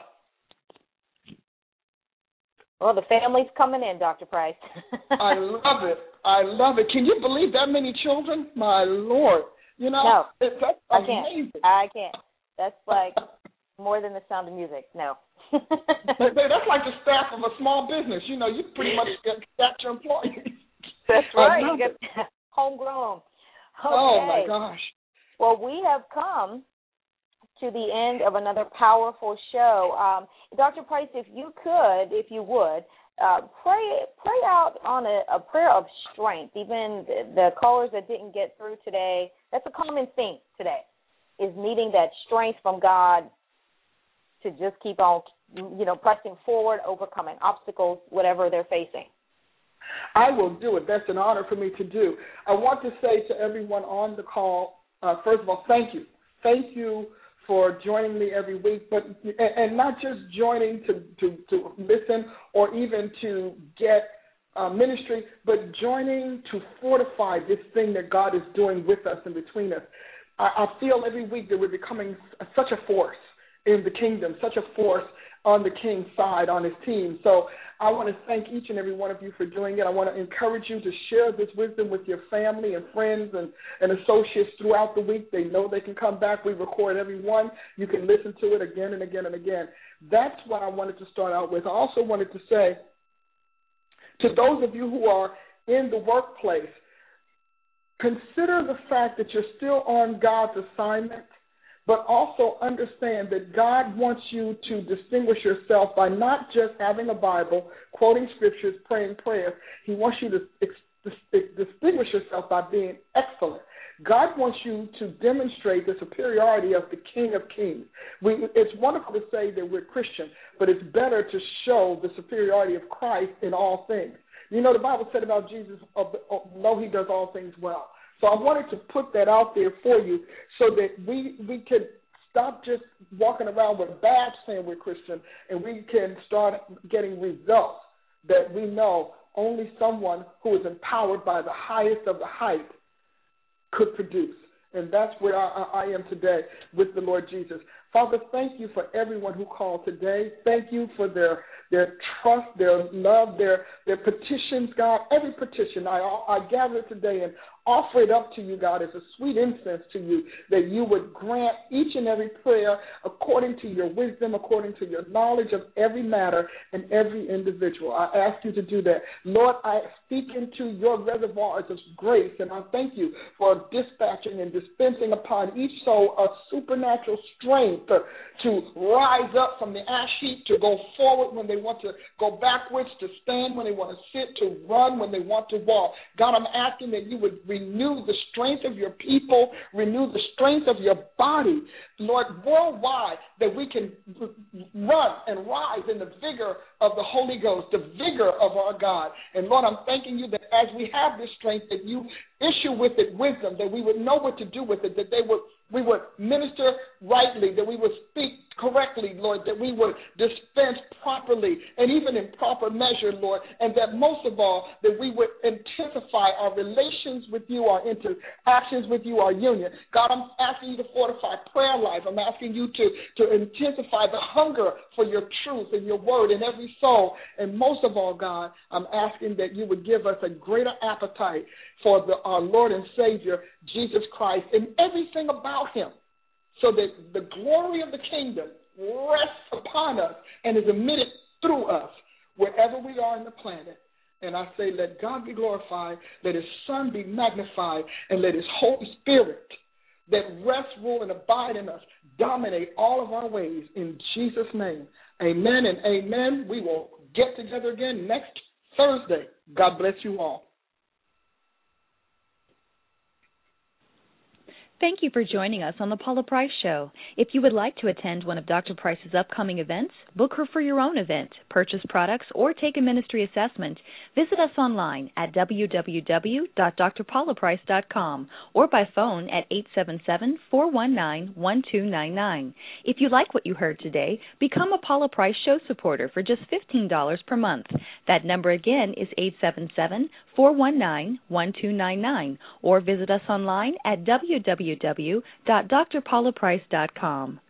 Well, the family's coming in, Doctor Price. I love it. I love it. Can you believe that many children? My Lord. You know, no, it's, that's I amazing. can't. I can't. That's like more than the sound of music. No. That's like the staff of a small business. You know, you pretty much get staff your employees. That's right. You get homegrown. Okay. Oh, my gosh. Well, we have come to the end of another powerful show. Um, Doctor Price, if you could, if you would, uh, pray pray out on a, a prayer of strength. Even the, the callers that didn't get through today, that's a common theme today, is needing that strength from God to just keep on, you know, pressing forward, overcoming obstacles, whatever they're facing. I will do it. That's an honor for me to do. I want to say to everyone on the call, uh, first of all, thank you. Thank you for joining me every week, but and not just joining to, to, to listen or even to get uh, ministry, but joining to fortify this thing that God is doing with us and between us. I, I feel every week that we're becoming such a force in the kingdom, such a force on the King's side, on his team. So I want to thank each and every one of you for doing it. I want to encourage you to share this wisdom with your family and friends and, and associates throughout the week. They know they can come back. We record every one. You can listen to it again and again and again. That's what I wanted to start out with. I also wanted to say to those of you who are in the workplace, consider the fact that you're still on God's assignment, but also understand that God wants you to distinguish yourself by not just having a Bible, quoting scriptures, praying prayers. He wants you to distinguish yourself by being excellent. God wants you to demonstrate the superiority of the King of Kings. We, it's wonderful to say that we're Christian, but it's better to show the superiority of Christ in all things. You know, the Bible said about Jesus, no, he does all things well. So I wanted to put that out there for you so that we we could stop just walking around with a badge saying we're Christian, and we can start getting results that we know only someone who is empowered by the highest of the height could produce. And that's where I, I am today with the Lord Jesus. Father, thank you for everyone who called today. Thank you for their their trust, their love, their their petitions, God. Every petition I I gather today and offer it up to you, God, as a sweet incense to you, that you would grant each and every prayer according to your wisdom, according to your knowledge of every matter and every individual. I ask you to do that. Lord, I speak into your reservoirs of grace, and I thank you for dispatching and dispensing upon each soul a supernatural strength to rise up from the ash heap, to go forward when they want to go backwards, to stand when they want to sit, to run when they want to walk. God, I'm asking that you would renew the strength of your people, renew the strength of your body, Lord, worldwide, that we can run and rise in the vigor of the Holy Ghost, the vigor of our God. And Lord, I'm thanking you that as we have this strength, that you issue with it wisdom, that we would know what to do with it, that they would we would minister rightly, that we would speak correctly, Lord, that we would dispense properly and even in proper measure, Lord, and that most of all, that we would intensify our relations with you, our interactions with you, our union. God, I'm asking you to fortify prayer life. I'm asking you to, to intensify the hunger for your truth and your word in every soul. And most of all, God, I'm asking that you would give us a greater appetite for the, our Lord and Savior, Jesus Christ, and everything about him, so that the glory of the kingdom rests upon us and is emitted through us wherever we are on the planet. And I say, let God be glorified, let his Son be magnified, and let his Holy Spirit that rest, rule, and abide in us dominate all of our ways in Jesus' name. Amen and amen. We will get together again next Thursday. God bless you all. Thank you for joining us on the Paula Price Show. If you would like to attend one of Doctor Price's upcoming events, book her for your own event, purchase products, or take a ministry assessment, visit us online at w w w dot d r paula price dot com or by phone at eight seven seven, four one nine, one two nine nine. If you like what you heard today, become a Paula Price Show supporter for just fifteen dollars per month. That number again is eight seven seven, four one nine, one two nine nine or visit us online at w w w dot d r paula price dot com.